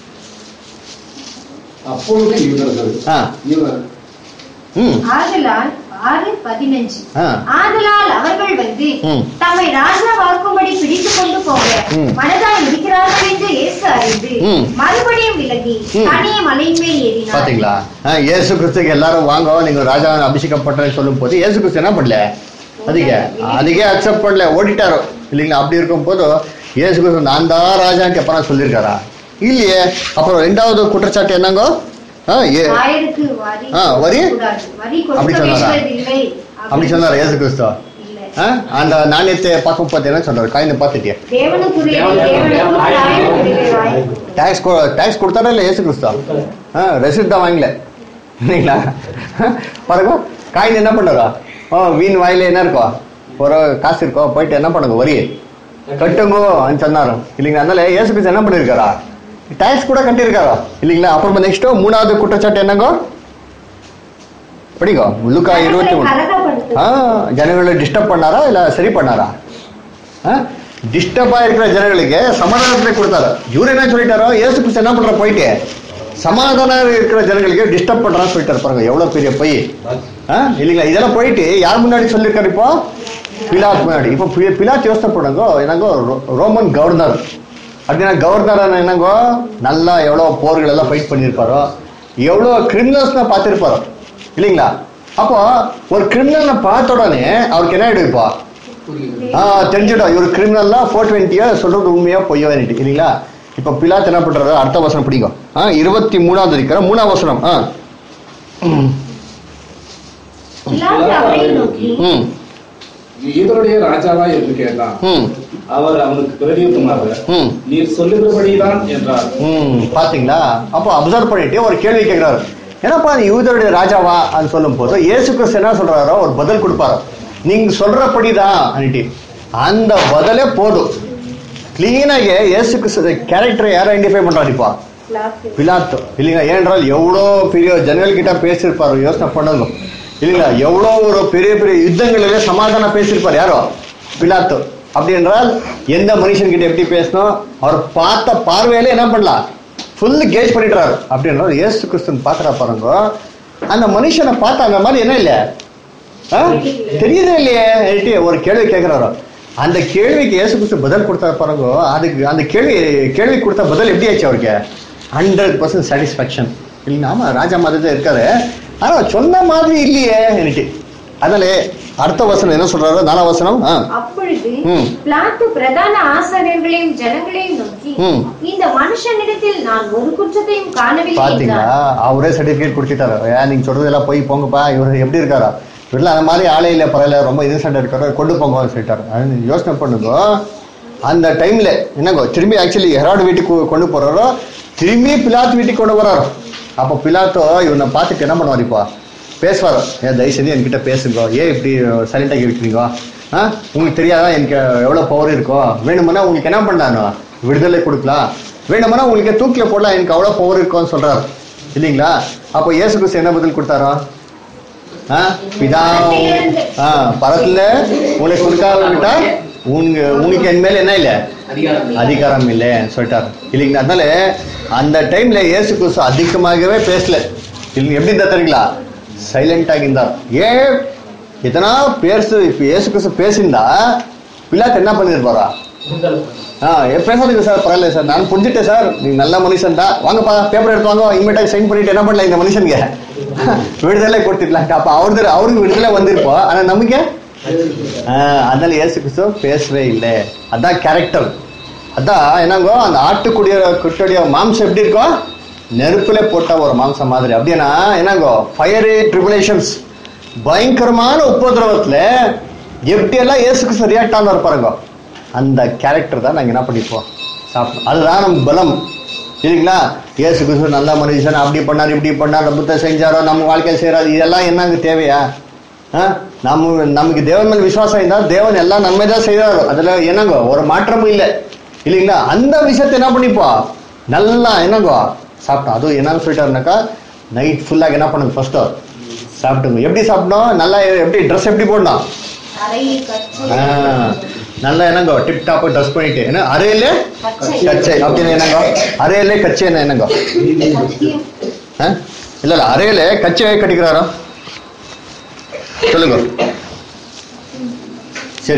அப்பொழுது இவர் ஆதலால் 6:15 ஆதலால் அவர்கள் வந்து தம்மை ராஜாவாக்கும்படி பிடித்துக் கொண்டு போக மனதாய் இருக்கிறார்கள் என்று இயேசு அறிந்து மறுபடியும் விலகி தனியே மலையின் மேல் ஏறினார். பாத்தீங்களா? இயேசு கிறிஸ்துக்கு எல்லாரும் வாங்க நீங்க ராஜா அபிஷேகப்பட்டேன்னு சொல்லும் போது இயேசு கிறிஸ்து என்ன பண்ணல, அதுக்கே அக்செப்ட் பண்ணல, ஓடிட்டாரோ இல்லைங்களா? அப்படி இருக்கும் போது இயேசு கிறிஸ்து நான் தான் ராஜான்னு எப்பனா சொல்லியிருக்காரா? இல்லையே. அப்புறம் 2வது குற்றச்சாட்டு என்னங்கோ, வரி அப்படி சொன்னாரா? அப்படி சொன்னாரா இயேசு கிறிஸ்து? அந்த நாணயத்தை பார்க்கும் போது என்ன சொல்றாரு, காயினை பார்த்துட்டியா? டாக்ஸ் கொடுத்தாரா இல்ல இயேசு கிறிஸ்து? ரெசிப்ட் தான் வாங்கல இல்லைங்களா? பாருங்க காயின் என்ன பண்ணாரா, வீண் வாயில என்ன இருக்கோ ஒரு காசு இருக்கோ, போயிட்டு என்ன பண்ணுங்க வரி கட்டுங்கோ சொன்னாரோ இல்லைங்களா? அதனால இயேசு கிறிஸ்து என்ன பண்ணிருக்காரா, டாக்ஸ் கூட கட்டியிருக்காரோ இல்லைங்களா? அப்புறமா நெக்ஸ்ட் 3வது குற்றச்சாட்டு என்னங்கோ படிக்கோ, லூக்கா 23. ஜனங்களை டிஸ்டர்ப் பண்ணாரா இல்ல சரி பண்ணாரா? டிஸ்டர்பா இருக்கிற ஜனங்களுக்கு சமாதானத்தை கொடுத்தாரு. இவரு என்ன சொல்லிட்டாரோ, இயேசு கிறிஸ்து என்ன பண்ற, போயிட்டு சமாதானம் இருக்கிற ஜனங்களுக்கு டிஸ்டர்ப் பண்றான்னு சொல்லிட்டாரு. பாருங்க எவ்வளவு பெரிய பொய் இல்லைங்களா? இதெல்லாம் போயிட்டு யார் முன்னாடி சொல்லியிருக்காரு, இப்போ பிலாத் முன்னாடி. இப்போ பிலாத் யோசனை பண்ணுங்க, என்னங்கோ ரோமன் கவர்னர் அப்படின்னா கவர்னர் என்னங்கோ நல்லா எவ்வளவு போர்கள் எல்லாம் ஃபைட் பண்ணியிருப்பாரோ, எவ்வளவு கிரிமினல்ஸ் பார்த்திருப்பாரோ இல்லைங்களா? அப்போ ஒரு கிரிமினல் பார்த்த உடனே அவருக்கு என்ன ஆயிடும், இப்போ தெரிஞ்சிடும் இவர் கிரிமினல்னா 420 சொல்றது உண்மையா பொய்யா இல்லைங்களா? இப்ப பிலாத் என்ன பண்றாரு, அடுத்த வசனம் பிடிக்கும். 23வது அதிகாரம் 3ஆம் வசனம். யூதருடைய ராஜாவா என்று கேட்டான். அவர் அவனுக்கு பிரதியுத்தமாக நீர் சொல்லுகிறபடிதான் என்றார். பாத்தீங்களா? அப்போ அப்சர்வ் பண்ணிட்டு ஒரு கேள்வி கேட்கிறாரு, என்னப்பா நீ யூதருடைய ராஜாவா அது சொல்லும் போது இயேசு கிறிஸ்து என்ன சொல்றாரோ ஒரு பதில் கொடுப்பாரு, நீங்க சொல்றபடிதான். அந்த பதிலே போதும். கிளீனாக இயேசு கிறிஸ்து கேரக்டரை யாரை ஐடென்டிஃபை பண்றாருப்பா? பிலாத்து இல்லைங்களா? ஏனென்றால் எவ்வளோ பெரிய ஜனங்கள் கிட்ட பேசியிருப்பாரு, யோசனை பண்ணுங்க இல்லைங்களா? எவ்வளோ ஒரு பெரிய பெரிய யுத்தங்களிலே சமாதானம் பேசியிருப்பார் யாரோ? பிலாத்து. அப்படி என்றால் எந்த மனுஷன் கிட்ட எப்படி பேசணும், அவர் பார்த்த பார்வையில என்ன பண்ணலாம், ஃபுல் கேஜ் பண்ணிடுறாரு. அப்படி என்றால் இயேசு கிறிஸ்துன்னு பாக்குறா பாருங்க, அந்த மனுஷனை பார்த்து அந்த மாதிரி என்ன இல்லை தெரியுதே இல்லையே ஒரு கேள்வி கேட்கிறாரோ, அந்த கேள்விக்கு இயேசு கிறிஸ்து பதில் கொடுத்தாரு பாருங்க. அதுக்கு அந்த கேள்வி கொடுத்த பதில் எப்படி ஆச்சு அவருக்கு? 100% சாட்டிஸ்பாக்சன். இல்லைங்க, ஆமா ராஜா மாதிரி தான் இருக்காரு, ஆனா சொன்ன மாதிரி இல்லையே எனக்கு. அதனால அடுத்த வசனம் என்ன சொல்றாரு? 4ஆம் வசனம். அப்பொழுது பிலாத்து பிரதான ஆசாரியர்களையும் ஜனங்களையும் நோக்கி, இந்த மனுஷனிடத்தில் நான் ஒரு குற்றத்தையும் காணவில்லை. பாத்தீங்களா? அவரே சர்டிபிகேட் கொடுத்துட்டாரு, நீங்க சொல்றதெல்லாம் போய் போங்கப்பா, இவரு எப்படி இருக்காரா, இவரில் அந்த மாதிரி ஆளே இல்லை, பரவாயில்ல, ரொம்ப இன்னசென்ட் இருக்காரு, கொண்டு போங்க சொல்லிட்டாரு. யோசனை பண்ணுங்க, அந்த டைம்ல என்னங்கோ திரும்பி ஆக்சுவலி ஹெராட் வீட்டுக்கு கொண்டு போறாரோ, திரும்பி பிலாத்து வீட்டுக்கு கொண்டு வராரோ. அப்போ பிலாத்தோ இவனை பார்த்துட்டு என்ன பண்ணுவார், இப்போ பேசுவாரோ, தயவு செஞ்சு என்கிட்ட பேசுங்க, ஏன் இப்படி சைலண்டாக இருக்கிறீங்க, உங்களுக்கு தெரியாதா எனக்கு எவ்வளோ பவர் இருக்கோ, வேணுமுன்னா உங்களுக்கு என்ன பண்ணானோ விடுதலை கொடுக்கலாம், வேணுமுன்னா உங்களுக்கு தூக்கில போடலாம், எனக்கு அவ்வளோ பவர் இருக்கோன்னு சொல்றாரு இல்லைங்களா? அப்போ இயேசு கிறிஸ்து என்ன பதில் கொடுத்தாரோ? பிதா பரத்துல உங்களை கொடுக்காவிட்டா உனக்கு என் மேல என்ன இல்ல அதிகாரம் இல்லை சொல்லிட்டாரு இல்லைங்களா? அதனால அந்த டைம்ல இயேசு கிறிஸ்து அதிகமாகவே பேசல. எப்படி இருந்தா தெரியுங்களா? சைலண்டாக இருந்தார். ஏன் எதனா பேசு, இப்ப இயேசு கிறிஸ்து பேசியிருந்தா பிலாத்து என்ன பண்ணிருப்பாரா? பேசாதீங்க சார், பரவாயில்ல சார், நான் புரிஞ்சுட்டேன் சார், நீங்க நல்ல மனுஷன் தான், வாங்கப்பா பேப்பர் எடுத்து வாங்க, இமீடியட்டா சைன் பண்ணிட்டு என்ன பண்ணல இந்த மனுஷனுக்கு விடுதலை கொடுத்துடலாம். அப்ப அவருக்கு விடுதலை வந்திருப்போம், ஆனா நமக்கு அதனால இயேசு கிறிஸ்து பேசவே இல்லை. அதான் கேரக்டர். அதான் என்னங்கோ, அந்த ஆட்டுக்குடிய மாம்சம் எப்படி இருக்கும்? நெருப்புல போட்ட ஒரு மாம்சம் மாதிரி. அப்படின்னா என்னங்கோ, ஃபயரி ட்ரிபுலேஷன்ஸ், பயங்கரமான உபதிரவத்துல எப்படி எல்லாம் இயேசு கிறிஸ்து ரியாக்ட் ஆனார் பாருங்க, அந்த கேரக்டர் தான் நாங்க என்ன பண்ணிப்போம் சாப்பிடணும். அதுதான் நம்ம பலம் இல்லைங்களா? இயேசு கிறிஸ்து நல்ல மனுஷன், அப்படி பண்ணார் இப்படி பண்ணார், அற்புதத்தை செஞ்சாரோ, நம்ம வாழ்க்கையில் செய்யறாரு, இதெல்லாம் என்னங்க தேவையா? நமக்கு தேவன் மேல் விசுவாசம் இருந்தால் தேவன் எல்லாம் நன்மைதான் செய்யறாரு, அதுல என்னங்கோ ஒரு மாற்றமும் இல்லை இல்லைங்களா? அந்த விஷயத்தை என்ன பண்ணிப்போ நல்லா என்னங்கோ சாப்பிட்டோம். அதுவும் என்னன்னு சொல்லிட்டாருனாக்கா, நைட் ஃபுல்லாக என்ன பண்ணுங்க, ஃபர்ஸ்ட் சாப்பிட்டுங்க. எப்படி சாப்பிடணும்? நல்லா எப்படி ட்ரெஸ் எப்படி போடணும்? நல்லா என்னங்கோ டிப் டாப் ட்ரெஸ் பண்ணிட்டு, ஏன்னா அறையிலே கச்சை அப்படின்னு என்னங்கோ, அறையிலே கச்சை என்னங்கோ இல்ல அறையிலே கச்சையை கட்டிக்கிறாரோ சொல்லுங்க. சரி,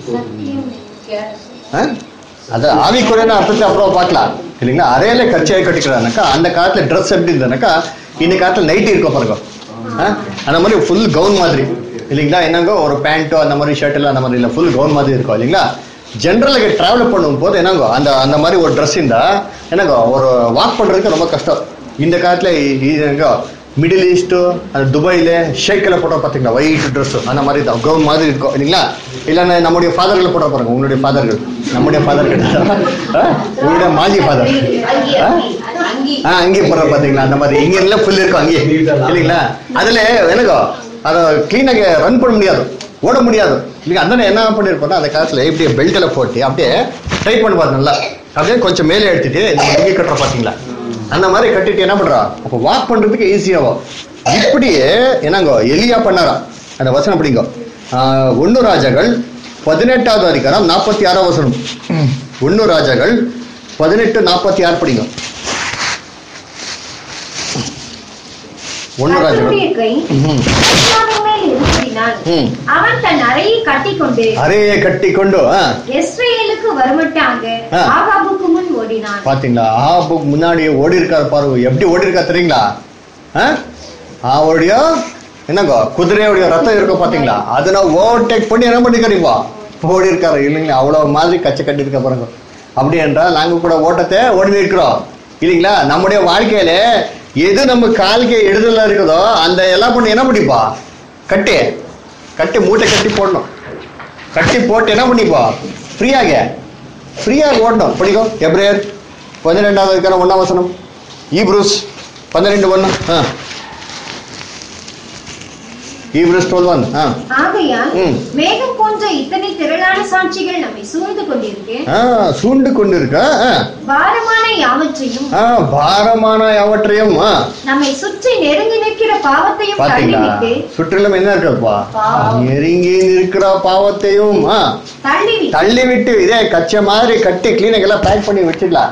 அது ஆவிக்குறையான அர்த்தத்தை அப்புறம் பார்க்கலாம் இல்லைங்களா? அறையில கச்சையை கட்டிக்கிறானாக்கா, அந்த காலத்துல ட்ரெஸ் எப்படி இருந்ததுனாக்கா, இந்த காலத்துல நைட்டி இருக்கும் பாருங்க, அந்த மாதிரி ஃபுல் கவுன் மாதிரி இல்லைங்களா? என்னங்க ஒரு பேண்ட்டோ அந்த மாதிரி ஷர்ட் எல்லாம் அந்த மாதிரி இல்லை, ஃபுல் கவுன் மாதிரி இருக்கும் இல்லைங்களா? ஜென்ரலாக டிராவல் பண்ணும் போது என்னங்கோ அந்த மாதிரி ஒரு ட்ரெஸ் இருந்தா என்னங்கோ ஒரு வாக் பண்றதுக்கு ரொம்ப கஷ்டம். இந்த காலத்துல என்னங்கோ மிடில் ஈஸ்ட், அந்த துபாயில ஷேக்கில் போட்டோம் பார்த்தீங்களா, ஒயிட் ட்ரெஸ் அந்த மாதிரி தான் கவுன் மாதிரி இருக்கும் இல்லைங்களா? இல்லைன்னா நம்முடைய ஃபாதர்கள் போட்டோ பாருங்க, உங்களுடைய ஃபாதர்கள், நம்முடைய ஃபாதர்கள், உங்களுடைய மாஜி ஃபாதர் அங்கேயே போடுற பார்த்தீங்களா, அந்த மாதிரி இங்கே எல்லாம் ஃபுல் இருக்கும் அங்கேயே இல்லைங்களா? அதுல எனக்கோ அதை கிளீனாக ரன் பண்ண முடியாது, ஓட முடியாது இல்லைங்க. அதனால என்ன பண்ணிருப்போம், அந்த காலத்துல இப்படியே பெல்ட்டில் போட்டு அப்படியே டைட் பண்ணுவார் நல்லா, அப்படியே கொஞ்சம் மேலே எடுத்துட்டு இங்கே கட்டுற பார்த்தீங்களா, அந்த மாதிரி கட்டிட்டு என்ன பண்றா, அப்போ வாக் பண்றதுக்கு ஈஸியாகும். இப்படியே என்னங்கோ எலியா பண்ணாரா, அந்த வசனம் அப்படிங்கோ 1 ராஜாக்கள் 18வது அதிகாரம் 46ஆம் வசனம். 1 ராஜாக்கள் 18:46 படிங்க. 1 ராஜாக்கள் அவன் தன் அறையை கட்டிக்கொண்டு இஸ்ரவேலுக்கு வருமட்டாக ஆகாபுக்கு முன் ஓடினான். பாத்தீங்களா, ஆகாபுக்கு முன்னாடி ஓடி இருக்காரு பாருங்க. எப்படி ஓடி இருக்கா தெரியுங்களா? அவருடைய என்னங்கோ குதிரையுடைய ரத்தம் இருக்கும் பாத்தீங்களா, அதனால ஓவர்டேக் பண்ணி என்ன பண்ணிக்கிறீங்களா ஓடி இருக்காரு இல்லைங்களா? அவ்வளவு மாதிரி கச்சை கட்டி இருக்க பாருங்க. அப்படி என்றால் நாங்க கூட ஓட்டத்தை ஓடி இருக்கிறோம் இல்லைங்களா? நம்முடைய வாழ்க்கையில எது நம்ம காலுக்கு எடுதலா இருக்குதோ அந்த எல்லாம் பண்ணி என்ன பண்ணிப்பா, கட்டி மூட்டை கட்டி போடணும். கட்டி போட்டு என்ன பண்ணிப்பா ஃப்ரீயாக ஓடணும். படிக்கும் எப்ரேயர் 12வது அதிகாரம் 1ஆம் வசனம், ஈப்ரூஸ் 12:1. ஈப்ரூஸ் 12:1. ஆகையால் மேகம் போன்ற இத்தனை திரளான சாட்சிகள் நம்மை சூழ்ந்து கொண்டிருக்க பாரமான யாவற்றையும் நம்மை சுற்றி நெருங்கி நிற்கிற பாவத்தையும் தள்ளிவிட்டு. சுற்றிலும் என்ன இருக்குப்பா? நெருங்கி நிற்கிற பாவத்தையும் தள்ளிவிட்டு, இதே கச்ச மாதிரி கட்டி கிளீனிக் எல்லாம் பேக் பண்ணி வச்சிடலாம்.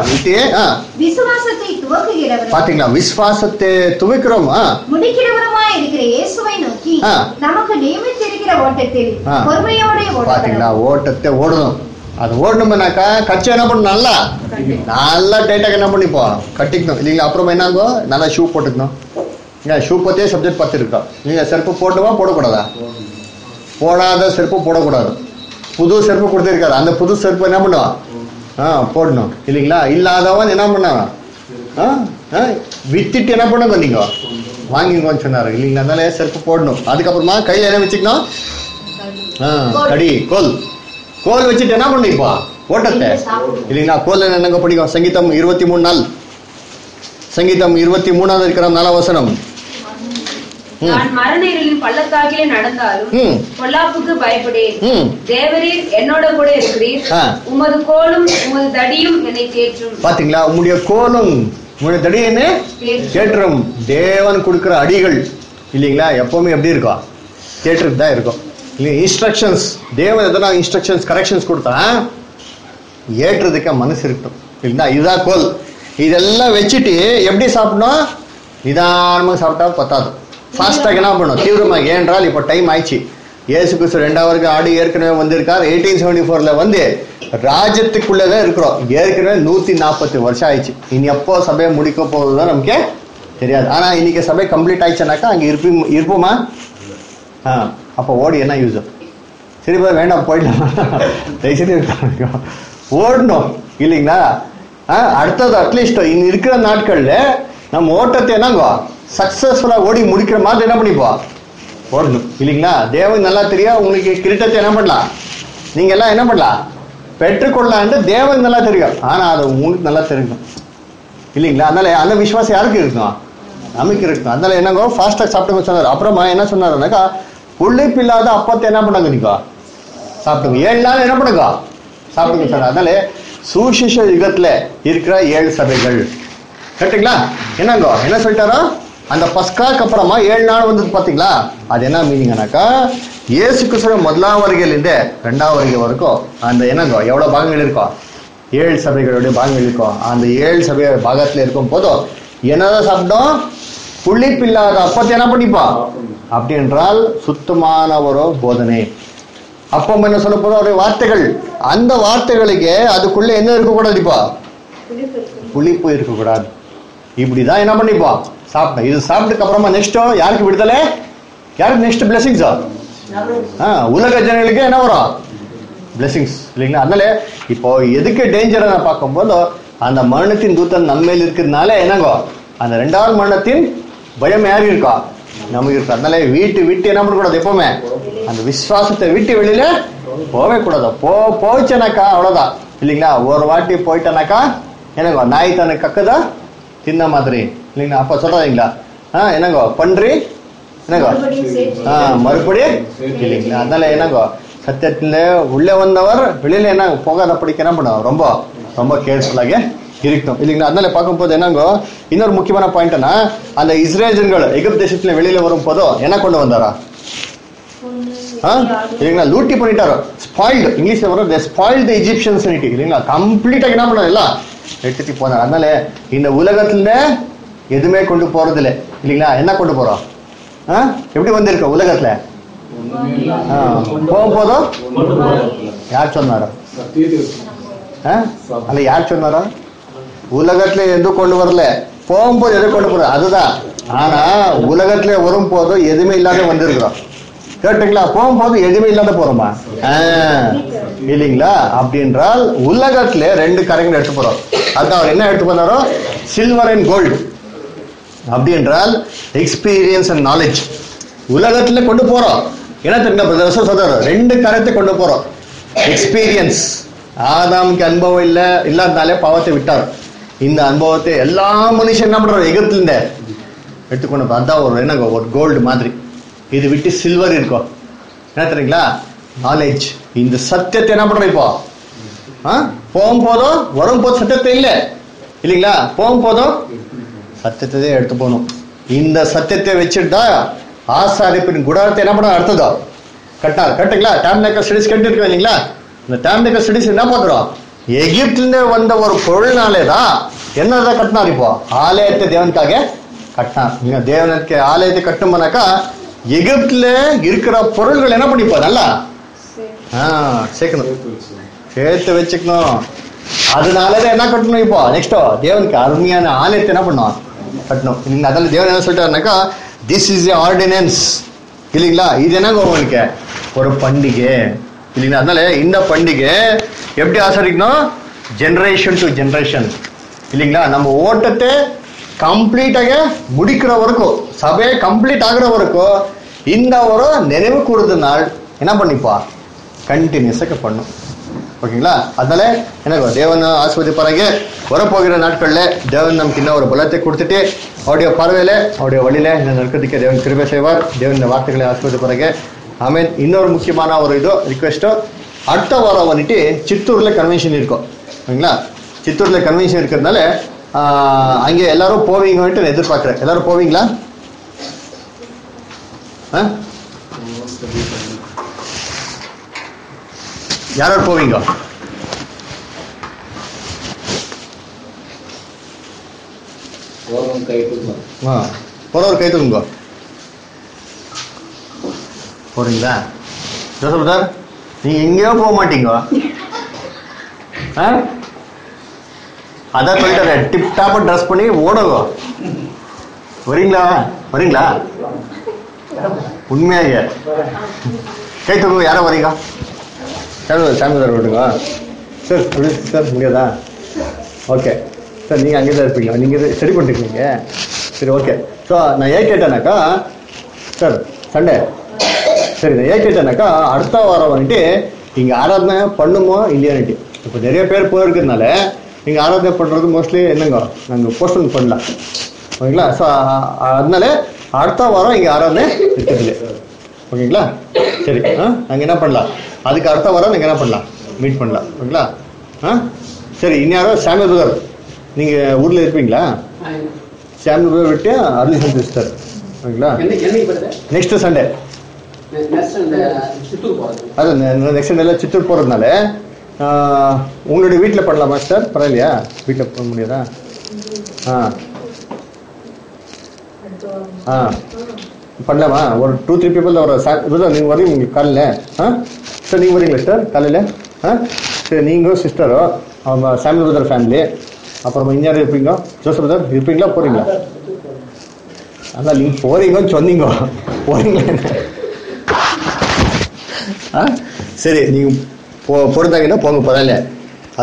விசுவாசத்தை துவக்குகிறவர், பாத்தீங்களா? விசுவாசத்தை துவக்கிறோம் முடிக்கிறவருமாய் இருக்கிற இயேசுவை நோக்கி நமக்கு நியமித்திருக்கிற ஓட்டத்தில் பொறுமையோட பாத்தீங்களா? ஓட்டத்தை ஓடணும். அது ஓடணும்னாக்கா கச்சை என்ன பண்ணணும்? நல்லா டைட்டாக என்ன பண்ணிப்போம்? கட்டிக்கணும் இல்லைங்களா? அப்புறமா என்னங்கோ, நல்லா ஷூ போட்டுக்கணும். ஷூ பத்தியே சப்ஜெக்ட் பார்த்துருக்கோம். நீங்க செருப்பு போட்டுவா போடக்கூடாதா? போடாத செருப்பு போடக்கூடாது. புது செருப்பு கொடுத்துருக்காரு, அந்த புது செருப்பு என்ன பண்ணுவான்? போடணும் இல்லைங்களா? இல்லாதவன் என்ன பண்ணான்? வித்துட்டு என்ன பண்ணுங்க, நீங்க வாங்கிங்கன்னு சொன்னாரு இல்லைங்களா? அதனால செருப்பு போடணும். அதுக்கப்புறமா கையில என்ன வச்சுக்கணும்? கடி கோல் வச்சுட்டு என்ன பண்ணிப்பா? ஓட்டத்தை இல்லைங்களா? கோல் என்னங்க படிக்கும்? சங்கீதம் 23 சங்கீதம் 23 இருக்கிற 4ஆம் வசனம். நான் மரண இருளின் பள்ளத்தாக்கிலே நடந்தாலும் பொல்லாப்புக்கு பயப்படேன். தேவரீர் என்னோட கூட இருக்கிறீர். உமது கோலும் உமது தடியும் என்னை தேற்றும். பாத்தீங்களா? உம்முடைய கோலும் உங்களுடைய தடி என்ன தேற்றும். தேவன் கொடுக்கிற அடிகள் இல்லைங்களா? எப்பவுமே எப்படி இருக்கும்? தேற்றுக்கு தான் இருக்கும் இல்லையா? இன்ஸ்ட்ரக்ஷன்ஸ், தேவன் எதனா இன்ஸ்ட்ரக்ஷன்ஸ் கரெக்ஷன்ஸ் கொடுத்தா ஏற்றுறதுக்கு மனசு இருக்கும் இல்லைங்களா? இதுதான் கோல். இதெல்லாம் வச்சுட்டு எப்படி சாப்பிடணும்? நிதானமாக சாப்பிட்டா பத்தாது. ஃபாஸ்டாக என்ன பண்ணணும்? தீவிரமாக. ஏனென்றால் இப்போ டைம் ஆயிடுச்சு. இயேசு கிறிஸ்து 2வது ஆடு ஏற்கனவே வந்திருக்கார். 1874 வந்து ராஜ்யத்துக்குள்ளதான் இருக்கிறோம். ஏற்கனவே 140 வருஷம் ஆயிடுச்சு. இனி எப்போ சபையை முடிக்க போகுதுதான் நமக்கே தெரியாது. ஆனா இன்னைக்கு சபை கம்ப்ளீட் ஆயிடுச்சுனாக்கா அங்க இருப்போமா? அப்போ ஓடி என்ன யூஸ்? சரி வேண்டாம் போயிடலாம், தயவுசெய்து ஓடணும் இல்லைங்களா? அடுத்தது அட்லீஸ்ட் இன்னும் இருக்கிற நாட்கள்ல நம்ம ஓட்டத்தை என்னங்கோ சக்சஸ்ஃபுல்லா ஓடி முடிக்கிற மாதிரி என்ன பண்ணிப்போம்? ஓடணும் இல்லைங்களா? தேவன் நல்லா தெரியும். உங்களுக்கு கிரீட்டத்தை என்ன பண்ணலாம்? நீங்க எல்லாம் என்ன பண்ணலாம்? பெற்றுக்கொள்ளலான்ட்டு தேவன் நல்லா தெரியும். ஆனா அது உங்களுக்கு நல்லா தெரியும் இல்லைங்களா? அதனால அந்த விசுவாசம் யாருக்கு இருக்கும்? நமக்கு இருக்கும். அதனால என்னங்கோ ஃபாஸ்டாக சாப்பிட்டு சொன்னார். அப்புறமா என்ன சொன்னாருனாக்கா, புள்ளிப்பில்லாத அப்பத்தை என்ன பண்ணாங்க? நீங்க சாப்பிட்டுங்க. 7 நாள் என்ன பண்ணுங்க? சாப்பிட்டுங்க சொன்னார். அதனால சுவிசேஷ யுகத்துல இருக்கிற 7 சபைகள் கரெக்டுங்களா? என்னங்கோ என்ன சொல்லிட்டாரோ, அந்த பஸ்காக்கு அப்புறமா 7 நாள் வந்தது பாத்தீங்களா? அது என்ன மீனிங்னாக்கா, இயேசு கிறிஸ்து 1ஆம் வருகையிலிருந்து 2ஆம் வருகை வரைக்கும் அந்த என்னங்கோ எவ்வளவு பாகங்கள் இருக்கும்? 7 சபைகளுடைய பாகங்கள் இருக்கும். அந்த 7 சபை பாகத்துல இருக்கும் போதும் என்னதான் சாப்பிட்டோம்? புள்ளிப்பில்லாத அப்பத்தை என்ன பண்ணிப்பா? அப்படி என்றால் சுத்தமான ஒரு போதனை. அப்போ என்ன சொல்ல போதும் ஒரு வார்த்தைகள். அந்த வார்த்தைகளுக்கு அதுக்குள்ள என்ன இருக்கக்கூடாது? இப்போ புளிப்பு இருக்கக்கூடாது. இப்படிதான் என்ன பண்ணிப்பா? சாப்பிட்டேன். இது சாப்பிட்டுக்கு அப்புறமா நெக்ஸ்ட் யாருக்கு விடுதலை? யாருக்கு நெக்ஸ்ட் பிளெஸிங்ஸ்? உலக ஜனங்களுக்கு என்ன வரும்? பிளெஸிங்ஸ் இல்லைங்களா? அதனால இப்போ எதுக்கு டேஞ்சர் பார்க்கும்போது அந்த மரணத்தின் தூத்தன் நம்ம மேல் இருக்கிறதுனால என்னங்கோ அந்த 2வது மரணத்தின் பயம் யாருக்கு இருக்கா? நமக்கு இருக்கு. அதனால விட்டு என்ன பண்ணக்கூடாது? எப்பவுமே அந்த விசுவாசத்தை விட்டு வெளியில போவே கூடாது. போச்சுனாக்கா அவ்வளவுதான் இல்லைங்களா? ஒரு வாட்டி போயிட்டனாக்கா என்னங்கோ நாய் தனக்கு கக்குதா தின்ன மாதிரி இல்லைங்களா? அப்ப சொல்றீங்களா? என்னங்கோ பன்றி என்னங்கோ மறுபடியும் இல்லைங்களா? அதனால என்னங்கோ சத்தியத்துல உள்ளே வந்தவர் வெளியில என்ன போகாத படிக்க என்ன பண்ணுவோம்? ரொம்ப ரொம்ப கேர்ஃபுல்லாக இருக்கணும் இல்லைங்களா? அதனால பார்க்கும்போது என்னங்கோ இன்னொரு முக்கியமான பாயிண்ட்னா, அந்த இஸ்ரேலர்கள் எகிப்து தேசத்துல வெளியில வரும் போதோ என்ன கொண்டு வந்தாரா? இல்லைங்களா? லூட்டி பண்ணிட்டாரு. ஸ்பாயில்டு இங்கிலீஷ்ல வரும், they spoiled the Egyptian sanity இல்லைங்களா? கம்ப்ளீட்டா என்ன பண்ணாரு? எல்லாம் எடுத்துட்டு போனார். அதனால இந்த உலகத்துல எதுவுமே கொண்டு போறது இல்லை இல்லைங்களா? என்ன கொண்டு போறோம்? எப்படி வந்திருக்க உலகத்துல போகும்போதும் யார் சொன்னாரோ? அல்ல யார் சொன்னாரோ? உலகத்துல எதுவும் கொண்டு வரல, போகும்போது எது கொண்டு போற அதுதான். ஆனா உலகத்துல வரும் போது எதுவுமே இல்லாத வந்திருக்கிறோம். கேட்டுங்களா? போகும்போது எதுவுமே இல்லாத போறோமா? இல்லைங்களா? அப்படி என்றால் உலகத்துல 2 காரியங்கள் எடுத்து போறோம். அதுதான் அவர் என்ன எடுத்து போனாரோ? Silver and gold. அப்படி என்றால் எக்ஸ்பீரியன்ஸ் அண்ட் நாலேஜ் உலகத்துல கொண்டு போறோம். என்ன தெரியுங்க பிரதர் சொல்றாரு? 2 காரியத்தை கொண்டு போறோம். எக்ஸ்பீரியன்ஸ். ஆதாமுக்கு அனுபவம் இல்லாதனாலே பாவத்தை விட்டார். இந்த அனுபவத்தை எல்லா மனுஷன் என்ன பண்றாரு, எகிப்துல எடுத்துக்கொண்டு அதான் ஒரு என்னங்க ஒரு கோல்டு மாதிரி. இது விட்டு சில்வர் இருக்கும். என்ன தெரியுங்களா, நாலேஜ். இந்த சத்தியத்தை என்ன பண்றோம் இப்போ போகும்போதும் வரும்போது சத்தியத்தை இல்லை இல்லைங்களா, போகும்போதும் சத்தியத்தை எடுத்து போகணும். இந்த சத்தியத்தை வச்சுட்டா ஆசாரிப்பின் குடாரத்தை என்ன பண்ண அடுத்ததோ கட்டினார். கட்டுங்களா, டேப்னேக்கல் ஸ்டடிஸ் கட்டி இருக்கோம் இல்லைங்களா. இந்த டேப்னேக்கல் ஸ்டடிஸ் என்ன பார்க்குறோம், எகிப்துல வந்த ஒரு பொருள்னாலே தான் என்னதான் கட்டினார், இப்போ ஆலயத்தை தேவனுக்காக கட்டினார். நீங்க தேவனுக்கு ஆலயத்தை கட்டும்போனாக்கா எகிப்துல இருக்கிற பொருள்கள் என்ன பண்ணிப்போ நல்லா சேர்க்கணும், சேர்த்து வச்சுக்கணும். அதனாலதான் என்ன கட்டணும், இப்போ நெக்ஸ்டோ தேவனுக்கு அருமையான ஆலயத்தை என்ன பண்ணும் கட்டணும். அதனால தேவன் என்ன சொல்லிட்டாருனாக்கா, திஸ் இஸ் ஏ ஆர்டினன்ஸ் இல்லைங்களா. இது என்னங்க உங்களுக்கு ஒரு பண்டிகை இல்லைங்களா. அதனால இந்த பண்டிகை எப்படி ஆசரிக்கணும், ஜெனரேஷன் டு ஜெனரேஷன் இல்லைங்களா. நம்ம ஓட்டத்தை கம்ப்ளீட்டாக முடிக்கிற வரைக்கும், சபையை கம்ப்ளீட் ஆகிற வரைக்கும் இந்த ஒரு நினைவு கூறுது நாள் என்ன பண்ணிப்பா கண்டினியூஸாக பண்ணும். ஓகேங்களா. அதனால எனக்கு தேவன் ஆஸ்வதிப்பாருங்க. வரப்போகிற நாட்களில் தேவன் நமக்கு இன்னும் ஒரு பலத்தை கொடுத்துட்டு அவருடைய பார்வையில அவருடைய வழியில இந்த நடக்கிறதுக்கு தேவன் கிருபை செய்வார். தேவன் இந்த வார்த்தைகளை ஆஸ்வதிப்பாருங்க. ஆமேன். இன்னொரு முக்கியமான ஒரு இதோ ரிக்வெஸ்ட்டோ, அடுத்த வாரம் வந்துட்டு சித்தூர்ல கன்வென்ஷன் இருக்கும் ஓகேங்களா. சித்தூர்ல கன்வென்ஷன் இருக்கிறதுனால அங்கே எல்லாரும் போவீங்கன்ட்டு நான் எதிர்பார்க்குறேன். எல்லாரும் போவீங்களா? யாரும் போவீங்க? போறவர் கை தூங்க போறீங்களா? ஜோசப் நீங்க எங்கேயோ போக மாட்டீங்க. அதான் சொல்லிட்டாரு, டிப் டாப்பா ட்ரெஸ் பண்ணி ஓடுங்க. வரீங்களா? வரீங்களா? உண்மையாக கை தூங்க. யாரும் வரீங்க? சாமி சார் விடுங்க சார். சார் முடியாதா? ஓகே சார், நீங்கள் அங்கே தான் இருப்பீங்களா? நீங்கள் ஸ்டடி பண்ணிருக்கீங்க. சரி, ஓகே. ஸோ நான் ஏன் கேட்டேனாக்கா சார் சண்டே, சரி நான் ஏன் கேட்டேனாக்கா அடுத்த வாரம் வந்துட்டு இங்கே ஆராதனை பண்ணுமோ இல்லையான்ட்டு. இப்போ நிறைய பேர் போயிருக்கிறதுனால நீங்கள் ஆராதனை பண்ணுறது மோஸ்ட்லி என்னங்க நாங்கள் போஸ்ட்போன் பண்ணலாம் ஓகேங்களா. ஸோ அதனால அடுத்த வாரம் இங்கே ஆராதனை இருக்கிறது ஓகேங்களா. சரி, நாங்கள் என்ன பண்ணலாம், அதுக்கு அடுத்த வாரம் நீங்கள் என்ன பண்ணலாம், மீட் பண்ணலாம் ஓகேங்களா. சரி, இன்னாரும் சாமியல் பிரதர் நீங்கள் ஊரில் இருப்பீங்களா? சாமியல் பிரதர் விட்டு அருள் சந்திஸ்டர் ஓகேங்களா. நெக்ஸ்ட் சண்டே அது நெக்ஸ்ட் சண்டேல சித்தூர் போகிறதுனால உங்களுடைய வீட்டில் பண்ணலாமா சார்? பரவாயில்லையா? வீட்டில் போக முடியாதா? பண்ணலாமா? ஒரு 2-3 பீப்புள் ஒரு நீங்கள் வரீங்க உங்களுக்கு காலையில்? சார் நீங்கள் வரீங்களா சார் காலையில்? சரி, நீங்கள் சிஸ்டரோ அவங்க சாமியல் பிரதர் ஃபேமிலி, அப்புறமா இன்ஜினியர் இருப்பீங்க, ஜோசப் பிரதர் இருப்பீங்களா? போகிறீங்களா? அதான் நீங்கள் போகிறீங்கன்னு சொன்னீங்க, போகிறீங்களா? சரி, நீங்கள் பொறுத்தாங்கன்னா போங்க, பரவாயில்ல.